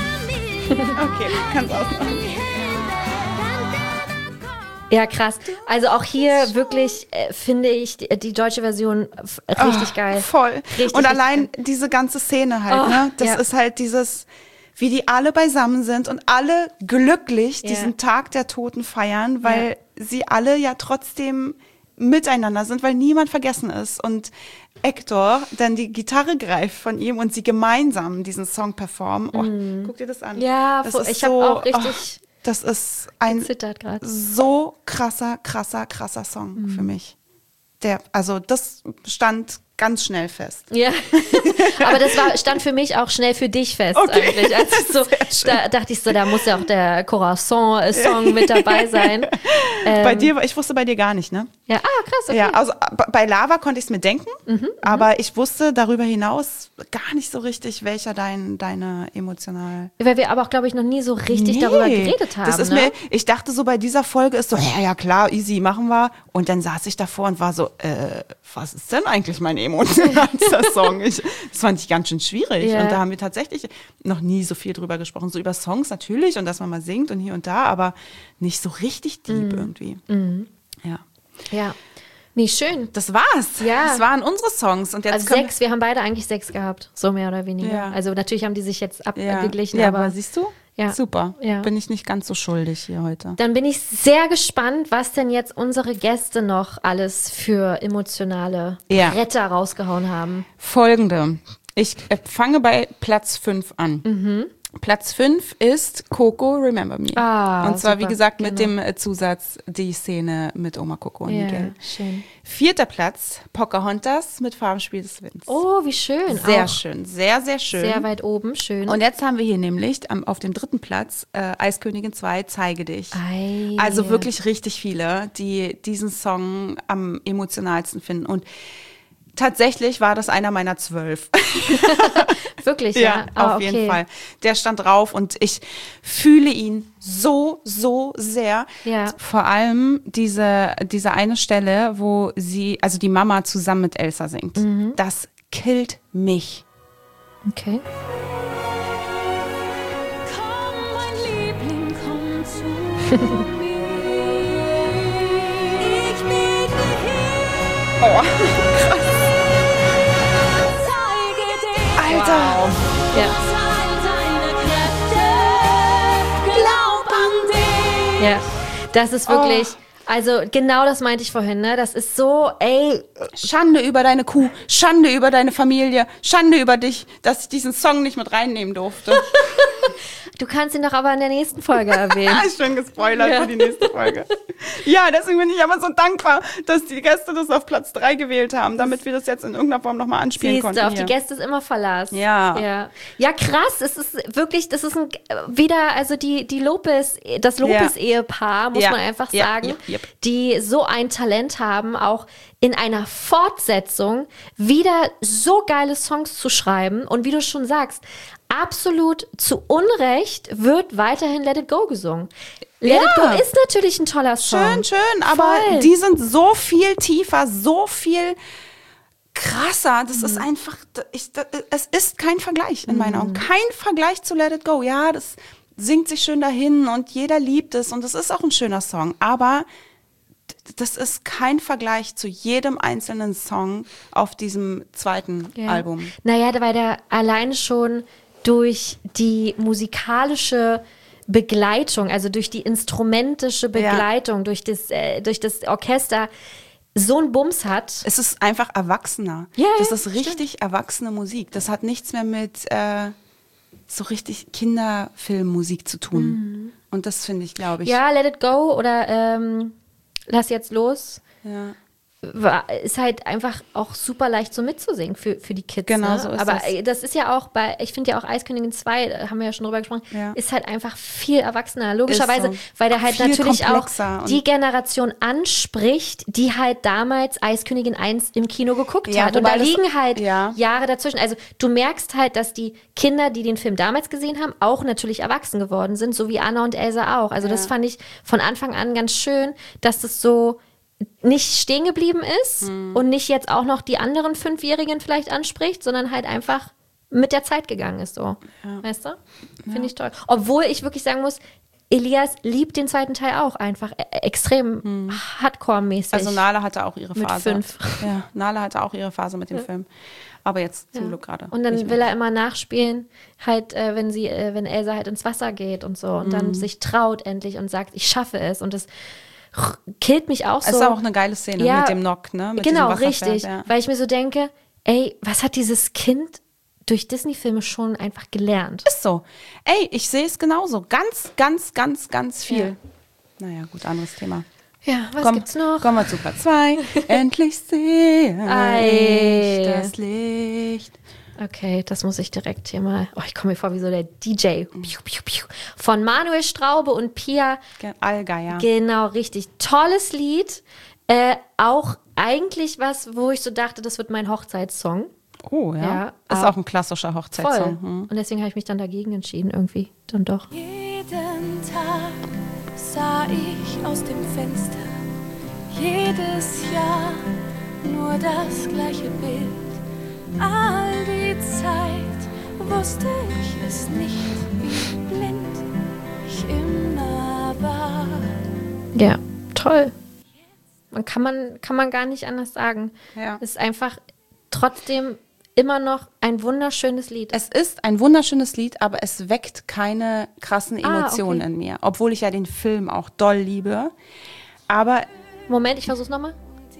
Okay, kannst ausmachen. Ja, krass. Also auch hier wirklich äh, finde ich die, die deutsche Version f- richtig Oh, geil. Voll. Richtig, und richtig allein geil. diese ganze Szene halt, Oh, ne? Das ja. ist halt dieses, wie die alle beisammen sind und alle glücklich Ja. diesen Tag der Toten feiern, weil sie alle ja trotzdem miteinander sind, weil niemand vergessen ist. Und Hector dann die Gitarre greift von ihm und sie gemeinsam diesen Song performen. Oh, guck dir das an. Mhm. Ja, das vo- ist ich habe so, auch richtig oh, das ist ein gezittert gerade. so krasser, krasser, krasser Song Mhm. für mich. Der, also das stand ganz schnell fest. Ja, aber das war, stand für mich auch schnell für dich fest Okay. eigentlich. Also so, da dachte ich so, da muss ja auch der Corazon-Song mit dabei sein. Ähm, Bei dir, ich wusste bei dir gar nicht, ne? Ja, ah, krass, okay. Ja, also b- bei Lava konnte ich es mir denken, Mhm, aber ich wusste darüber hinaus gar nicht so richtig, welcher dein, deine emotional... Weil wir aber auch, glaube ich, noch nie so richtig darüber geredet haben. Das ist ne? mir, ich dachte so bei dieser Folge ist so, ja, ja klar, easy, machen wir. Und dann saß ich davor und war so, äh, was ist denn eigentlich mein emotionalster Song? Ich, das fand ich ganz schön schwierig. Ja. Und da haben wir tatsächlich noch nie so viel drüber gesprochen. So über Songs natürlich und dass man mal singt und hier und da, aber nicht so richtig deep irgendwie. Ja. Ja. Nee, schön. Das war's. Ja. Das waren unsere Songs. Und jetzt Also können sechs, wir haben beide eigentlich sechs gehabt, so mehr oder weniger. Ja. Also natürlich haben die sich jetzt ja. abgeglichen, Ja, aber, aber siehst du? Ja. Super. Ja. Bin ich nicht ganz so schuldig hier heute. Dann bin ich sehr gespannt, was denn jetzt unsere Gäste noch alles für emotionale Ja. Bretter rausgehauen haben. Folgende. Ich äh, fange bei Platz fünf an. Mhm. Platz fünf ist Coco Remember Me. Ah, und zwar, wie super, gesagt, mit genau. dem äh, Zusatz die Szene mit Oma Coco und Ja, Miguel. schön. Vierter Platz, Pocahontas mit Farbenspiel des Winds. Oh, wie schön. Sehr Auch schön, sehr, sehr schön. sehr weit oben, schön. Und jetzt haben wir hier nämlich am, auf dem dritten Platz äh, Eiskönigin zwei, Zeige dich. Ei. Also wirklich richtig viele, die diesen Song am emotionalsten finden. Und tatsächlich war das einer meiner zwölf. Wirklich, Ja, ja? Ah, auf jeden okay. Fall. Der stand drauf und ich fühle ihn so, so sehr. Ja. Vor allem diese, diese eine Stelle, wo sie, also die Mama zusammen mit Elsa singt. Mhm. Das killt mich. Okay. Komm, mein Liebling, komm zu mir. Ich bin hier. Oh. Zeige dir Alter! Ja. all deine Kräfte. Glaub an dich. Ja. Das ist wirklich, also genau das meinte ich vorhin, ne? Das ist so, ey, Schande über deine Kuh, Schande über deine Familie, Schande über dich, dass ich diesen Song nicht mit reinnehmen durfte. du kannst ihn doch aber in der nächsten Folge erwähnen. Schön gespoilert Ja. für die nächste Folge. Ja, deswegen bin ich aber so dankbar, dass die Gäste das auf Platz drei gewählt haben, damit wir das jetzt in irgendeiner Form nochmal anspielen Siehst konnten. du, auf hier. die Gäste ist immer Verlass. Ja. ja. Ja, krass. Es ist wirklich, das ist ein, wieder, also die, die Lopez, das Lopez-Ehepaar, muss Ja. man einfach Ja, sagen, yep, yep. die so ein Talent haben, auch in einer Fortsetzung wieder so geile Songs zu schreiben. Und wie du schon sagst, absolut zu Unrecht wird weiterhin Let It Go gesungen. Let Ja. It Go ist natürlich ein toller Song. Schön, schön, aber Voll. die sind so viel tiefer, so viel krasser. Das Mhm. ist einfach, ich, das, es ist kein Vergleich in meinen Mhm. Augen. Kein Vergleich zu Let It Go. Ja, das singt sich schön dahin und jeder liebt es und es ist auch ein schöner Song, aber das ist kein Vergleich zu jedem einzelnen Song auf diesem zweiten Ja. Album. Naja, weil der alleine schon durch die musikalische Begleitung, also durch die instrumentische Begleitung, durch, das, äh, durch das Orchester so einen Bums hat. Es ist einfach erwachsener. Ja, das ja, ist richtig erwachsene Musik. Das hat nichts mehr mit äh, so richtig Kinderfilmmusik zu tun. Mhm. Und das finde ich, glaube ich. Ja, Let It Go oder ähm, Lass jetzt los. Ja. War, ist halt einfach auch super leicht so mitzusingen für, für die Kids. Genau ne? so ist Aber das. äh, das ist ja auch bei, ich finde ja auch Eiskönigin zwei, da haben wir ja schon drüber gesprochen, Ja. ist halt einfach viel erwachsener. Logischerweise, Ist so. weil der halt Viel natürlich auch komplexer und- die Generation anspricht, die halt damals Eiskönigin eins im Kino geguckt Ja, hat. Und wobei da das- liegen halt ja. Jahre dazwischen. Also du merkst halt, dass die Kinder, die den Film damals gesehen haben, auch natürlich erwachsen geworden sind, so wie Anna und Elsa auch. Also das fand ich von Anfang an ganz schön, dass das so nicht stehen geblieben ist Hm. und nicht jetzt auch noch die anderen Fünfjährigen vielleicht anspricht, sondern halt einfach mit der Zeit gegangen ist, so. Ja. Weißt du? Finde ja. ich toll. Obwohl ich wirklich sagen muss, Elias liebt den zweiten Teil auch einfach e- extrem hm. Hardcore-mäßig. Also Nala hatte auch ihre mit Phase. Fünf. Ja, Nala hatte auch ihre Phase mit dem ja. Film. Aber jetzt zum ja. Glück gerade. Und dann will er immer nachspielen, halt, äh, wenn sie, äh, wenn Elsa halt ins Wasser geht und so und mhm. dann sich traut endlich und sagt, ich schaffe es. Und das killt mich auch so. Es ist auch eine geile Szene ja, mit dem Nock, ne? Mit genau, diesem richtig. Ja. Weil ich mir so denke, ey, was hat dieses Kind durch Disney-Filme schon einfach gelernt? Ist so. Ey, ich sehe es genauso. Ganz, ganz, ganz, ganz viel. Ja. Naja, gut, anderes Thema. Ja, was Komm, gibt's noch? Kommen wir zu Part zwei. Endlich sehe ich das Licht. Okay, das muss ich direkt hier mal. Oh, ich komme mir vor wie so der D J. Von Manuel Straube und Pia Allgeier. Genau, richtig. Tolles Lied. Äh, auch eigentlich was, wo ich so dachte, das wird mein Hochzeitssong. Oh, ja. ja ist auch ein klassischer Hochzeitssong. Hm. Und deswegen habe ich mich dann dagegen entschieden, irgendwie. Dann doch. Jeden Tag sah ich aus dem Fenster, jedes Jahr nur das gleiche Bild. All die Zeit wusste ich es nicht, wie blind ich immer war. Ja, toll. Man kann man, kann man gar nicht anders sagen. Ja. Es ist einfach trotzdem immer noch ein wunderschönes Lied. Es ist ein wunderschönes Lied, aber es weckt keine krassen Emotionen ah, okay. in mir. Obwohl ich ja den Film auch doll liebe. Aber Moment, ich versuch's nochmal.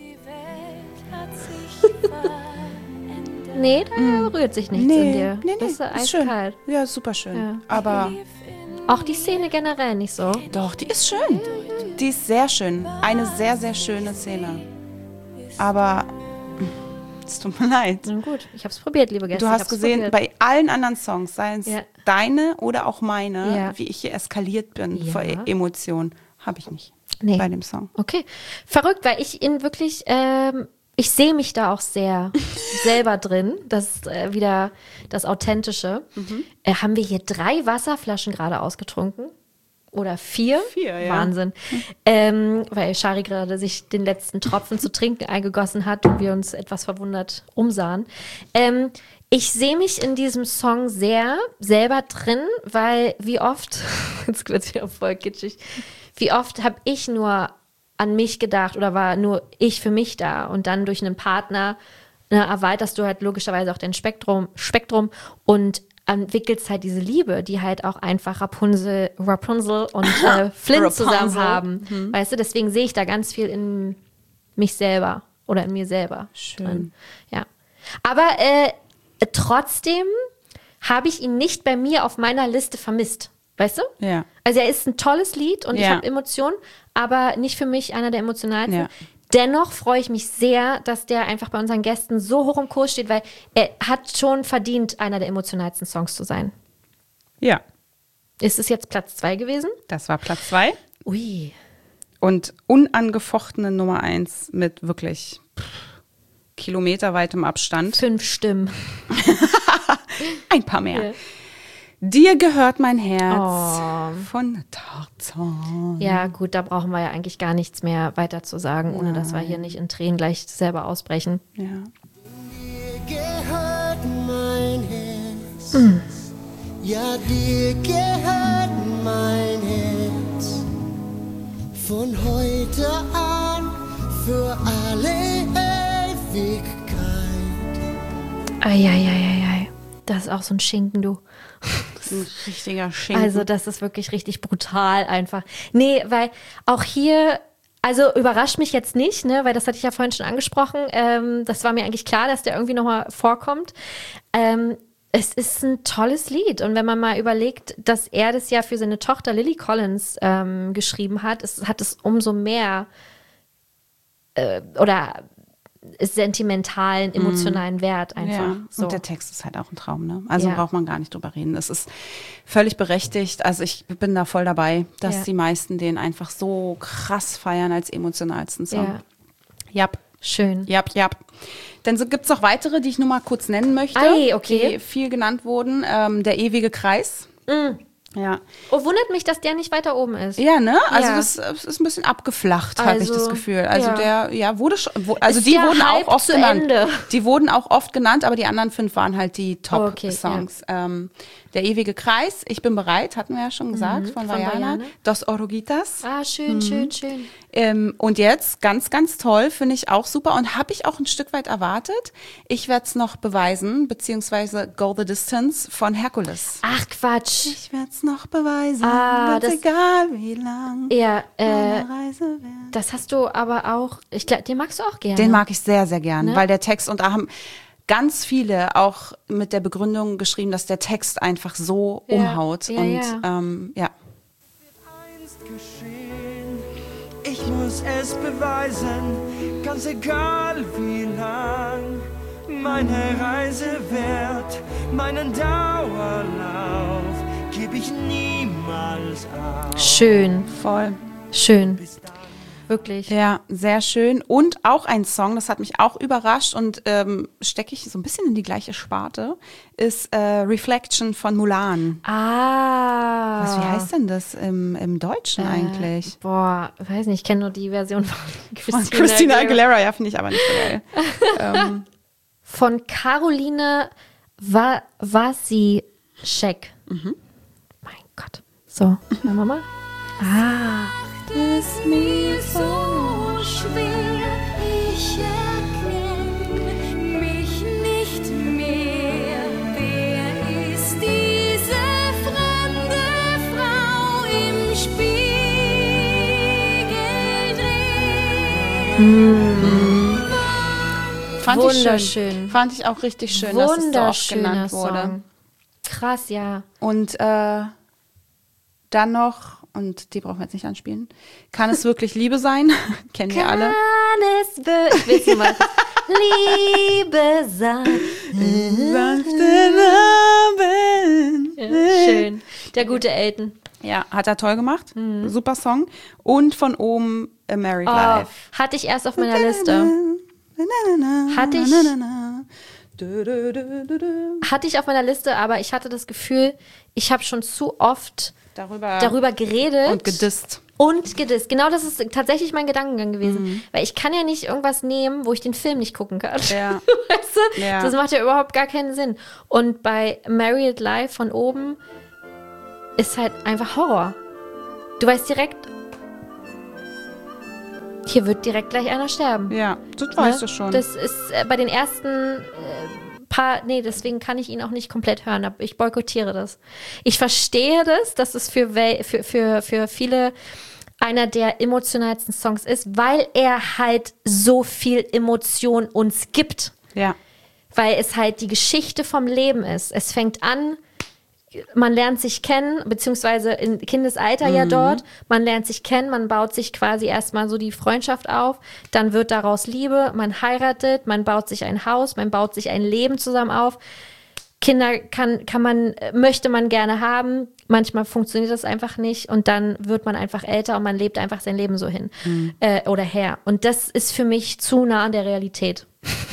Nee, da mm. rührt sich nichts nee, in dir. Nee, nee, das ist schön. eiskalt. Ja, super schön. Ja. Aber auch die Szene generell nicht so. Doch, die ist schön. Die ist sehr schön. Eine sehr, sehr schöne Szene. Aber es tut mir leid. Na gut, ich habe es probiert, liebe Gäste. Du hast gesehen, probiert. Bei allen anderen Songs, seien es ja. deine oder auch meine, ja. wie ich hier eskaliert bin ja. vor Emotionen, habe ich nicht nee. bei dem Song. Okay, verrückt, weil ich ihn wirklich, ähm, ich sehe mich da auch sehr selber drin. Das ist äh, wieder das Authentische. Mhm. Äh, haben wir hier drei Wasserflaschen gerade ausgetrunken? Oder vier? Vier, ja. Wahnsinn. Mhm. Ähm, weil Shari gerade sich den letzten Tropfen zu trinken eingegossen hat und wir uns etwas verwundert umsahen. Ähm, ich sehe mich in diesem Song sehr selber drin, weil wie oft, jetzt wird es wieder voll kitschig, wie oft habe ich nur an mich gedacht oder war nur ich für mich da und dann durch einen Partner ne, erweiterst du halt logischerweise auch dein Spektrum, Spektrum und entwickelst halt diese Liebe, die halt auch einfach Rapunzel, Rapunzel und äh, Flynn zusammen haben. Mhm. Weißt du, deswegen sehe ich da ganz viel in mich selber oder in mir selber. Schön. Drin. Ja. Aber äh, trotzdem habe ich ihn nicht bei mir auf meiner Liste vermisst. Weißt du? Ja. Also er ist ein tolles Lied und ja. ich habe Emotionen, aber nicht für mich einer der emotionalsten. Ja. Dennoch freue ich mich sehr, dass der einfach bei unseren Gästen so hoch im Kurs steht, weil er hat schon verdient, einer der emotionalsten Songs zu sein. Ja. Ist es jetzt Platz zwei gewesen? Das war Platz zwei. Ui. Und unangefochtene Nummer eins mit wirklich pff, kilometerweitem Abstand. Fünf Stimmen. Ein paar mehr. Ja. Dir gehört mein Herz oh. von Tarzan. Ja, gut, da brauchen wir ja eigentlich gar nichts mehr weiter zu sagen, ohne Nein. dass wir hier nicht in Tränen gleich selber ausbrechen. Ja. Dir gehört mein Herz. Mm. Ja, dir gehört mein Herz. Von heute an für alle Ewigkeit. Eieieiei. Das ist auch so ein Schinken, du. Das ist ein richtiger Schinken. Also das ist wirklich richtig brutal einfach. Nee, weil auch hier, also überrascht mich jetzt nicht, ne, weil das hatte ich ja vorhin schon angesprochen. Ähm, das war mir eigentlich klar, dass der irgendwie nochmal vorkommt. Ähm, es ist ein tolles Lied. Und wenn man mal überlegt, dass er das ja für seine Tochter Lily Collins ähm, geschrieben hat, es hat es umso mehr äh, oder sentimentalen, emotionalen Wert einfach. Ja. So. Und der Text ist halt auch ein Traum, ne? Also ja. braucht man gar nicht drüber reden. Es ist völlig berechtigt. Also ich bin da voll dabei, dass ja. die meisten den einfach so krass feiern als emotionalsten Song. Ja. Jap. Schön. Jap, jap. Dann so, gibt es noch weitere, die ich nur mal kurz nennen möchte, Ei, okay. die viel genannt wurden. Ähm, der ewige Kreis. Mm. Ja. Oh, wundert mich, dass der nicht weiter oben ist. Ja, ne? Also Ja. das, das ist ein bisschen abgeflacht, habe ich Also, das Gefühl. Also ja. der, ja, wurde schon, wo, also Ist die der wurden Hype auch oft zu genannt. Ende? Die wurden auch oft genannt, aber die anderen fünf waren halt die Okay, Top-Songs. Ähm, der ewige Kreis, Ich bin bereit, hatten wir ja schon gesagt, von, von Vaiana. Vaiana. Dos Oruguitas. Ah, schön, schön, schön. Ähm, und jetzt, ganz, ganz toll, finde ich auch super und habe ich auch ein Stück weit erwartet. Ich werde es noch beweisen, beziehungsweise Go the Distance von Hercules. Ach, Quatsch. Ich werde es noch beweisen, Ah, ganz das- egal wie lang Ja, äh, meine Reise wird. das hast du aber auch, ich glaube, den magst du auch gerne. Den mag ich sehr, sehr gern, Ne? weil der Text, und da haben ganz viele auch mit der Begründung geschrieben, dass der Text einfach so Ja, umhaut. ja, und ja. Ähm, ja. einst geschehen. Ich muss es beweisen, ganz egal wie lang meine Reise währt, meinen Dauerlauf gebe ich niemals auf. Schön, Voll. schön. Wirklich. Ja, sehr schön. Und auch ein Song, das hat mich auch überrascht und ähm, stecke ich so ein bisschen in die gleiche Sparte, ist äh, Reflection von Mulan. Ah. Was, wie heißt denn das im, im Deutschen eigentlich? Boah, weiß nicht, ich kenne nur die Version von Christina, Von Christina Aguilera, ja, finde ich aber nicht so geil. ähm, Von Caroline Wa Wasischek. Mhm. Mein Gott. So, hören wir mal. Ah. Es mir so schwer, ich erkenn mich nicht mehr. Wer ist diese fremde Frau im Spiegel drin? fand ich schön. Wunderschön. Fand ich auch richtig schön, dass es so oft Wunderschöner genannt wurde. Song. Krass, ja. Und äh, dann noch, und die brauchen wir jetzt nicht anspielen, kann es wirklich Liebe sein? Kennen wir alle. Kann es wirklich, willst du mal Liebe sein? Ja, schön. Der gute Elton. Ja, hat er toll gemacht. Super Song. Und von oben A Married Oh, Life. hatte ich erst auf meiner Liste. Hatte ich- Hatte ich auf meiner Liste, aber ich hatte das Gefühl, ich habe schon zu oft Darüber, darüber geredet. und gedisst. Und gedisst. Genau das ist tatsächlich mein Gedankengang gewesen. Weil ich kann ja nicht irgendwas nehmen, wo ich den Film nicht gucken kann. Ja. Weißt du? Ja. Das macht ja überhaupt gar keinen Sinn. Und bei Married Life von oben ist halt einfach Horror. Du weißt direkt, hier wird direkt gleich einer sterben. Ja, das Ne? weißt du schon. Das ist äh, bei den ersten äh, paar, nee, deswegen kann ich ihn auch nicht komplett hören. aber Ich boykottiere das. Ich verstehe das, dass es für, wel- für, für, für viele einer der emotionalsten Songs ist, weil er halt so viel Emotion uns gibt. ja. Weil es halt die Geschichte vom Leben ist. Es fängt an, man lernt sich kennen, beziehungsweise in Kindesalter ja dort. Man lernt sich kennen, man baut sich quasi erstmal so die Freundschaft auf. Dann wird daraus Liebe, man heiratet, man baut sich ein Haus, man baut sich ein Leben zusammen auf. Kinder kann, kann man, möchte man gerne haben. Manchmal funktioniert das einfach nicht und dann wird man einfach älter und man lebt einfach sein Leben so hin äh, oder her. Und das ist für mich zu nah an der Realität.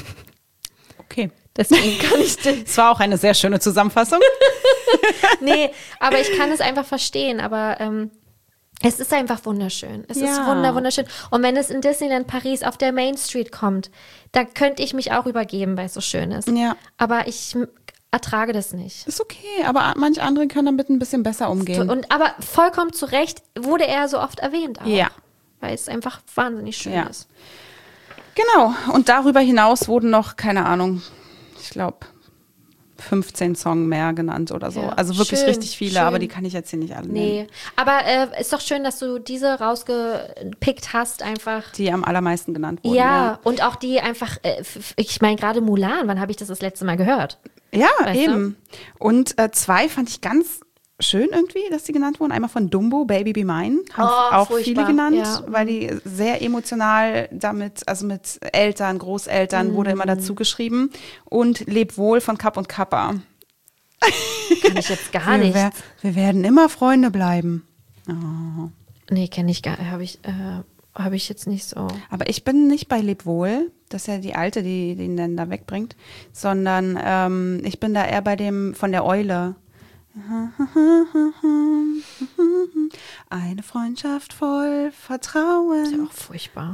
Okay. Deswegen kann ich das. Es war auch eine sehr schöne Zusammenfassung. Nee, aber ich kann es einfach verstehen. Aber ähm, es ist einfach wunderschön. Es ist Ja. wunder, wunderschön. Und wenn es in Disneyland Paris auf der Main Street kommt, da könnte ich mich auch übergeben, weil es so schön ist. Ja. Aber ich m- ertrage das nicht. Ist okay, aber manche andere können damit ein bisschen besser umgehen. Und aber vollkommen zu Recht wurde er so oft erwähnt auch. Ja. Weil es einfach wahnsinnig schön Ja. ist. Genau. Und darüber hinaus wurden noch, keine Ahnung, ich glaube, fünfzehn Songs mehr genannt oder so. Ja. Also wirklich Schön, richtig viele, schön. aber die kann ich jetzt hier nicht alle nennen. Nee. Aber äh, ist doch schön, dass du diese rausgepickt hast, einfach. Die am allermeisten genannt wurden. Ja, und auch die einfach, äh, f- f- ich meine gerade Mulan, wann habe ich das das letzte Mal gehört? Ja, Weißt du? eben. Und äh, zwei fand ich ganz schön irgendwie, dass die genannt wurden. Einmal von Dumbo, Baby Be Mine, haben Oh, auch furchtbar, viele genannt, ja. weil die sehr emotional damit, also mit Eltern, Großeltern Mhm. wurde immer dazu geschrieben. Und Leb wohl von Kapp und Kappa. Kann ich jetzt gar wir, nicht. wer- wir werden immer Freunde bleiben. Nee, kenne ich gar habe ich, äh, habe ich jetzt nicht so. Aber ich bin nicht bei Leb wohl, das ist ja die Alte, die, die ihn dann da wegbringt, sondern ähm, ich bin da eher bei dem von der Eule. Eine Freundschaft voll Vertrauen. Ist ja auch furchtbar.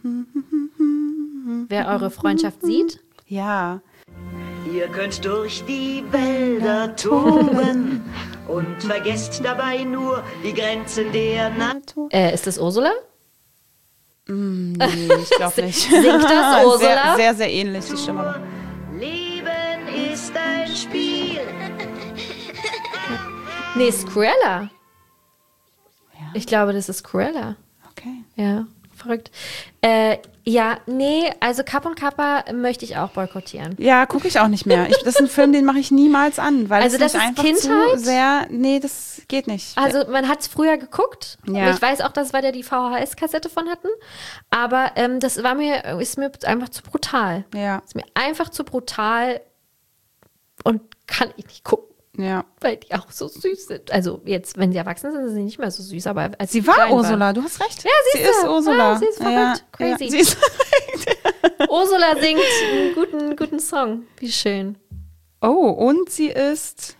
Wer eure Freundschaft sieht? Ja. Ihr könnt durch die Wälder toben und vergesst dabei nur die Grenzen der Natur. Äh, ist das Ursula? Mm, nee, ich glaube nicht. Singt das Ursula? Sehr, sehr, sehr ähnlich, die Stimme. Leben ist ein Spiel. Nee, ist Cruella. Ja. Ich glaube, das ist Cruella. Okay. Ja, verrückt. Äh, ja, nee, also Kapp und Kappa möchte ich auch boykottieren. Ja, gucke ich auch nicht mehr. Ich, das ist ein Film, den mache ich niemals an, weil Also es das mich ist einfach Kindheit? zu sehr, nee, das geht nicht. Also man hat es früher geguckt. Ja. Ich weiß auch, dass wir da die V H S-Kassette von hatten. Aber ähm, das war mir, ist mir einfach zu brutal. Ja, Ist mir einfach zu brutal und kann ich nicht gucken. ja. Weil die auch so süß sind. Also jetzt, wenn sie erwachsen sind, sind sie nicht mehr so süß. Aber als Sie die war klein Ursula, du hast recht. Ja, sie, sie ist ist sie. Ursula. Ja, sie ist verrückt. Ja, Crazy. Ja, sie ist Ursula singt einen guten, guten Song. Wie schön. Oh, und sie ist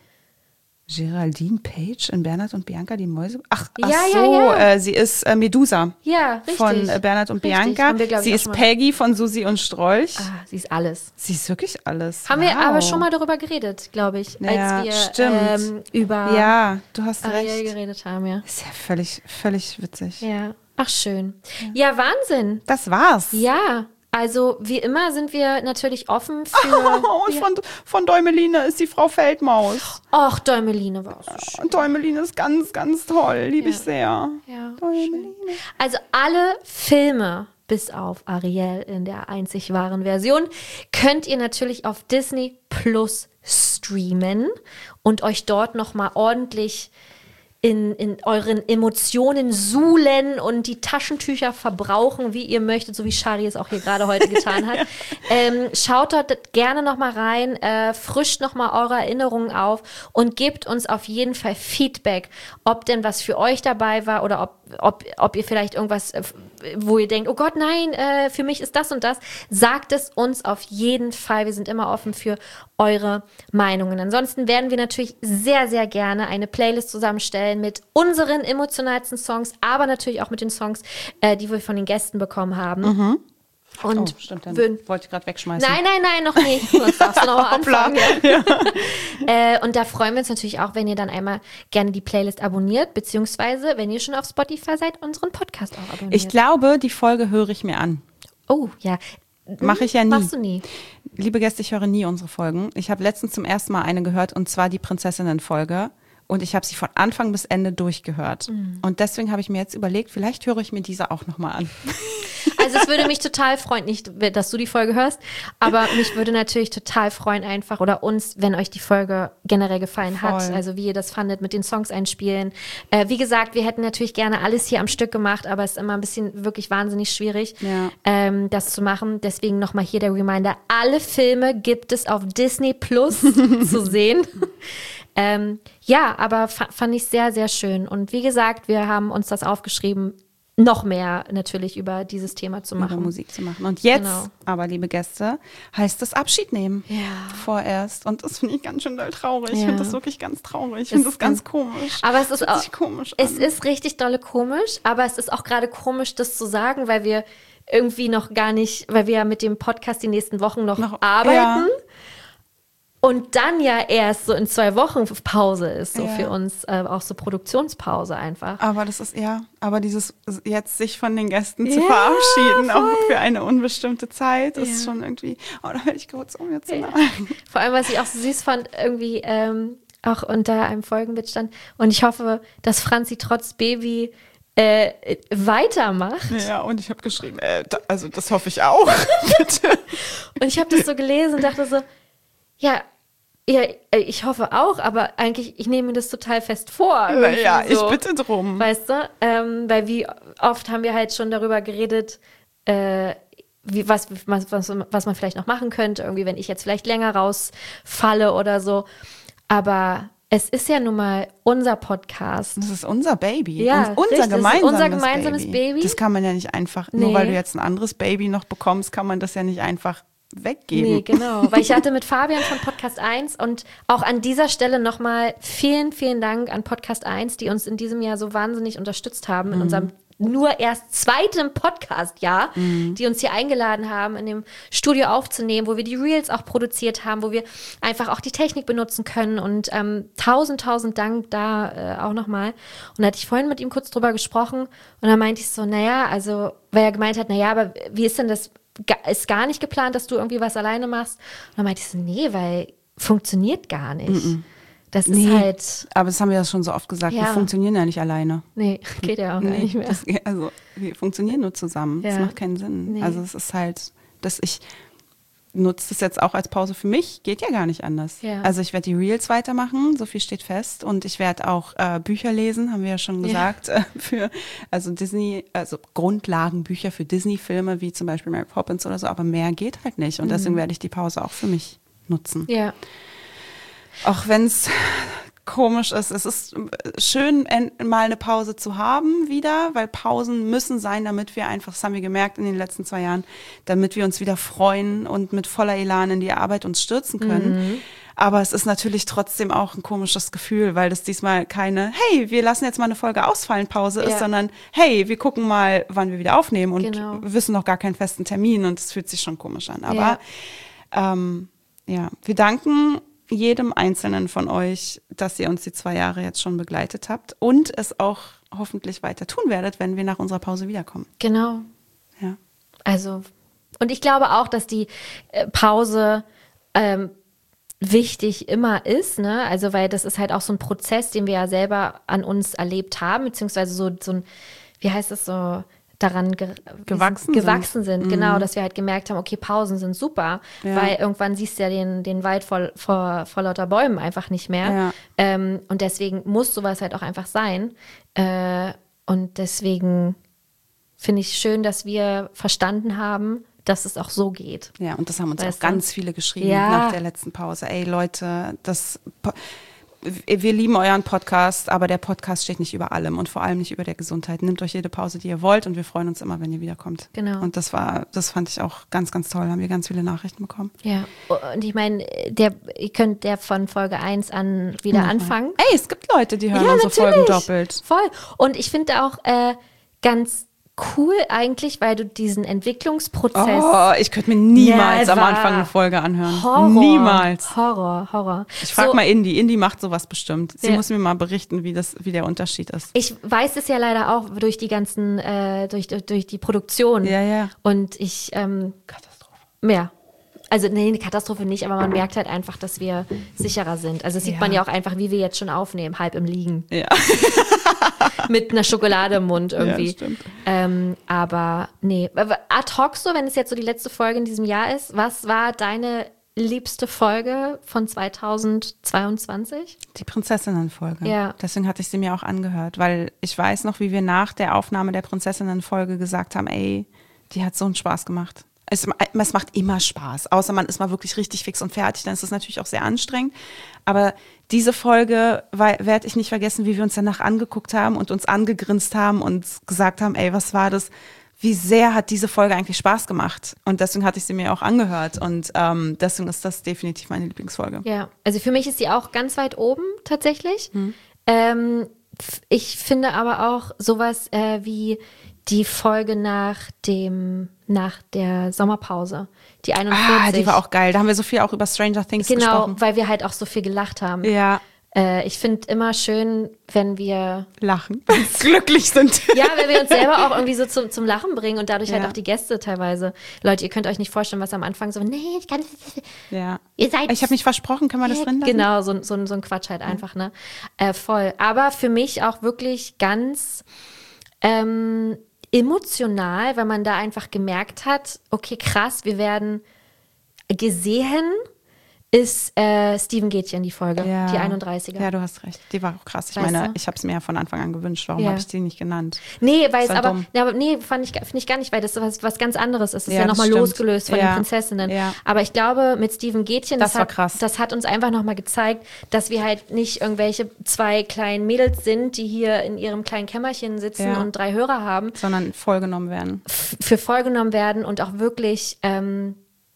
Geraldine Page in Bernhard und Bianca, die Mäuse. Ach, ach Ja, ja, so, ja. Äh, sie ist äh, Medusa Ja, richtig. von äh, Bernhard und Richtig. Bianca. Haben wir, glaub ich, Sie auch ist schon mal- Peggy von Susi und Strolch. Ah, sie ist alles. Sie ist wirklich alles. Haben wir Wow. aber schon mal darüber geredet, glaube ich, als Ja, wir stimmt. Ähm, über Ja, du hast Ariel recht. geredet haben, ja. Ist ja völlig, völlig witzig. Ja. Ach, schön. Ja, Wahnsinn. Das war's. Ja, also wie immer sind wir natürlich offen für... Oh, und ja. von, von Däumeline ist die Frau Feldmaus. Och, Däumeline war auch so schön. Und Däumeline ist ganz, ganz toll. Liebe Ja. ich sehr. Ja, Däumeline. Also alle Filme, bis auf Ariel in der einzig wahren Version, könnt ihr natürlich auf Disney Plus streamen und euch dort nochmal ordentlich in, in euren Emotionen suhlen und die Taschentücher verbrauchen, wie ihr möchtet, so wie Shari es auch hier gerade heute getan hat. ähm, schaut dort gerne nochmal rein, äh, frischt nochmal eure Erinnerungen auf und gebt uns auf jeden Fall Feedback, ob denn was für euch dabei war oder ob, ob, ob ihr vielleicht irgendwas, äh, wo ihr denkt, oh Gott, nein, äh, für mich ist das und das. Sagt es uns auf jeden Fall. Wir sind immer offen für eure Meinungen. Ansonsten werden wir natürlich sehr, sehr gerne eine Playlist zusammenstellen mit unseren emotionalsten Songs, aber natürlich auch mit den Songs, äh, die wir von den Gästen bekommen haben. Mhm. Und oh, stimmt, dann würden- wollte ich gerade wegschmeißen. Nein, nein, nein, noch nicht. Sonst darfst du noch mal Hoppla. anfangen. Ja. äh, und da freuen wir uns natürlich auch, wenn ihr dann einmal gerne die Playlist abonniert, beziehungsweise, wenn ihr schon auf Spotify seid, unseren Podcast auch abonniert. Ich glaube, die Folge höre ich mir an. Oh, ja. Mache ich ja nie. Machst du nie. Liebe Gäste, ich höre nie unsere Folgen. Ich habe letztens zum ersten Mal eine gehört, und zwar die Prinzessinnen-Folge. Und ich habe sie von Anfang bis Ende durchgehört. Mhm. Und deswegen habe ich mir jetzt überlegt, vielleicht höre ich mir diese auch nochmal an. Also es würde mich total freuen, nicht, dass du die Folge hörst, aber mich würde natürlich total freuen einfach oder uns, wenn euch die Folge generell gefallen hat, Voll. also wie ihr das fandet mit den Songs einspielen. Äh, wie gesagt, wir hätten natürlich gerne alles hier am Stück gemacht, aber es ist immer ein bisschen wirklich wahnsinnig schwierig, Ja. ähm, das zu machen. Deswegen nochmal hier der Reminder, alle Filme gibt es auf Disney Plus zu sehen. Ähm, ja, aber fa- fand ich sehr, sehr schön. Und wie gesagt, wir haben uns das aufgeschrieben, noch mehr natürlich über dieses Thema zu machen. Über Musik zu machen. Und jetzt, Genau. aber liebe Gäste, heißt es Abschied nehmen. Ja. Vorerst. Und das finde ich ganz schön doll traurig. Ich Ja. finde das wirklich ganz traurig. Ich finde Ist das ganz ganz- komisch. Aber es ist Fühlt auch, sich komisch es an. ist richtig dolle komisch, aber es ist auch gerade komisch, das zu sagen, weil wir irgendwie noch gar nicht, weil wir ja mit dem Podcast die nächsten Wochen noch, Noch- arbeiten. ja. Und dann ja erst so in zwei Wochen Pause ist, so Ja. für uns äh, auch so Produktionspause einfach. Aber das ist, ja, aber dieses jetzt sich von den Gästen zu Ja, verabschieden, auch voll. für eine unbestimmte Zeit, ist Ja. schon irgendwie, oh, da werde ich kurz um jetzt. Ja. Vor allem, was ich auch so süß fand, irgendwie ähm, auch unter einem Folgenbild stand. Und ich hoffe, dass Franzi trotz Baby äh, weitermacht. Ja, und ich habe geschrieben, äh, da, also das hoffe ich auch, bitte. Und ich habe das so gelesen und dachte so, ja, ja, ich hoffe auch, aber eigentlich, ich nehme mir das total fest vor. irgendwie Ja, ich so. bitte drum. Weißt du? Ähm, weil wie oft haben wir halt schon darüber geredet, äh, wie, was, was, was, was man vielleicht noch machen könnte, irgendwie, wenn ich jetzt vielleicht länger rausfalle oder so. Aber es ist ja nun mal unser Podcast. Das ist unser Baby. Ja, Und unser richtig, das ist gemeinsames, unser gemeinsames Baby. Baby. Das kann man ja nicht einfach, Nee. nur weil du jetzt ein anderes Baby noch bekommst, kann man das ja nicht einfach weggeben. Nee, genau. Weil ich hatte mit Fabian von Podcast eins und auch an dieser Stelle nochmal vielen, vielen Dank an Podcast eins, die uns in diesem Jahr so wahnsinnig unterstützt haben in Mhm. unserem nur erst zweiten Podcast-Jahr, Mhm. die uns hier eingeladen haben, in dem Studio aufzunehmen, wo wir die Reels auch produziert haben, wo wir einfach auch die Technik benutzen können und ähm, tausend, tausend Dank da äh, auch nochmal. Und da hatte ich vorhin mit ihm kurz drüber gesprochen und dann meinte ich so, naja, also, weil er gemeint hat, naja, aber wie ist denn das, Ga- ist gar nicht geplant, dass du irgendwie was alleine machst? Und dann meinte ich so, nee, weil funktioniert gar nicht. Mhm. Das Nee, ist halt, aber das haben wir ja schon so oft gesagt, wir Ja. funktionieren ja nicht alleine. nee, geht ja auch gar Nee, nicht mehr. Das, also wir funktionieren nur zusammen. Das Ja. macht keinen Sinn. Nee. Also es ist halt, dass ich nutze das jetzt auch als Pause für mich, geht ja gar nicht anders. Ja. Also ich werde die Reels weitermachen, so viel steht fest. Und ich werde auch äh, Bücher lesen, haben wir ja schon Ja. gesagt, äh, für also Disney, also Grundlagenbücher für Disney-Filme, wie zum Beispiel Mary Poppins oder so, aber mehr geht halt nicht. Und Mhm. deswegen werde ich die Pause auch für mich nutzen. Ja. Auch wenn es komisch ist. Es ist schön, en- mal eine Pause zu haben wieder, weil Pausen müssen sein, damit wir einfach, das haben wir gemerkt in den letzten zwei Jahren, damit wir uns wieder freuen und mit voller Elan in die Arbeit uns stürzen können. Mhm. Aber es ist natürlich trotzdem auch ein komisches Gefühl, weil das diesmal keine, hey, wir lassen jetzt mal eine Folge ausfallen, Pause Ja. ist, sondern hey, wir gucken mal, wann wir wieder aufnehmen und Genau. wissen noch gar keinen festen Termin und es fühlt sich schon komisch an. Aber Ja. ähm, ja, wir danken jedem Einzelnen von euch, dass ihr uns die zwei Jahre jetzt schon begleitet habt und es auch hoffentlich weiter tun werdet, wenn wir nach unserer Pause wiederkommen. Genau. Ja. Also, und ich glaube auch, dass die äh, Pause ähm, wichtig immer ist, ne? Also, weil das ist halt auch so ein Prozess, den wir ja selber an uns erlebt haben, beziehungsweise so, so ein, wie heißt das so, daran ge Gewachsen gewachsen sind. sind. Genau, Mhm. dass wir halt gemerkt haben, okay, Pausen sind super, Ja. weil irgendwann siehst du ja den, den Wald vor, vor, vor lauter Bäumen einfach nicht mehr. Ja. Ähm, und deswegen muss sowas halt auch einfach sein. Äh, und deswegen finde ich schön, dass wir verstanden haben, dass es auch so geht. Ja, und das haben uns Weißt auch du? ganz viele geschrieben Ja. nach der letzten Pause. Ey Leute, das Po- wir lieben euren Podcast, aber der Podcast steht nicht über allem und vor allem nicht über der Gesundheit. Nehmt euch jede Pause, die ihr wollt und wir freuen uns immer, wenn ihr wiederkommt. Genau. Und das war, das fand ich auch ganz, ganz toll. Haben wir ganz viele Nachrichten bekommen. Ja, und ich meine, der, ihr könnt der von Folge eins an wieder Nochmal. anfangen. Ey, es gibt Leute, die hören Ja, unsere natürlich. Folgen doppelt. Voll. Und ich finde auch äh, ganz cool eigentlich, weil du diesen Entwicklungsprozess. Oh, ich könnte mir niemals am Never. Anfang eine Folge anhören. Horror. Niemals. Horror, Horror. Ich frage So, mal Indy. Indy macht sowas bestimmt. Sie Ja. muss mir mal berichten, wie, das, wie der Unterschied ist. Ich weiß es ja leider auch durch die ganzen, äh, durch, durch, durch die Produktion. Ja, ja. Und ich, ähm, Katastrophe. ja. Also, nee, eine Katastrophe nicht, aber man merkt halt einfach, dass wir sicherer sind. Also, das sieht Ja. man ja auch einfach, wie wir jetzt schon aufnehmen, halb im Liegen. Ja. Mit einer Schokolade im Mund irgendwie. Ja, stimmt. Ähm, aber nee, Aber ad hoc so, wenn es jetzt so die letzte Folge in diesem Jahr ist, was war deine liebste Folge von zweitausendzweiundzwanzig? Die Prinzessinnen-Folge. Ja. Deswegen hatte ich sie mir auch angehört, weil ich weiß noch, wie wir nach der Aufnahme der Prinzessinnen-Folge gesagt haben, ey, die hat so einen Spaß gemacht. Es, es macht immer Spaß, außer man ist mal wirklich richtig fix und fertig, dann ist es natürlich auch sehr anstrengend. Aber diese Folge werde ich nicht vergessen, wie wir uns danach angeguckt haben und uns angegrinst haben und gesagt haben, ey, was war das? Wie sehr hat diese Folge eigentlich Spaß gemacht? Und deswegen hatte ich sie mir auch angehört und ähm, deswegen ist das definitiv meine Lieblingsfolge. Ja, also für mich ist die auch ganz weit oben tatsächlich. Ähm, f- ich finde aber auch sowas äh, wie die Folge nach dem, nach der Sommerpause, die einundvierzig. Ah, die war auch geil. Da haben wir so viel auch über Stranger Things Genau, gesprochen. weil wir halt auch so viel gelacht haben. Ja, Äh, ich finde immer schön, wenn wir lachen, glücklich sind. ja, wenn wir uns selber auch irgendwie so zum, zum Lachen bringen und dadurch halt Ja. auch die Gäste teilweise. Leute, ihr könnt euch nicht vorstellen, was am Anfang so, nee, ich kann Ja. ihr seid Ich habe mich versprochen, können wir das drin lassen? Genau, so, so, so ein Quatsch halt einfach, ne? Äh, voll. Aber für mich auch wirklich ganz ähm, emotional, weil man da einfach gemerkt hat, okay, krass, wir werden gesehen, ist äh, Steven Gätchen die Folge, Ja. die einunddreißiger. Ja, du hast recht. Die war auch krass. Ich Weißt meine, du? ich habe es mir ja von Anfang an gewünscht. Warum Ja. habe ich die nicht genannt? Nee, weil es Ist halt aber, dumm. ja, aber nee, fand ich, finde ich gar nicht, weil das was, was ganz anderes ist. Das ist Ja, ja, das nochmal stimmt. losgelöst von Ja. den Prinzessinnen. Ja. Aber ich glaube, mit Steven Gätchen, Das das, war hat, krass. das hat uns einfach nochmal gezeigt, dass wir halt nicht irgendwelche zwei kleinen Mädels sind, die hier in ihrem kleinen Kämmerchen sitzen Ja. und drei Hörer haben, Sondern vollgenommen werden. f- für voll genommen werden und auch wirklich ähm,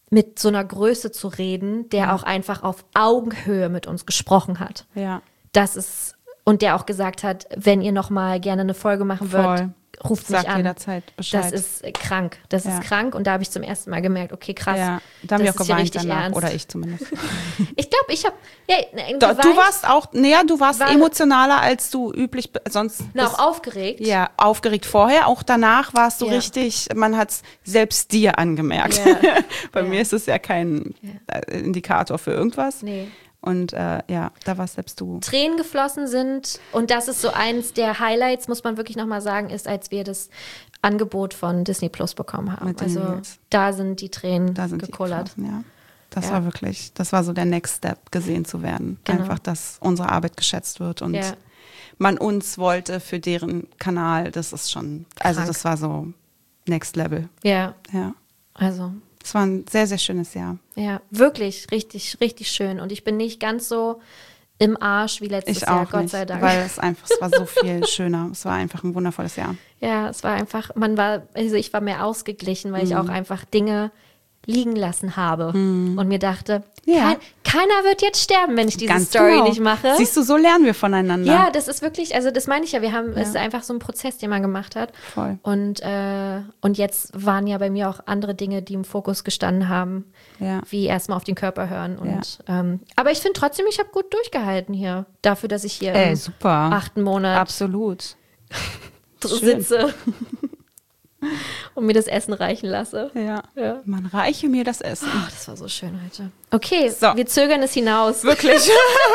mit so einer Größe zu reden, der auch einfach auf Augenhöhe mit uns gesprochen hat. Ja. Das ist, und der auch gesagt hat, wenn ihr noch mal gerne eine Folge machen würdet, Voll. ruft Sag mich an. jederzeit Bescheid. Das ist äh, krank. Das Ja. ist krank. Und da habe ich zum ersten Mal gemerkt, okay, krass. Ja, da haben wir das auch ist hier geweint richtig danach. ernst. Oder ich zumindest. Ich glaube, ich habe, ja, ne, Du, du geweint, warst auch, näher, du warst War- emotionaler, als du üblich, be- sonst na, bist- auch aufgeregt. Ja, aufgeregt vorher, auch danach warst du Ja. richtig, man hat es selbst dir angemerkt. Ja. Bei Ja. mir ist es ja kein äh, Indikator für irgendwas. Nee. Und äh, ja, da warst selbst du. Tränen geflossen sind. Und das ist so eins der Highlights, muss man wirklich nochmal sagen, ist, als wir das Angebot von Disney Plus bekommen haben. Mit den Also Reels. da sind die Tränen Da sind gekullert. die geflossen, ja. Das Ja. war wirklich, das war so der Next Step, gesehen zu werden. Genau. Einfach, dass unsere Arbeit geschätzt wird und Ja. man uns wollte für deren Kanal. Das ist schon, also Krank. das war so Next Level. Ja, Ja. also Es war ein sehr, sehr schönes Jahr. ja, wirklich richtig, richtig schön. Und ich bin nicht ganz so im Arsch wie letztes Ich Jahr, auch Gott nicht, sei Dank. weil es einfach, es war so viel schöner. Es war einfach ein wundervolles Jahr. Ja, es war einfach, man war, also ich war mehr ausgeglichen, weil ich Mhm. auch einfach Dinge liegen lassen habe und mir dachte, Ja. kein, keiner wird jetzt sterben, wenn ich diese Ganz Story genau. nicht mache. Siehst du, so lernen wir voneinander. Ja, das ist wirklich, also das meine ich ja, wir haben, Ja. es ist einfach so ein Prozess, den man gemacht hat. Voll. Und, äh, und jetzt waren ja bei mir auch andere Dinge, die im Fokus gestanden haben, Ja. wie erstmal auf den Körper hören. Und, ähm, aber ich finde trotzdem, ich habe gut durchgehalten hier, dafür, dass ich hier Ey, im super. achten Monat Absolut. dr- Schön. sitze und mir das Essen reichen lasse. Ja. Ja. Man reiche mir das Essen. Ach, das war so schön heute. Okay, So. wir zögern es hinaus. Wirklich.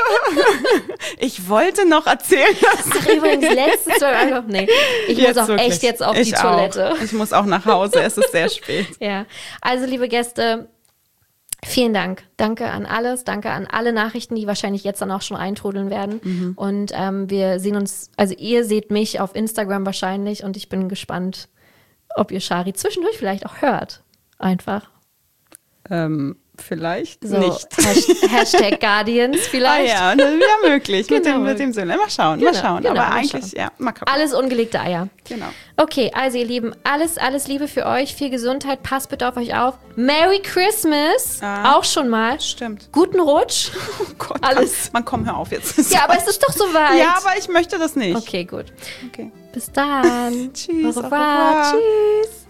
Ich wollte noch erzählen, dass Ach, übrigens, letzte zwölf einfach, nee, ich Jetzt muss auch wirklich. echt jetzt auf Ich die Toilette. Auch. Ich muss auch nach Hause, es ist sehr spät. Ja, also liebe Gäste, vielen Dank. Danke an alles. Danke an alle Nachrichten, die wahrscheinlich jetzt dann auch schon eintrudeln werden. Mhm. Und ähm, wir sehen uns, also ihr seht mich auf Instagram wahrscheinlich und ich bin gespannt, ob ihr Shari zwischendurch vielleicht auch hört. Einfach. Ähm, vielleicht So, nicht. Hasht- Hashtag Guardians Ah vielleicht. ja, na, ja, möglich. Mit Genau. dem, mit dem Söhne. Mal schauen, mal Genau, schauen. genau, Aber mal eigentlich, schauen. ja, mal gucken. Alles ungelegte Eier. Genau. Okay, also ihr Lieben, alles, alles Liebe für euch. Viel Gesundheit. Passt bitte auf euch auf. Merry Christmas. Ah. Auch schon mal. Stimmt. Guten Rutsch. Oh Gott, Alles. Man, komm, hör auf jetzt. Ja, aber es ist doch soweit. Ja, aber ich möchte das nicht. Okay, gut. Okay. Bis dann. Tschüss. Au Au revoir. revoir. Tschüss.